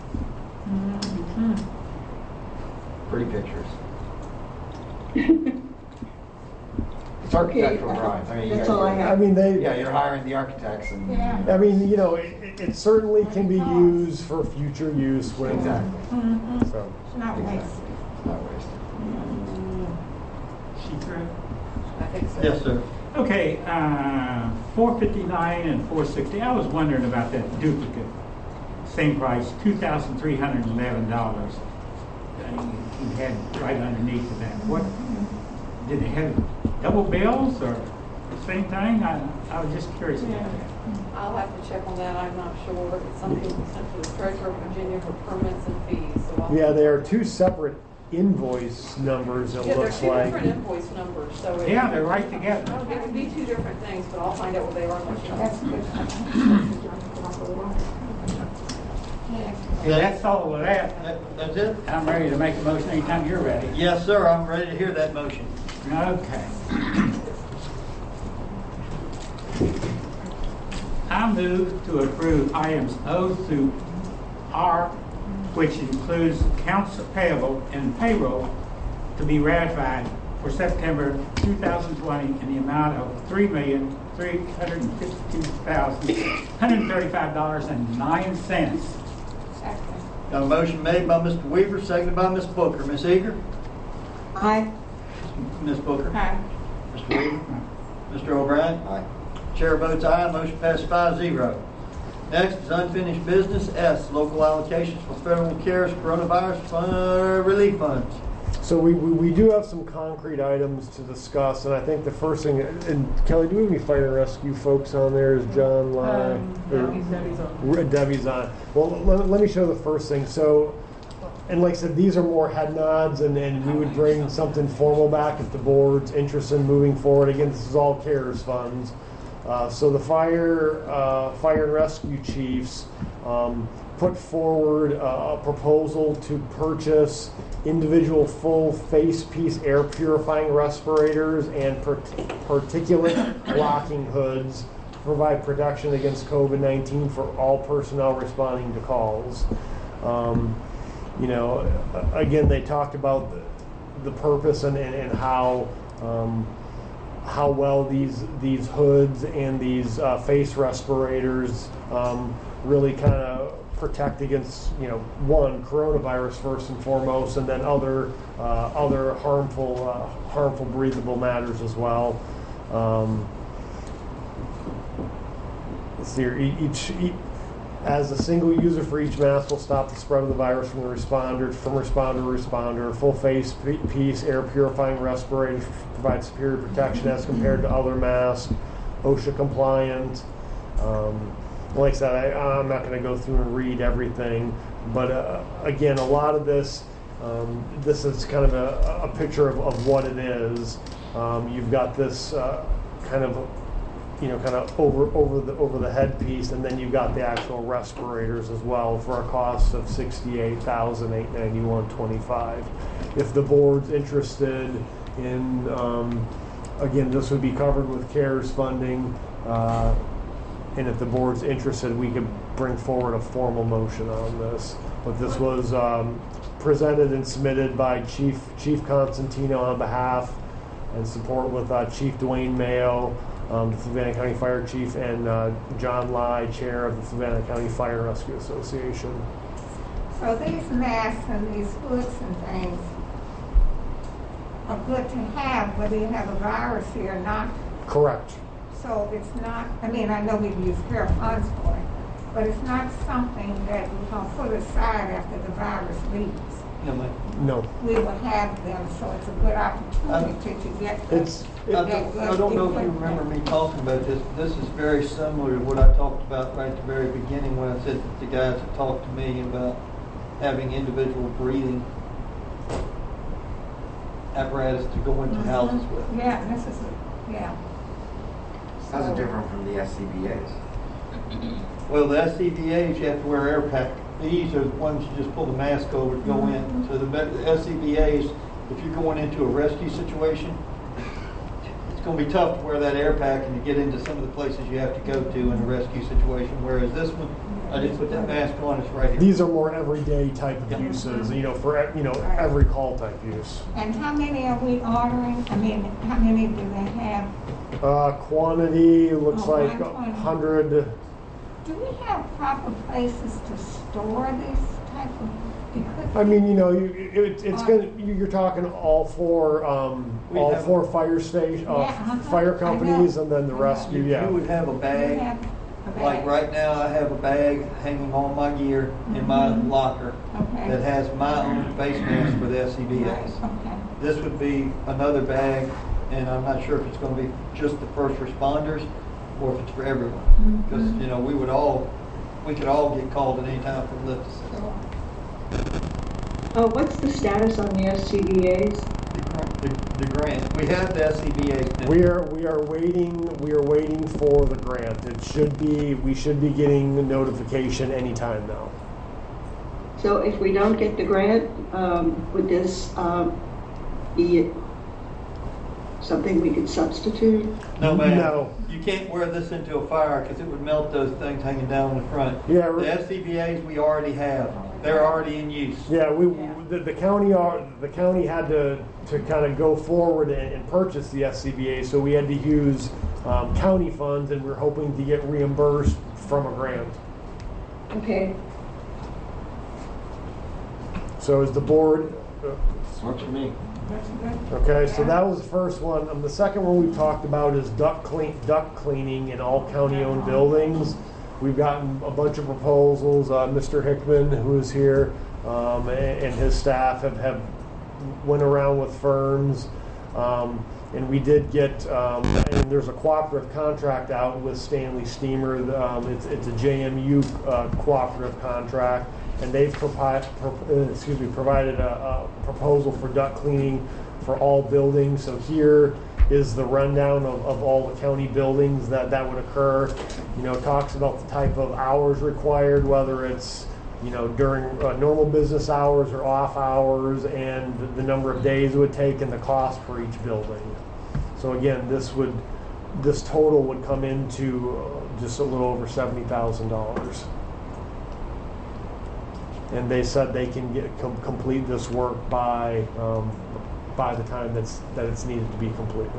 Pretty pictures. It's architectural drawings. I mean, That's all I have. I mean, Yeah, you're hiring the architects and. Yeah. I mean, you know, it certainly can be used for future use when. Exactly. So. It's not wasted. It's not wasted. She through? I think so. Yes, sir. Okay, 459 and 460. I was wondering about that duplicate. Same price, $2,311. You had right underneath of that. What did they have double bills or the same thing? I was just curious about that. I'll have to check on that. I'm not sure. It's something sent to the treasurer of Virginia for permits and fees. So Yeah, they are two separate invoice numbers, it Yeah, they're looks two like. different invoice numbers, so. Yeah, they're right together. It would be two different things, but I'll find out what they are. and let you know. Yeah, that's all of that. That's it? I'm ready to make a motion anytime you're ready. Yes, sir, I'm ready to hear that motion. Okay. I move to approve items O through R, which includes accounts payable and payroll, to be ratified for September 2020 in the amount of $3,352,135.09. Got a motion made by Mr. Weaver, seconded by Ms. Booker. Ms. Eager? Aye. Ms. Booker? Aye. Mr. Weaver? Mr. O'Brien? Aye. Chair votes aye, motion passes 5-0. Next is unfinished business. S, local allocations for federal CARES coronavirus relief funds. So we do have some concrete items to discuss, and I think the first thing, and Kelly, do we have any fire and rescue folks on there? Is John live? Debbie's on. Well, let me show the first thing. So, and like I said, these are more head nods, and we would bring something formal back if the board's interested in moving forward. Again, this is all CARES funds. So the fire and rescue chiefs put forward a proposal to purchase individual full face piece air purifying respirators and particulate blocking hoods to provide protection against COVID-19 for all personnel responding to calls. You know, again, they talked about the purpose and how well these hoods and these face respirators really kind of protect against, you know, one, coronavirus first and foremost, and then other harmful breathable matters as well. Let's see here. As a single user for each mask will stop the spread of the virus from responder to responder. Full face piece, air purifying respirators provide superior protection as compared to other masks. OSHA compliant. Like I said, I'm not going to go through and read everything, but again, a lot of this, this is kind of a picture of what it is. You've got this kind of over the headpiece, and then you've got the actual respirators as well for a cost of $68,891.25. If the board's interested in, again, this would be covered with CARES funding, and if the board's interested, we could bring forward a formal motion on this. But this was presented and submitted by Chief Constantino on behalf, and support with Chief Dwayne Mayo, the Fluvanna County Fire Chief, and John Lai, Chair of the Fluvanna County Fire and Rescue Association. So these masks and these hoods and things are good to have, whether you have a virus here or not. Correct. So it's not, I mean, I know we use fair funds for it, but it's not something that we're going to put aside after the virus leaves. No. We will have them, so it's a good opportunity to get them. I don't know if you remember me talking about this. This is very similar to what I talked about right at the very beginning when I said that the guys had talked to me about having individual breathing apparatus to go into houses with. Yeah, this is, yeah. How's it different from the SCBA's? Well, the SCBA's, you have to wear air pack. These are the ones you just pull the mask over to go in. So the SCBA's, if you're going into a rescue situation, it's going to be tough to wear that air pack and to get into some of the places you have to go to in a rescue situation. Whereas this one, I didn't put that mask on. It's right here. These are more everyday type of uses, for every call type use. And how many are we ordering? I mean, how many do they have? Quantity looks like 100. Do we have proper places to store this type of equipment? I mean, you're talking all four fire station, fire companies, and then the rescue. Yeah. You would have a bag. Like right now, I have a bag hanging on my gear in my locker that has my own face mask for the SCBA's. This would be another bag, and I'm not sure if it's going to be just the first responders or if it's for everyone. Because we could all get called at any time for the lift assist. What's the status on the SCBA's? The grant. We have the SCBA's. We are waiting for the grant. We should be getting the notification anytime now. So if we don't get the grant, would this be something we could substitute? No, ma'am. No. You can't wear this into a fire because it would melt those things hanging down in the front. Yeah. The SCBA's we already have. They're already in use. Yeah, the county had to kind of go forward and purchase the SCBA, so we had to use county funds, and we're hoping to get reimbursed from a grant. Okay. So is the board? Works for me. Okay, so that was the first one. The second one we talked about is duct cleaning in all county-owned buildings. We've gotten a bunch of proposals. Mr. Hickman, who is here, and his staff have went around with firms, and we did get. And there's a cooperative contract out with Stanley Steamer. It's a JMU cooperative contract, and they've provided a proposal for duct cleaning for all buildings. So here is the rundown of all the county buildings that would occur. It talks about the type of hours required, whether it's during normal business hours or off hours, and the number of days it would take and the cost for each building. So again, this total would come into just a little over $70,000. And they said they can complete this work by the time that it's needed to be completed.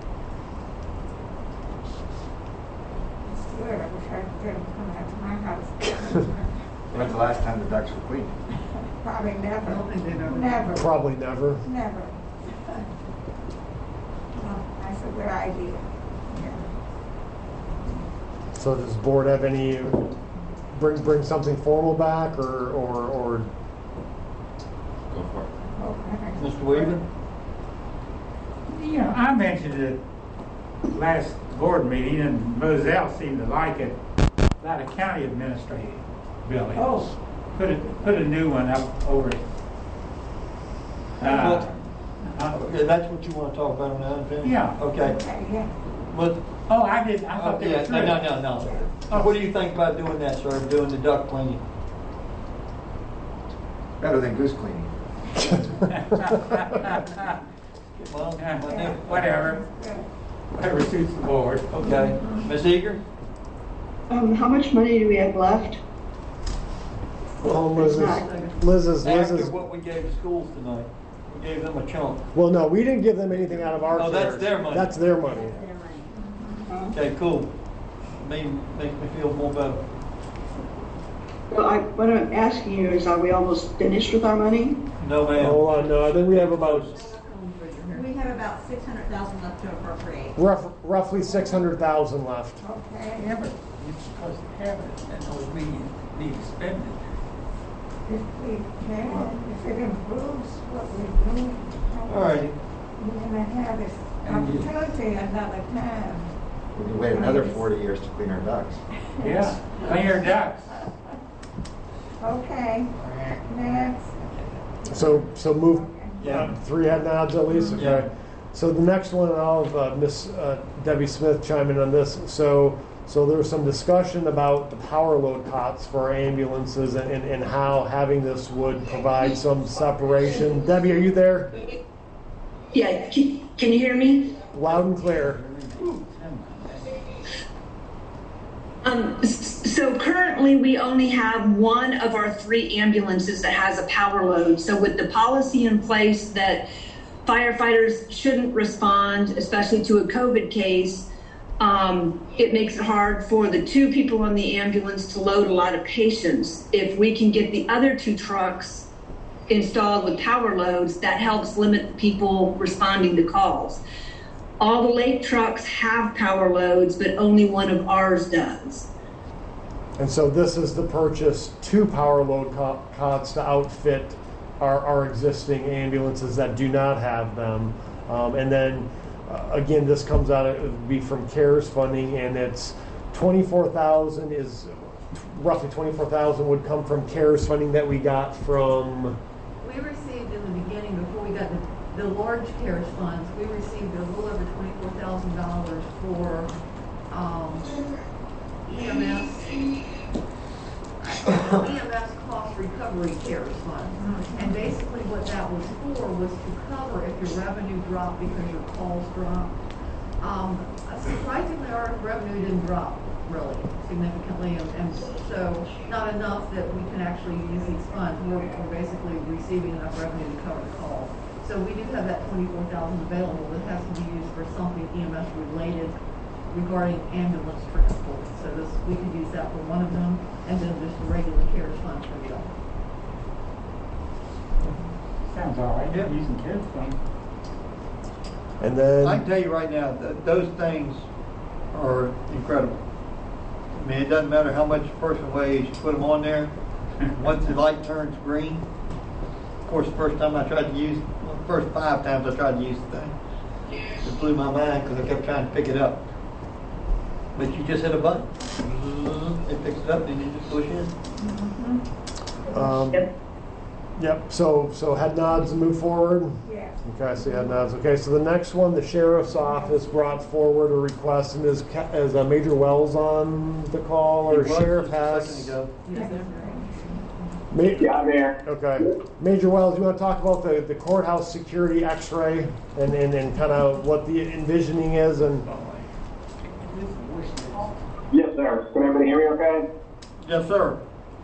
Good. I wish I could come out to my house. When's the last time the ducts were cleaned? Probably never. Never. Probably never. Never. That's a good idea. Yeah. So does the board have any bring something formal back or Go for it. Mr. Weaver? You know, I mentioned it last board meeting, and Moselle seemed to like it, about a county administrative building. Oh. Put a new one up over it. Okay, that's what you want to talk about on the unfinished? Yeah. Okay. Well, Oh, I did. I thought they yeah, were through. no. What do you think about doing that, sir? Doing the duct cleaning? Better than goose cleaning. Well, Whatever. Whatever suits the board. Okay. Ms. Eager? How much money do we have left? Liz's. After what we gave the schools tonight, we gave them a chunk. Well, no, we didn't give them anything out of our Oh, that's shares. their money. That's their money. Okay, cool. Makes me feel more better. Well, what I'm asking you is, are we almost finished with our money? No, ma'am. Hold on, no, I think we have about We have about 600,000 left to appropriate. roughly 600,000 left. Okay. Yeah, but it's supposed to have it, and those meetings need to spend it. If we can, if it improves what we're doing. All righty. We're gonna have this opportunity another time. We can wait another 40 years to clean our ducts. Yeah, clean your ducks. Okay, next. So move, three head nods at least, okay? Yeah. So the next one, I'll have Miss Debbie Smith chime in on this. So there was some discussion about the power load cots for our ambulances and how having this would provide some separation. Debbie, are you there? Yeah, can you hear me? Loud and clear. So currently we only have one of our 3 ambulances that has a power load. So with the policy in place that firefighters shouldn't respond, especially to a COVID case, it makes it hard for the 2 people on the ambulance to load a lot of patients. If we can get the other 2 trucks installed with power loads, that helps limit people responding to calls. All the lake trucks have power loads, but only one of ours does. And so this is to purchase 2 power load cots to outfit our existing ambulances that do not have them. And then, again, this comes out, it would be from CARES funding, and it's 24,000 is, roughly 24,000 would come from CARES funding that we got from... We received in the beginning, before we got the large CARES funds, we received a little over $24,000 for EMS cost recovery CARES fund. And basically what that was for was to cover if your revenue dropped because your calls dropped. Surprisingly, our revenue didn't drop really significantly, and so not enough that we can actually use these funds. We're basically receiving enough revenue to cover the calls. So we do have that 24,000 available that has to be used for something EMS related regarding ambulance transport. So we could use that for one of them, and then just the regular CARES fund for the other. Sounds all right. Yep. Using CARES funds. And then... I can tell you right now, those things are incredible. I mean, it doesn't matter how much a person weighs, you put them on there, once the light turns green, of course, the first 5 times I tried to use the thing, it blew my mind because I kept trying to pick it up. But you just hit a button, it picks it up, and you just push in. Yep. So head nods and move forward. Yeah. Okay, so head nods. Okay, so the next one, the sheriff's office brought forward a request, and is Major Wells on the call, or Sheriff Hess? Yeah, I'm here. Okay, Major Wells, you want to talk about the courthouse security X-ray and kind of what the envisioning is and. Yes, sir. Can everybody hear me okay? Yes, sir.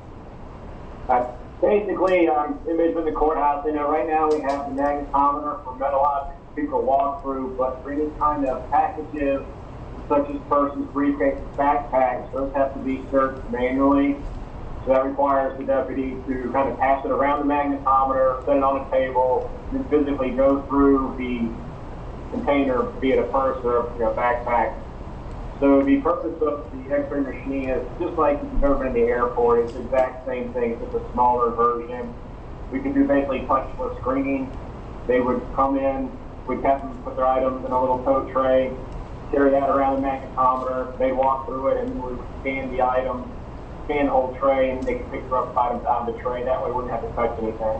Basically, image of the courthouse, right now we have the magnetometer for metal objects people walk through, but for any kind of packages, such as persons, briefcases, backpacks, those have to be searched manually. So that requires the deputy to kind of pass it around the magnetometer, set it on a table, and physically go through the container, be it a purse or a backpack. So the purpose of the X-ray machine is just like you've ever been in the airport. It's the exact same thing. It's just a smaller version. We can do basically touchless screening. They would come in, we'd have them put their items in a little tote tray, carry that around the magnetometer. They'd walk through it, and then we would scan the item, scan the whole tray, and they could pick the up items out of the tray. That way we wouldn't have to touch anything.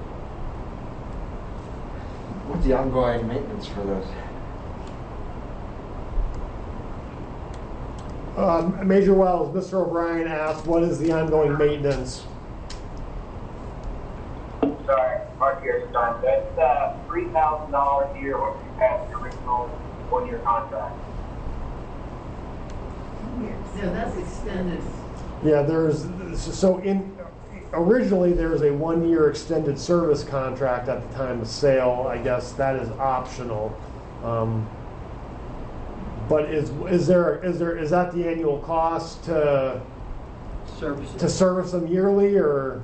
What's the ongoing maintenance for those? Major Wells, Mr. O'Brien asked, what is the ongoing maintenance? Sorry, Mark here. That's $3,000 a year once you pass the original one-year contract. Yeah, that's extended. Yeah, originally there was a 1-year extended service contract at the time of sale. I guess that is optional. But is that the annual cost to service them yearly, or?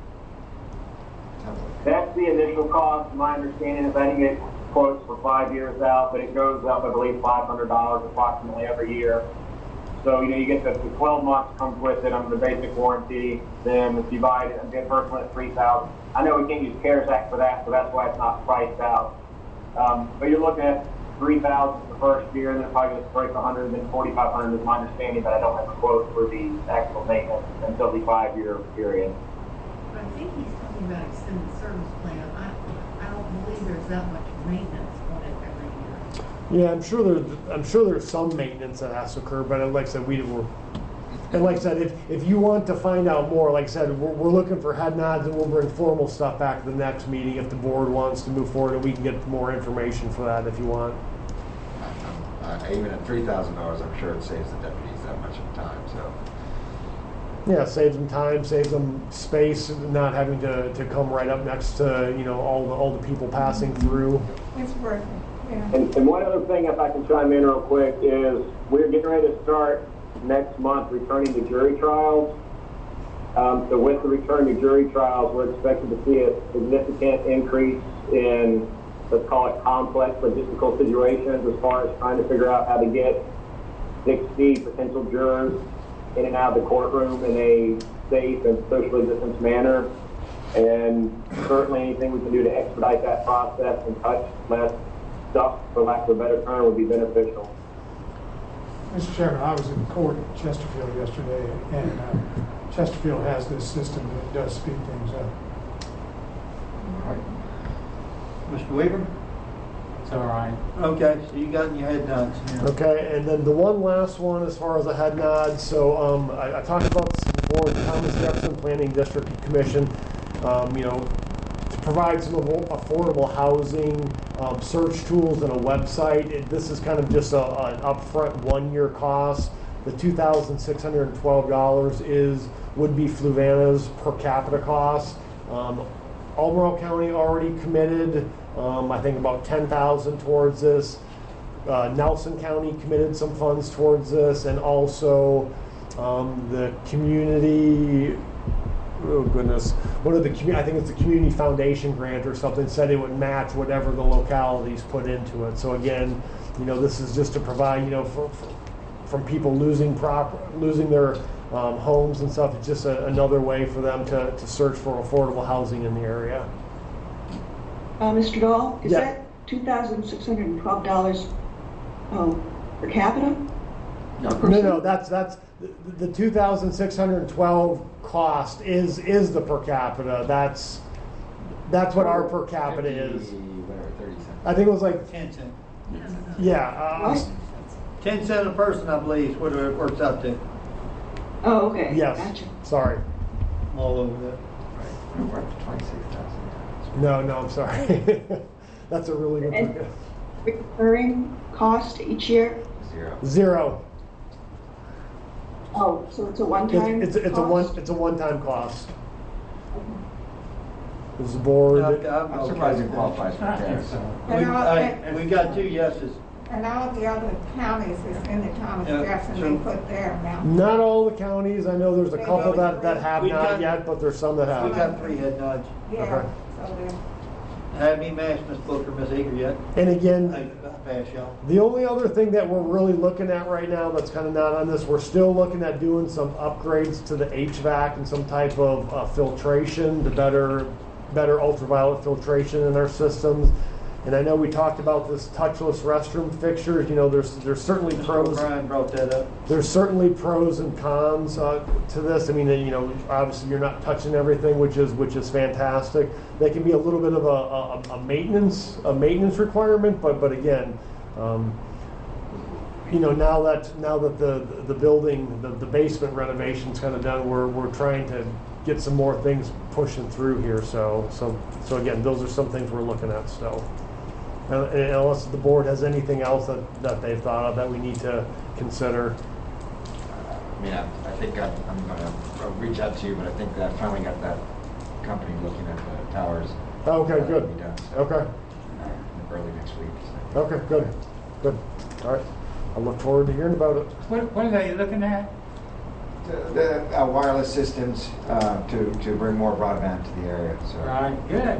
That's the initial cost. My understanding is I didn't get quotes for 5 years out, but it goes up, I believe, $500 approximately every year. So, you get the 12 months comes with it under the basic warranty. Then if you buy it, I'm getting personally at $3,000. I know we can't use CARES Act for that, so that's why it's not priced out. But you're looking at $3,000 the first year, and then probably going to break $100, then $4,500 is my understanding, but I don't have a quote for the actual maintenance until the 5-year period. But I think he's talking about extended service plan. I don't believe there's that much maintenance on it every year. Yeah, I'm sure there's some maintenance that has to occur, but like I said, if you want to find out more, like I said, we're looking for head nods, and we'll bring formal stuff back to the next meeting if the board wants to move forward, and we can get more information for that if you want. Even at $3,000, I'm sure it saves the deputies that much of time. So. Yeah, saves them time, saves them space, not having to come right up next to all the people passing through. It's worth it. Yeah. And one other thing, if I can chime in real quick, is we're getting ready to start next month returning to jury trials. So with the return to jury trials, we're expected to see a significant increase in, let's call it, complex logistical situations as far as trying to figure out how to get 60 potential jurors in and out of the courtroom in a safe and socially distanced manner. And certainly anything we can do to expedite that process and touch less stuff, for lack of a better term, would be beneficial. Mr. Chairman, I was in court at Chesterfield yesterday, and Chesterfield has this system that does speed things up. All right. Mr. Weaver? It's all right. Okay, so you got your head nods. Yeah. Okay, and then the one last one as far as a head nod. So I talked about this before, the Thomas Jefferson Planning District Commission, to provide some affordable housing, search tools and a website. This is kind of just an upfront 1-year cost. The $2,612 would be Fluvanna's per capita cost. Albemarle County already committed, I think about $10,000 towards this. Nelson County committed some funds towards this, and also the community. Oh goodness! I think it's the Community Foundation grant or something, said it would match whatever the localities put into it. So again, this is just to provide, from people losing their homes and stuff. It's just another way for them to search for affordable housing in the area. Mr. Dahl, is Yeah. that $2,612 per capita? No, that's the 2,612 cost is the per capita. That's what our per capita is. I think it was like 10 cents. Yeah. 10 cents a person, I believe, is what it works out to. Oh, okay. Yes. Gotcha. Sorry. All over that. We're up to 26,000. No, I'm sorry. That's a really good And point. recurring cost each year? Zero. Oh, so it's a one-time It's a cost? one-time cost. Is the board? I'm surprised it qualifies for CARES. We got 2 yeses. And all the other counties is in the Thomas Jefferson, they put their amount. Not all the counties. I know there's a couple that have We not got- yet, but there's some that have. We got 3 head nods. Yeah, Okay. so Had me matched, Ms. Booker, Ms. Eager yet? And again, I pass y'all. the only other thing that we're really looking at right now that's kind of not on this, we're still looking at doing some upgrades to the HVAC and some type of filtration to better ultraviolet filtration in our systems. And I know we talked about this touchless restroom fixtures. You know, there's certainly pros. Brian brought that up. There's certainly pros and cons to this. I mean, you know, obviously you're not touching everything, which is fantastic. They can be a little bit of a maintenance requirement, but again, you know, now that the building, the basement renovation's kind of done, we're trying to get some more things pushing through here. So again, those are some things we're looking at still. And unless the board has anything else that they've thought of that we need to consider. I mean, I think I'm going to reach out to you, but I think that I finally got that company looking at the towers. Okay, good. Be done, so, okay. Early next week. So. Okay, good. All right. I look forward to hearing about it. What are they looking at? The wireless systems to bring more broadband to the area. So. Right, good.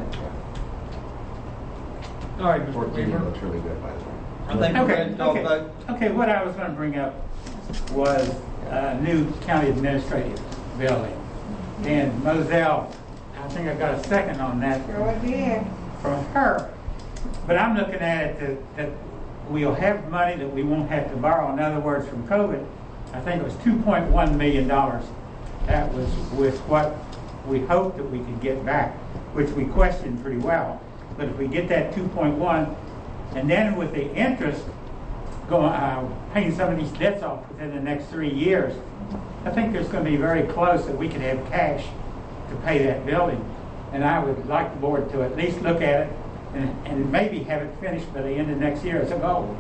All right, Mr. Fort Weaver. looks really good, by the way. I think we're ready to talk about. Okay, what I was going to bring up was a new county administrative building. And Moselle, I think I got a second on that from her. But I'm looking at it that we'll have money that we won't have to borrow. In other words, from COVID, I think it was $2.1 million. That was with what we hoped that we could get back, which we questioned pretty well. But if we get that 2.1, and then with the interest going, paying some of these debts off within the next 3 years, I think there's going to be very close that we can have cash to pay that building. And I would like the board to at least look at it and maybe have it finished by the end of next year as a goal.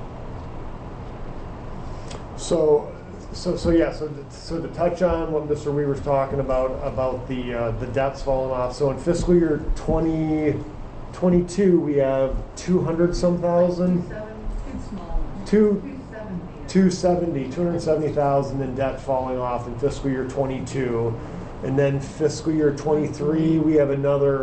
So to touch on what Mr. Weaver's talking about the debts falling off. So in fiscal year 2022, we have 270,000 in debt falling off in fiscal year 22. And then fiscal year 23, we have another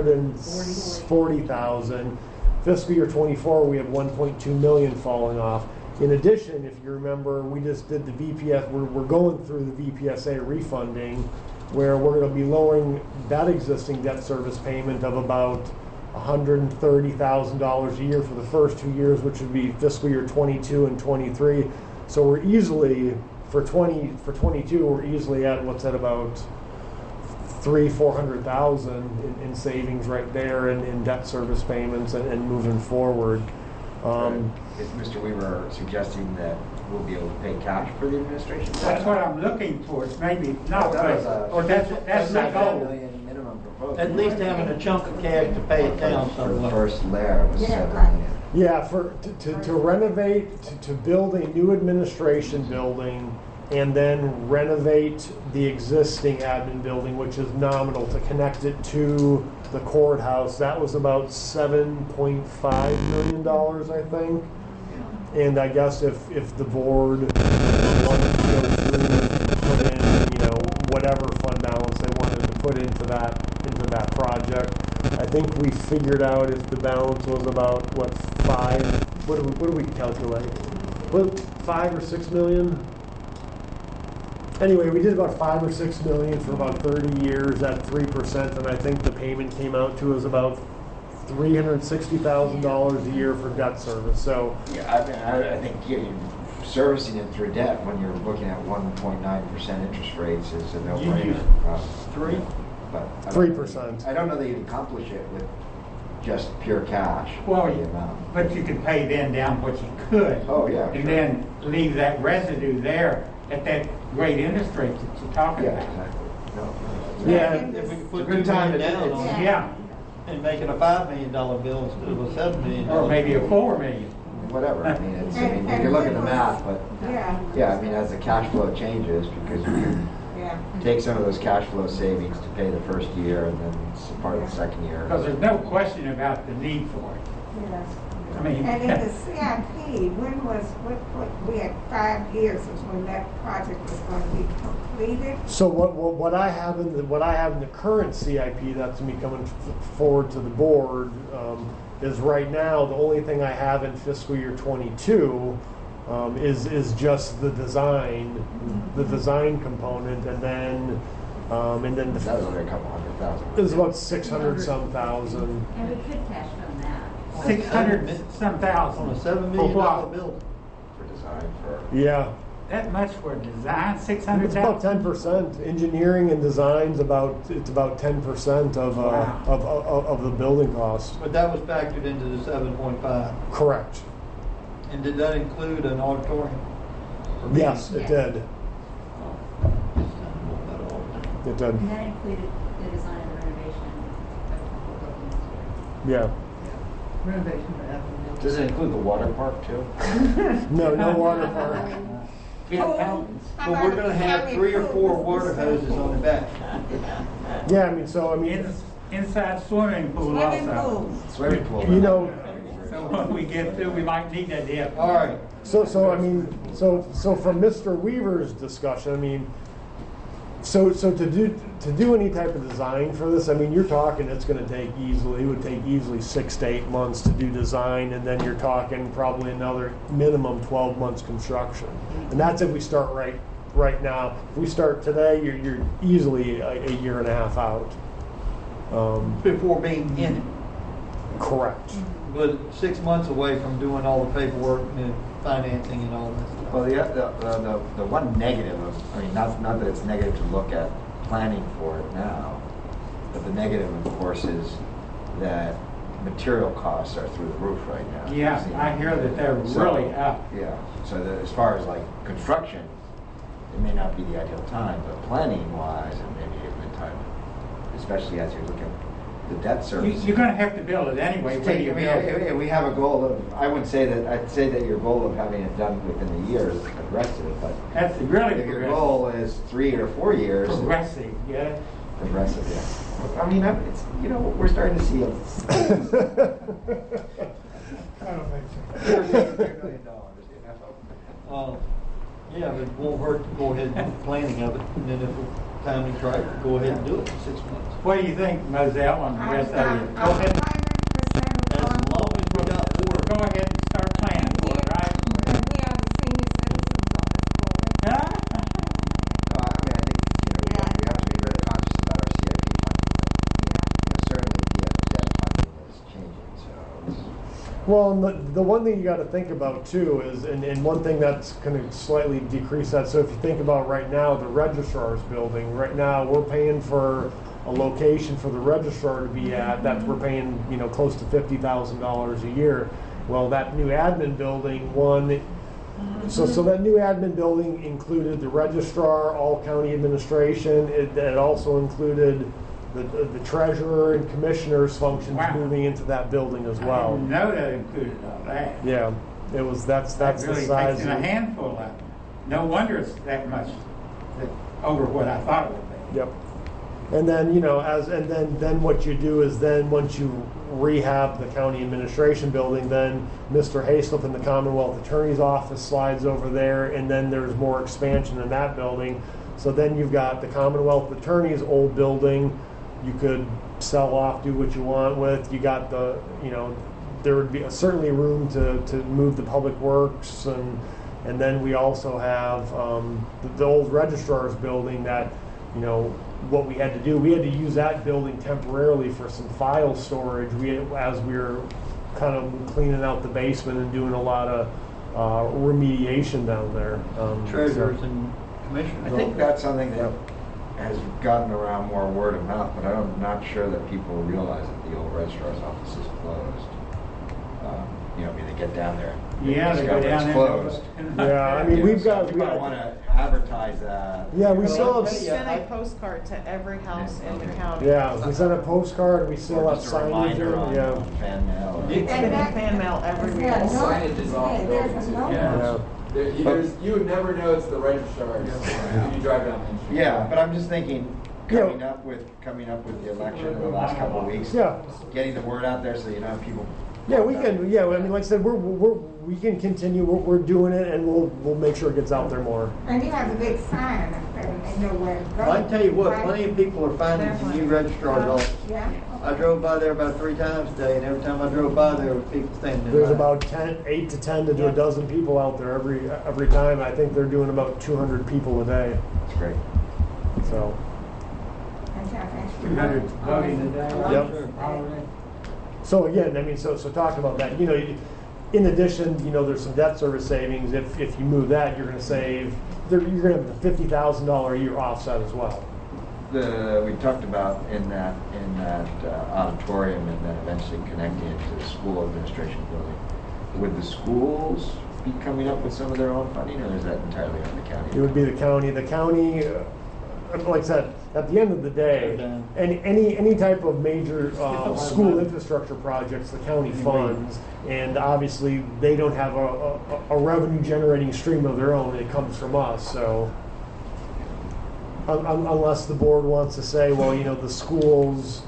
140,000. Fiscal year 24, we have 1.2 million falling off. In addition, if you remember, we just did the VPS, we're going through the VPSA refunding, where we're going to be lowering that existing debt service payment of about $130,000 a year for the first 2 years, which would be fiscal year 22 and 23. So we're easily, for 22, we're easily at what's at about $400,000 in savings right there in debt service payments and moving forward. Is Mr. Weaver suggesting that we'll be able to pay cash for the administration? That's what I'm looking towards. Maybe not, or that's my goal. Minimum proposal. At least having a chunk of cash to pay it down For the somewhere. first layer was 7 million. Yeah, to renovate, to build a new administration building and then renovate the existing admin building, which is nominal, to connect it to the courthouse. That was about $7.5 million, I think. And I guess if the board wanted to go through and put in, you know, whatever fund balance they wanted to put into that project, I think we figured out if the balance was about what do we calculate? What, 5 or 6 million? Anyway, we did about 5 or 6 million for about 30 years at 3%, and I think the payment came out to us about $360,000 a year for debt service. So yeah, I think servicing it through debt when you're looking at 1.9% interest rates is a no-brainer. 3? But 3%. I don't know that you'd accomplish it with just pure cash. Well, the amount. but you could pay then down what you could. Oh yeah. And sure. then leave that residue there at that great interest rate that you're talking Yeah, about. exactly. No, Yeah, if we could put good time $2 million to- down on it Yeah, and make it a $5 million bill instead of a $7 million. or maybe a $4 million. Whatever. I mean, you can look at the math, but yeah, I mean, as the cash flow changes, because we can take some of those cash flow savings to pay the first year and then some part of the second year. Because there's no question about the need for it. I mean. And in the CIP, we had 5 years was when that project was going to be completed. So what I have in the current CIP that's going to be coming forward to the board is right now the only thing I have in fiscal year 22 is just the design component, and then that was only a couple $100,000. it was about 600 some thousand. And we could cash from that. 600 some thousand. On a $7 million building. For design, for... Yeah. That much for design, It's 600,000? about 10%. Engineering and design's about 10% of the building cost. But that was factored into the 7.5. Correct. And did that include an auditorium? Yes, it did. It did. And that included the design and renovation of a couple of buildings here. Yeah. Renovation of Apple. Does it include the water park too? No water park. We have fountains. But we're gonna have 3 or 4 water hoses on the back. Yeah, I mean, Inside swimming pool also. Swimming pool. You know. So when we get through, we might need that dip. All right. So from Mr. Weaver's discussion, I mean, so to do any type of design for this, I mean, you're talking it would take easily 6 to 8 months to do design, and then you're talking probably another minimum 12 months construction, and that's if we start right now. If we start today, you're easily a year and a half out. Before being in it. Correct. But 6 months away from doing all the paperwork and financing and all that. Well, the one negative of, I mean, not that it's negative to look at planning for it now, but the negative, of course, is that material costs are through the roof right now. Yeah, I hear that they're really up. Yeah, so as far as like construction, it may not be the ideal time, but planning-wise, it may be a good time, especially as you're looking at the debt service. You're going to have to build it anyway. We have a goal of, I'd say that your goal of having it done within a year is aggressive, but that's really if your goal is 3 or 4 years. Progressive, yeah. Progressive, yeah. I mean, it's, we're starting to see I don't think so. Yeah, but it won't hurt to go ahead and do planning of it, and then if the timing's right, go ahead and do it in 6 months. What do you think, Moselle, and the rest of you? Go ahead. As long as we got water. Go ahead and start planning for it, right? And we are the senior citizens on this board. No, I mean, I think, we have to be very conscious about our CIP funding. Certainly, debt funding is changing, so. Well, and the one thing you got to think about too is, and one thing that's going to slightly decrease that. So if you think about right now, the registrar's building. Right now, we're paying for a location for the registrar to be at. That we're paying, close to $50,000 a year. Well, that new admin building, so that new admin building included the registrar, all county administration. It also included the treasurer and commissioner's functions moving into that building as well. I didn't know that included all that. Yeah, it was. That's That the really size. takes in a handful of it. No wonder it's that much over what I thought it would be. Yep. And then then what you do is then once you rehab the county administration building, then Mr. Hayslip and the Commonwealth Attorney's Office slides over there, and then there's more expansion in that building. So then you've got the Commonwealth Attorney's old building. You could sell off, do what you want with. You got there would be certainly room to move the public works, and then we also have the old registrar's building that, what we had to do, we had to use that building temporarily for some file storage. As we were kind of cleaning out the basement and doing a lot of remediation down there. Treasurers and commissioners. I think that's something that has gotten around more word of mouth, but I'm not sure that people realize that the old registrar's office is closed. They get down there. Yeah, they go down it's closed. Yeah, I mean, we've got. You might want to advertise that. Yeah, we still have. We sent a postcard to every house in the county. Yeah, we sent a postcard. We still have just a reminder on fan mail. You can get fan mail every week. Signage is off building too. Yeah. You would never know it's the registrar's if you drive down Main Street. Yeah, but I'm just thinking, coming up with the election in the last couple of weeks, getting the word out there so people Yeah, we can. Yeah, I mean, like I said, we can continue. We're doing it, and we'll make sure it gets out there more. And you have a big sign up there, and they know where to go. Well, I can tell you what, Right? plenty of people are finding the new registrar's office. Yeah. I drove by there about 3 times today, and every time I drove by there were people standing in There's line. about 8 to 10 to a dozen people out there every time. I think they're doing about 200 people a day. That's great. So. 200 voting a day. Yep. Probably. So again, I mean, so talking about that, in addition, there's some debt service savings. If you move that, you're going to save. You're going to have the $50,000 a year offset as well. We talked about in that auditorium, and then eventually connecting it to the school administration building. Would the schools be coming up with some of their own funding, or is that entirely on the county? It would be the county. The county, like I said, at the end of the day, any type of major school infrastructure projects, the county funds, and obviously they don't have a revenue generating stream of their own. It comes from us. So unless the board wants to say, well, the schools,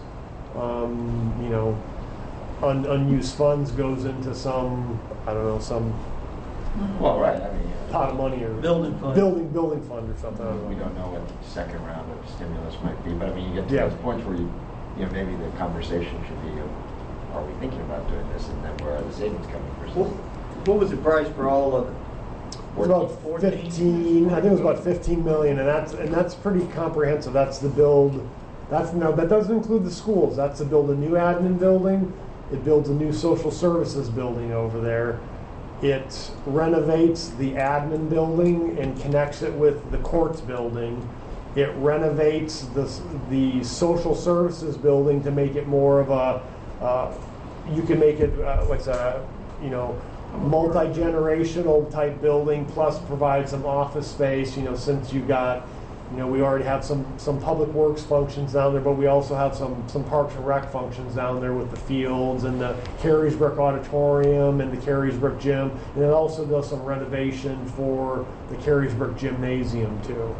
unused funds goes into some, I don't know, some. Well, right. I mean, pot of money or building fund or something. We don't know what the second round of stimulus might be, but I mean, you get to those points where maybe the conversation should be, are we thinking about doing this, and then where are the savings coming from? What was the price for all of it? It was about 15. I think it was about 15 million, and that's pretty comprehensive. That's the build. That doesn't include the schools. That's to build a new admin building. It builds a new social services building over there. It renovates the admin building and connects it with the courts building. It renovates the social services building to make it more of a. You can make it like a multi-generational type building, plus provide some office space. Since you got. We already have some public works functions down there, but we also have some parks and rec functions down there with the fields and the Carriesbrook Auditorium and the Carriesbrook Gym. And it also does some renovation for the Carriesbrook Gymnasium too.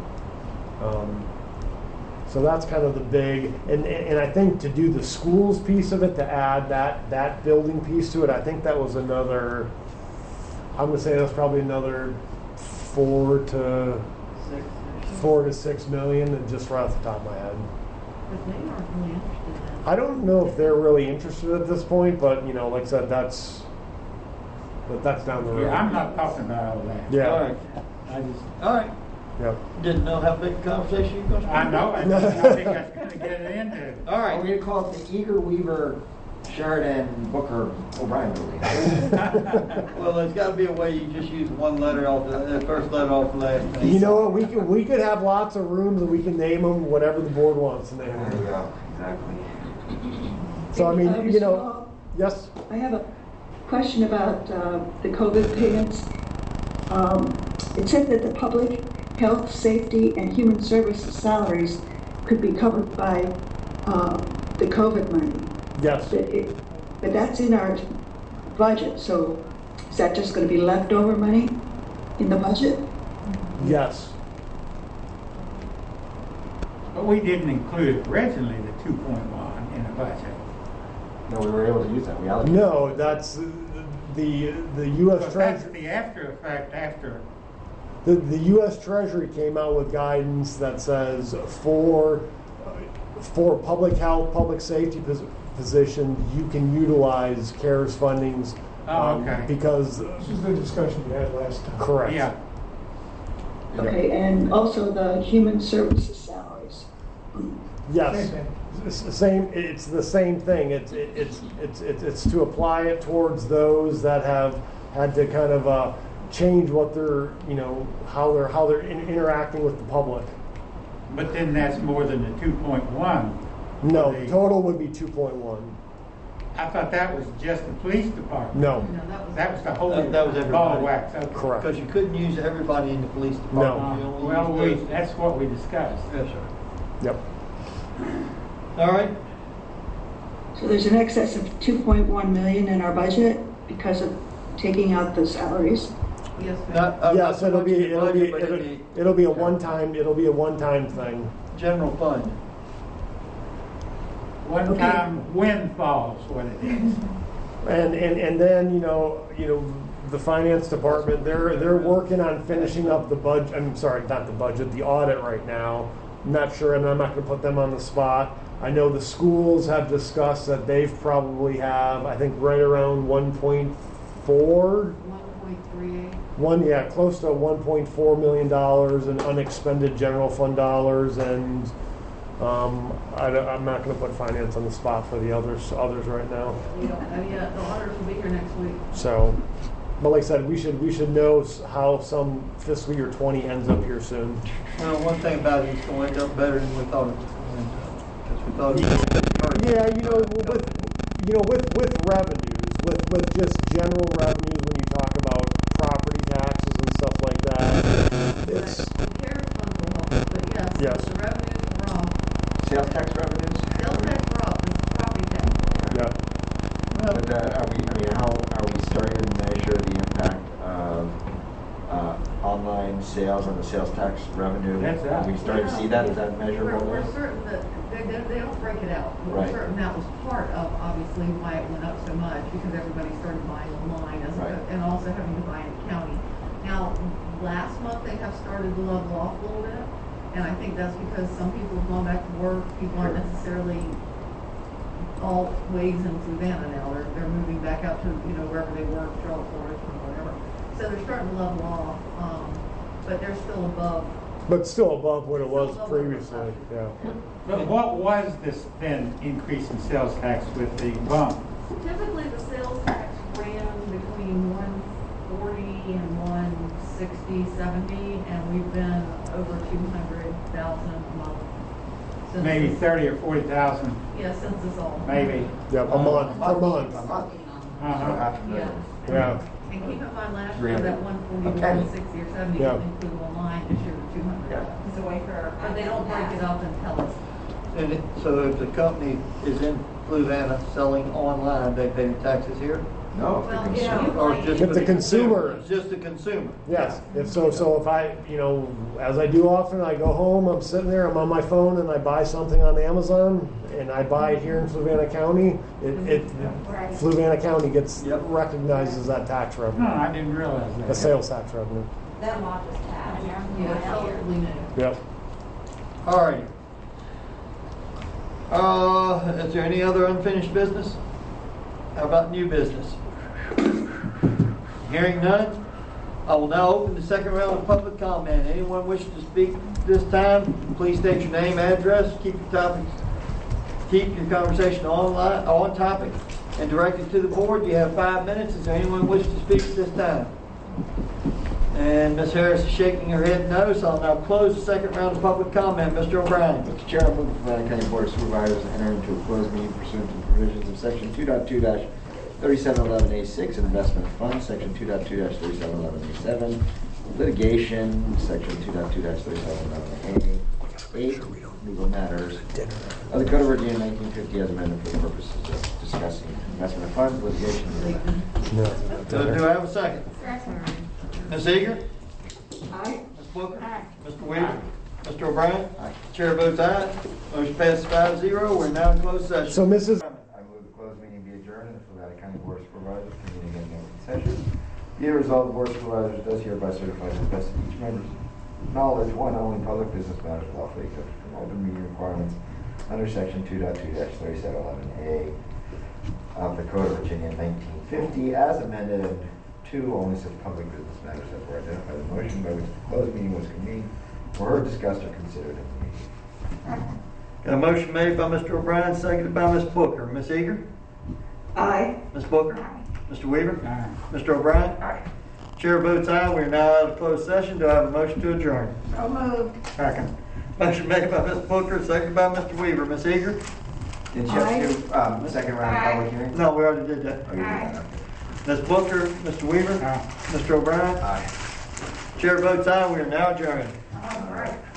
So that's kind of the big, and I think to do the schools piece of it, to add that building piece to it, I think that was another, I'm going to say that's probably another 4 to 6 million, and just right off the top of my head. But they aren't really interested in that. I don't know if they're really interested at this point, but like I said, that's down the road. Yeah, I'm not talking about all that. Yeah. All right. All right. Yep. Didn't know how big a conversation you were going to I know. I think I was going to get it into. All right. We're going to call it the Eager Weaver Sheridan Booker O'Brien building. Well, there's got to be a way you just use one letter off the first letter off the last name. You know what? We could have lots of rooms, and we can name them whatever the board wants to name them. There you go. Exactly. So I mean, Mr. Hall, yes. I have a question about the COVID payments. It said that the public health, safety, and human services salaries could be covered by the COVID money. Yes. But that's in our budget, so is that just going to be leftover money in the budget? Yes. But we didn't include originally the 2.1 in the budget. No, we were able to use that. We allocated. No, that's the U.S. That's Treasury. the after effect after. The U.S. Treasury came out with guidance that says for public health, public safety positions, you can utilize CARES fundings. Okay. Because This is the discussion we had last time. correct. Yeah. Okay, and also the human services salaries. Yes. Same thing. It's the same thing. It's to apply it towards those that have had to kind of change what they're how they're interacting with the public. But then that's more than the 2.1. No, the total would be 2.1. I thought that was just the police department. No. That was the whole That was everybody. ball of wax. Okay. Correct. Because you couldn't use everybody in the police department. You only Well, used those. that's what we discussed. Yes, sir. Yep. All right. So there's an excess of 2.1 million in our budget because of taking out the salaries. Yes, ma'am. Not Yes, so it'll much be in the budget, but it'll be a one-time thing. general fund. One time wind falls, what it is. And then, you know, the finance department, they're working on finishing up the budget, I'm sorry, not the budget, the audit right now. I'm not sure, and I'm not gonna put them on the spot. I know the schools have discussed that they've probably have, I think, right around 1.4. 1.38. Close to $1.4 million in unexpended general fund dollars, and I'm not going to put finance on the spot for the others right now. Yeah, the auditors will be here next week. So, but like I said, we should know how some fiscal year 20 ends up here soon. Well, one thing about it, it's going to end up better than we thought it was going to end up. Because we thought it was Yeah, with revenues, with just general revenues, when you talk about property taxes and stuff like that, it's The CARES funds will help, but yes, the revenues are wrong. Sales tax revenues? Sales tax are up, it's property tax. Yeah. But how are we starting to measure the impact of online sales on the sales tax revenue? Are we starting to see that? Is that measurable? We're certain that they don't break it out. But Right. we're certain that was part of obviously why it went up so much, because everybody started buying online and also having to buy in the county. Now, last month they have started to level off a little bit, and I think that's because some people have gone back to work. People aren't necessarily all ways in Fluvanna now. They're moving back out to wherever they work, Charlotte, Richmond, whatever. So they're starting to level off, but they're still above. But still above what it was previously. Yeah. But what was this then increase in sales tax with the bump? Typically, the sales tax ran between 140 and 160, 70, and we've been over 200,000 a month. Since Maybe this- 30 or 40,000. Yeah, since this all. Maybe. Yeah, a month. A month. Yeah. And keep in mind, last year that 140 was 160 or 70 Yeah. didn't include online. This year, 200. It's a way for. But they don't break it up and tell us. So if the company is in Fluvanna selling online, they pay the taxes here? No, Well, the yeah. consumer. Or just If for the consumer. Just the consumer? Yes. So if I, as I do often, I go home, I'm sitting there, I'm on my phone, and I buy something on Amazon, and I buy it here in Fluvanna County, Fluvanna County gets recognized as that tax revenue. No, I didn't realize that. The sales tax revenue. That law just passed. Yeah, it's relatively new. Yep. All right. Is there any other unfinished business? How about new business? Hearing none, I will now open the second round of public comment. Anyone wishing to speak this time, please state your name, address, keep your conversation on topic, and direct it to the board. You have 5 minutes. Is there anyone wishing to speak at this time? And Ms. Harris is shaking her head no, so I'll now close the second round of public comment. Mr. O'Brien. Mr. Chair, I move the Fluvanna County Board of Supervisors enter into a closed meeting pursuant to the provisions of Section 2.2-3711A6 Investment Fund, Section 2.2-3711A7 Litigation, Section 2.2-3711A8 Legal Matters of the Code of Virginia 1950 as amended for the purposes of discussing investment funds, litigation, and legal matters. Do I have a second? Ms. Eager? Aye. Ms. Booker? Mr. Weaver? Mr. O'Brien? Chair votes aye. Motion passes 5-0. We're now in closed session. So Mrs. I move the closed meeting be adjourned and the Fluvanna County Board of Supervisors convene again in open session. Be it resolved, the Board of Supervisors does hereby certify to the best of each member's knowledge, one, only public business matters lawfully accepted from open meeting requirements under Section 2.2-3711A of the Code of Virginia 1950 as amended, and two, only such public business matters that were identified in the motion by which the closed meeting was convened were heard, discussed, or considered in the meeting. Got a motion made by Mr. O'Brien, seconded by Ms. Booker. Ms. Eager? Aye. Ms. Booker? Mr. Weaver? Aye. Mr. O'Brien? Chair votes aye. We are now out of closed session. Do I have a motion to adjourn? So moved. Second. Motion made by Ms. Booker, seconded by Mr. Weaver. Ms. Eager? Did you have to do second round of public hearing? No, we already did that. Oh, you did that, okay. Ms. Booker, Mr. Weaver? Aye. Mr. O'Brien? Aye. Chair votes aye. We are now adjourned. All right.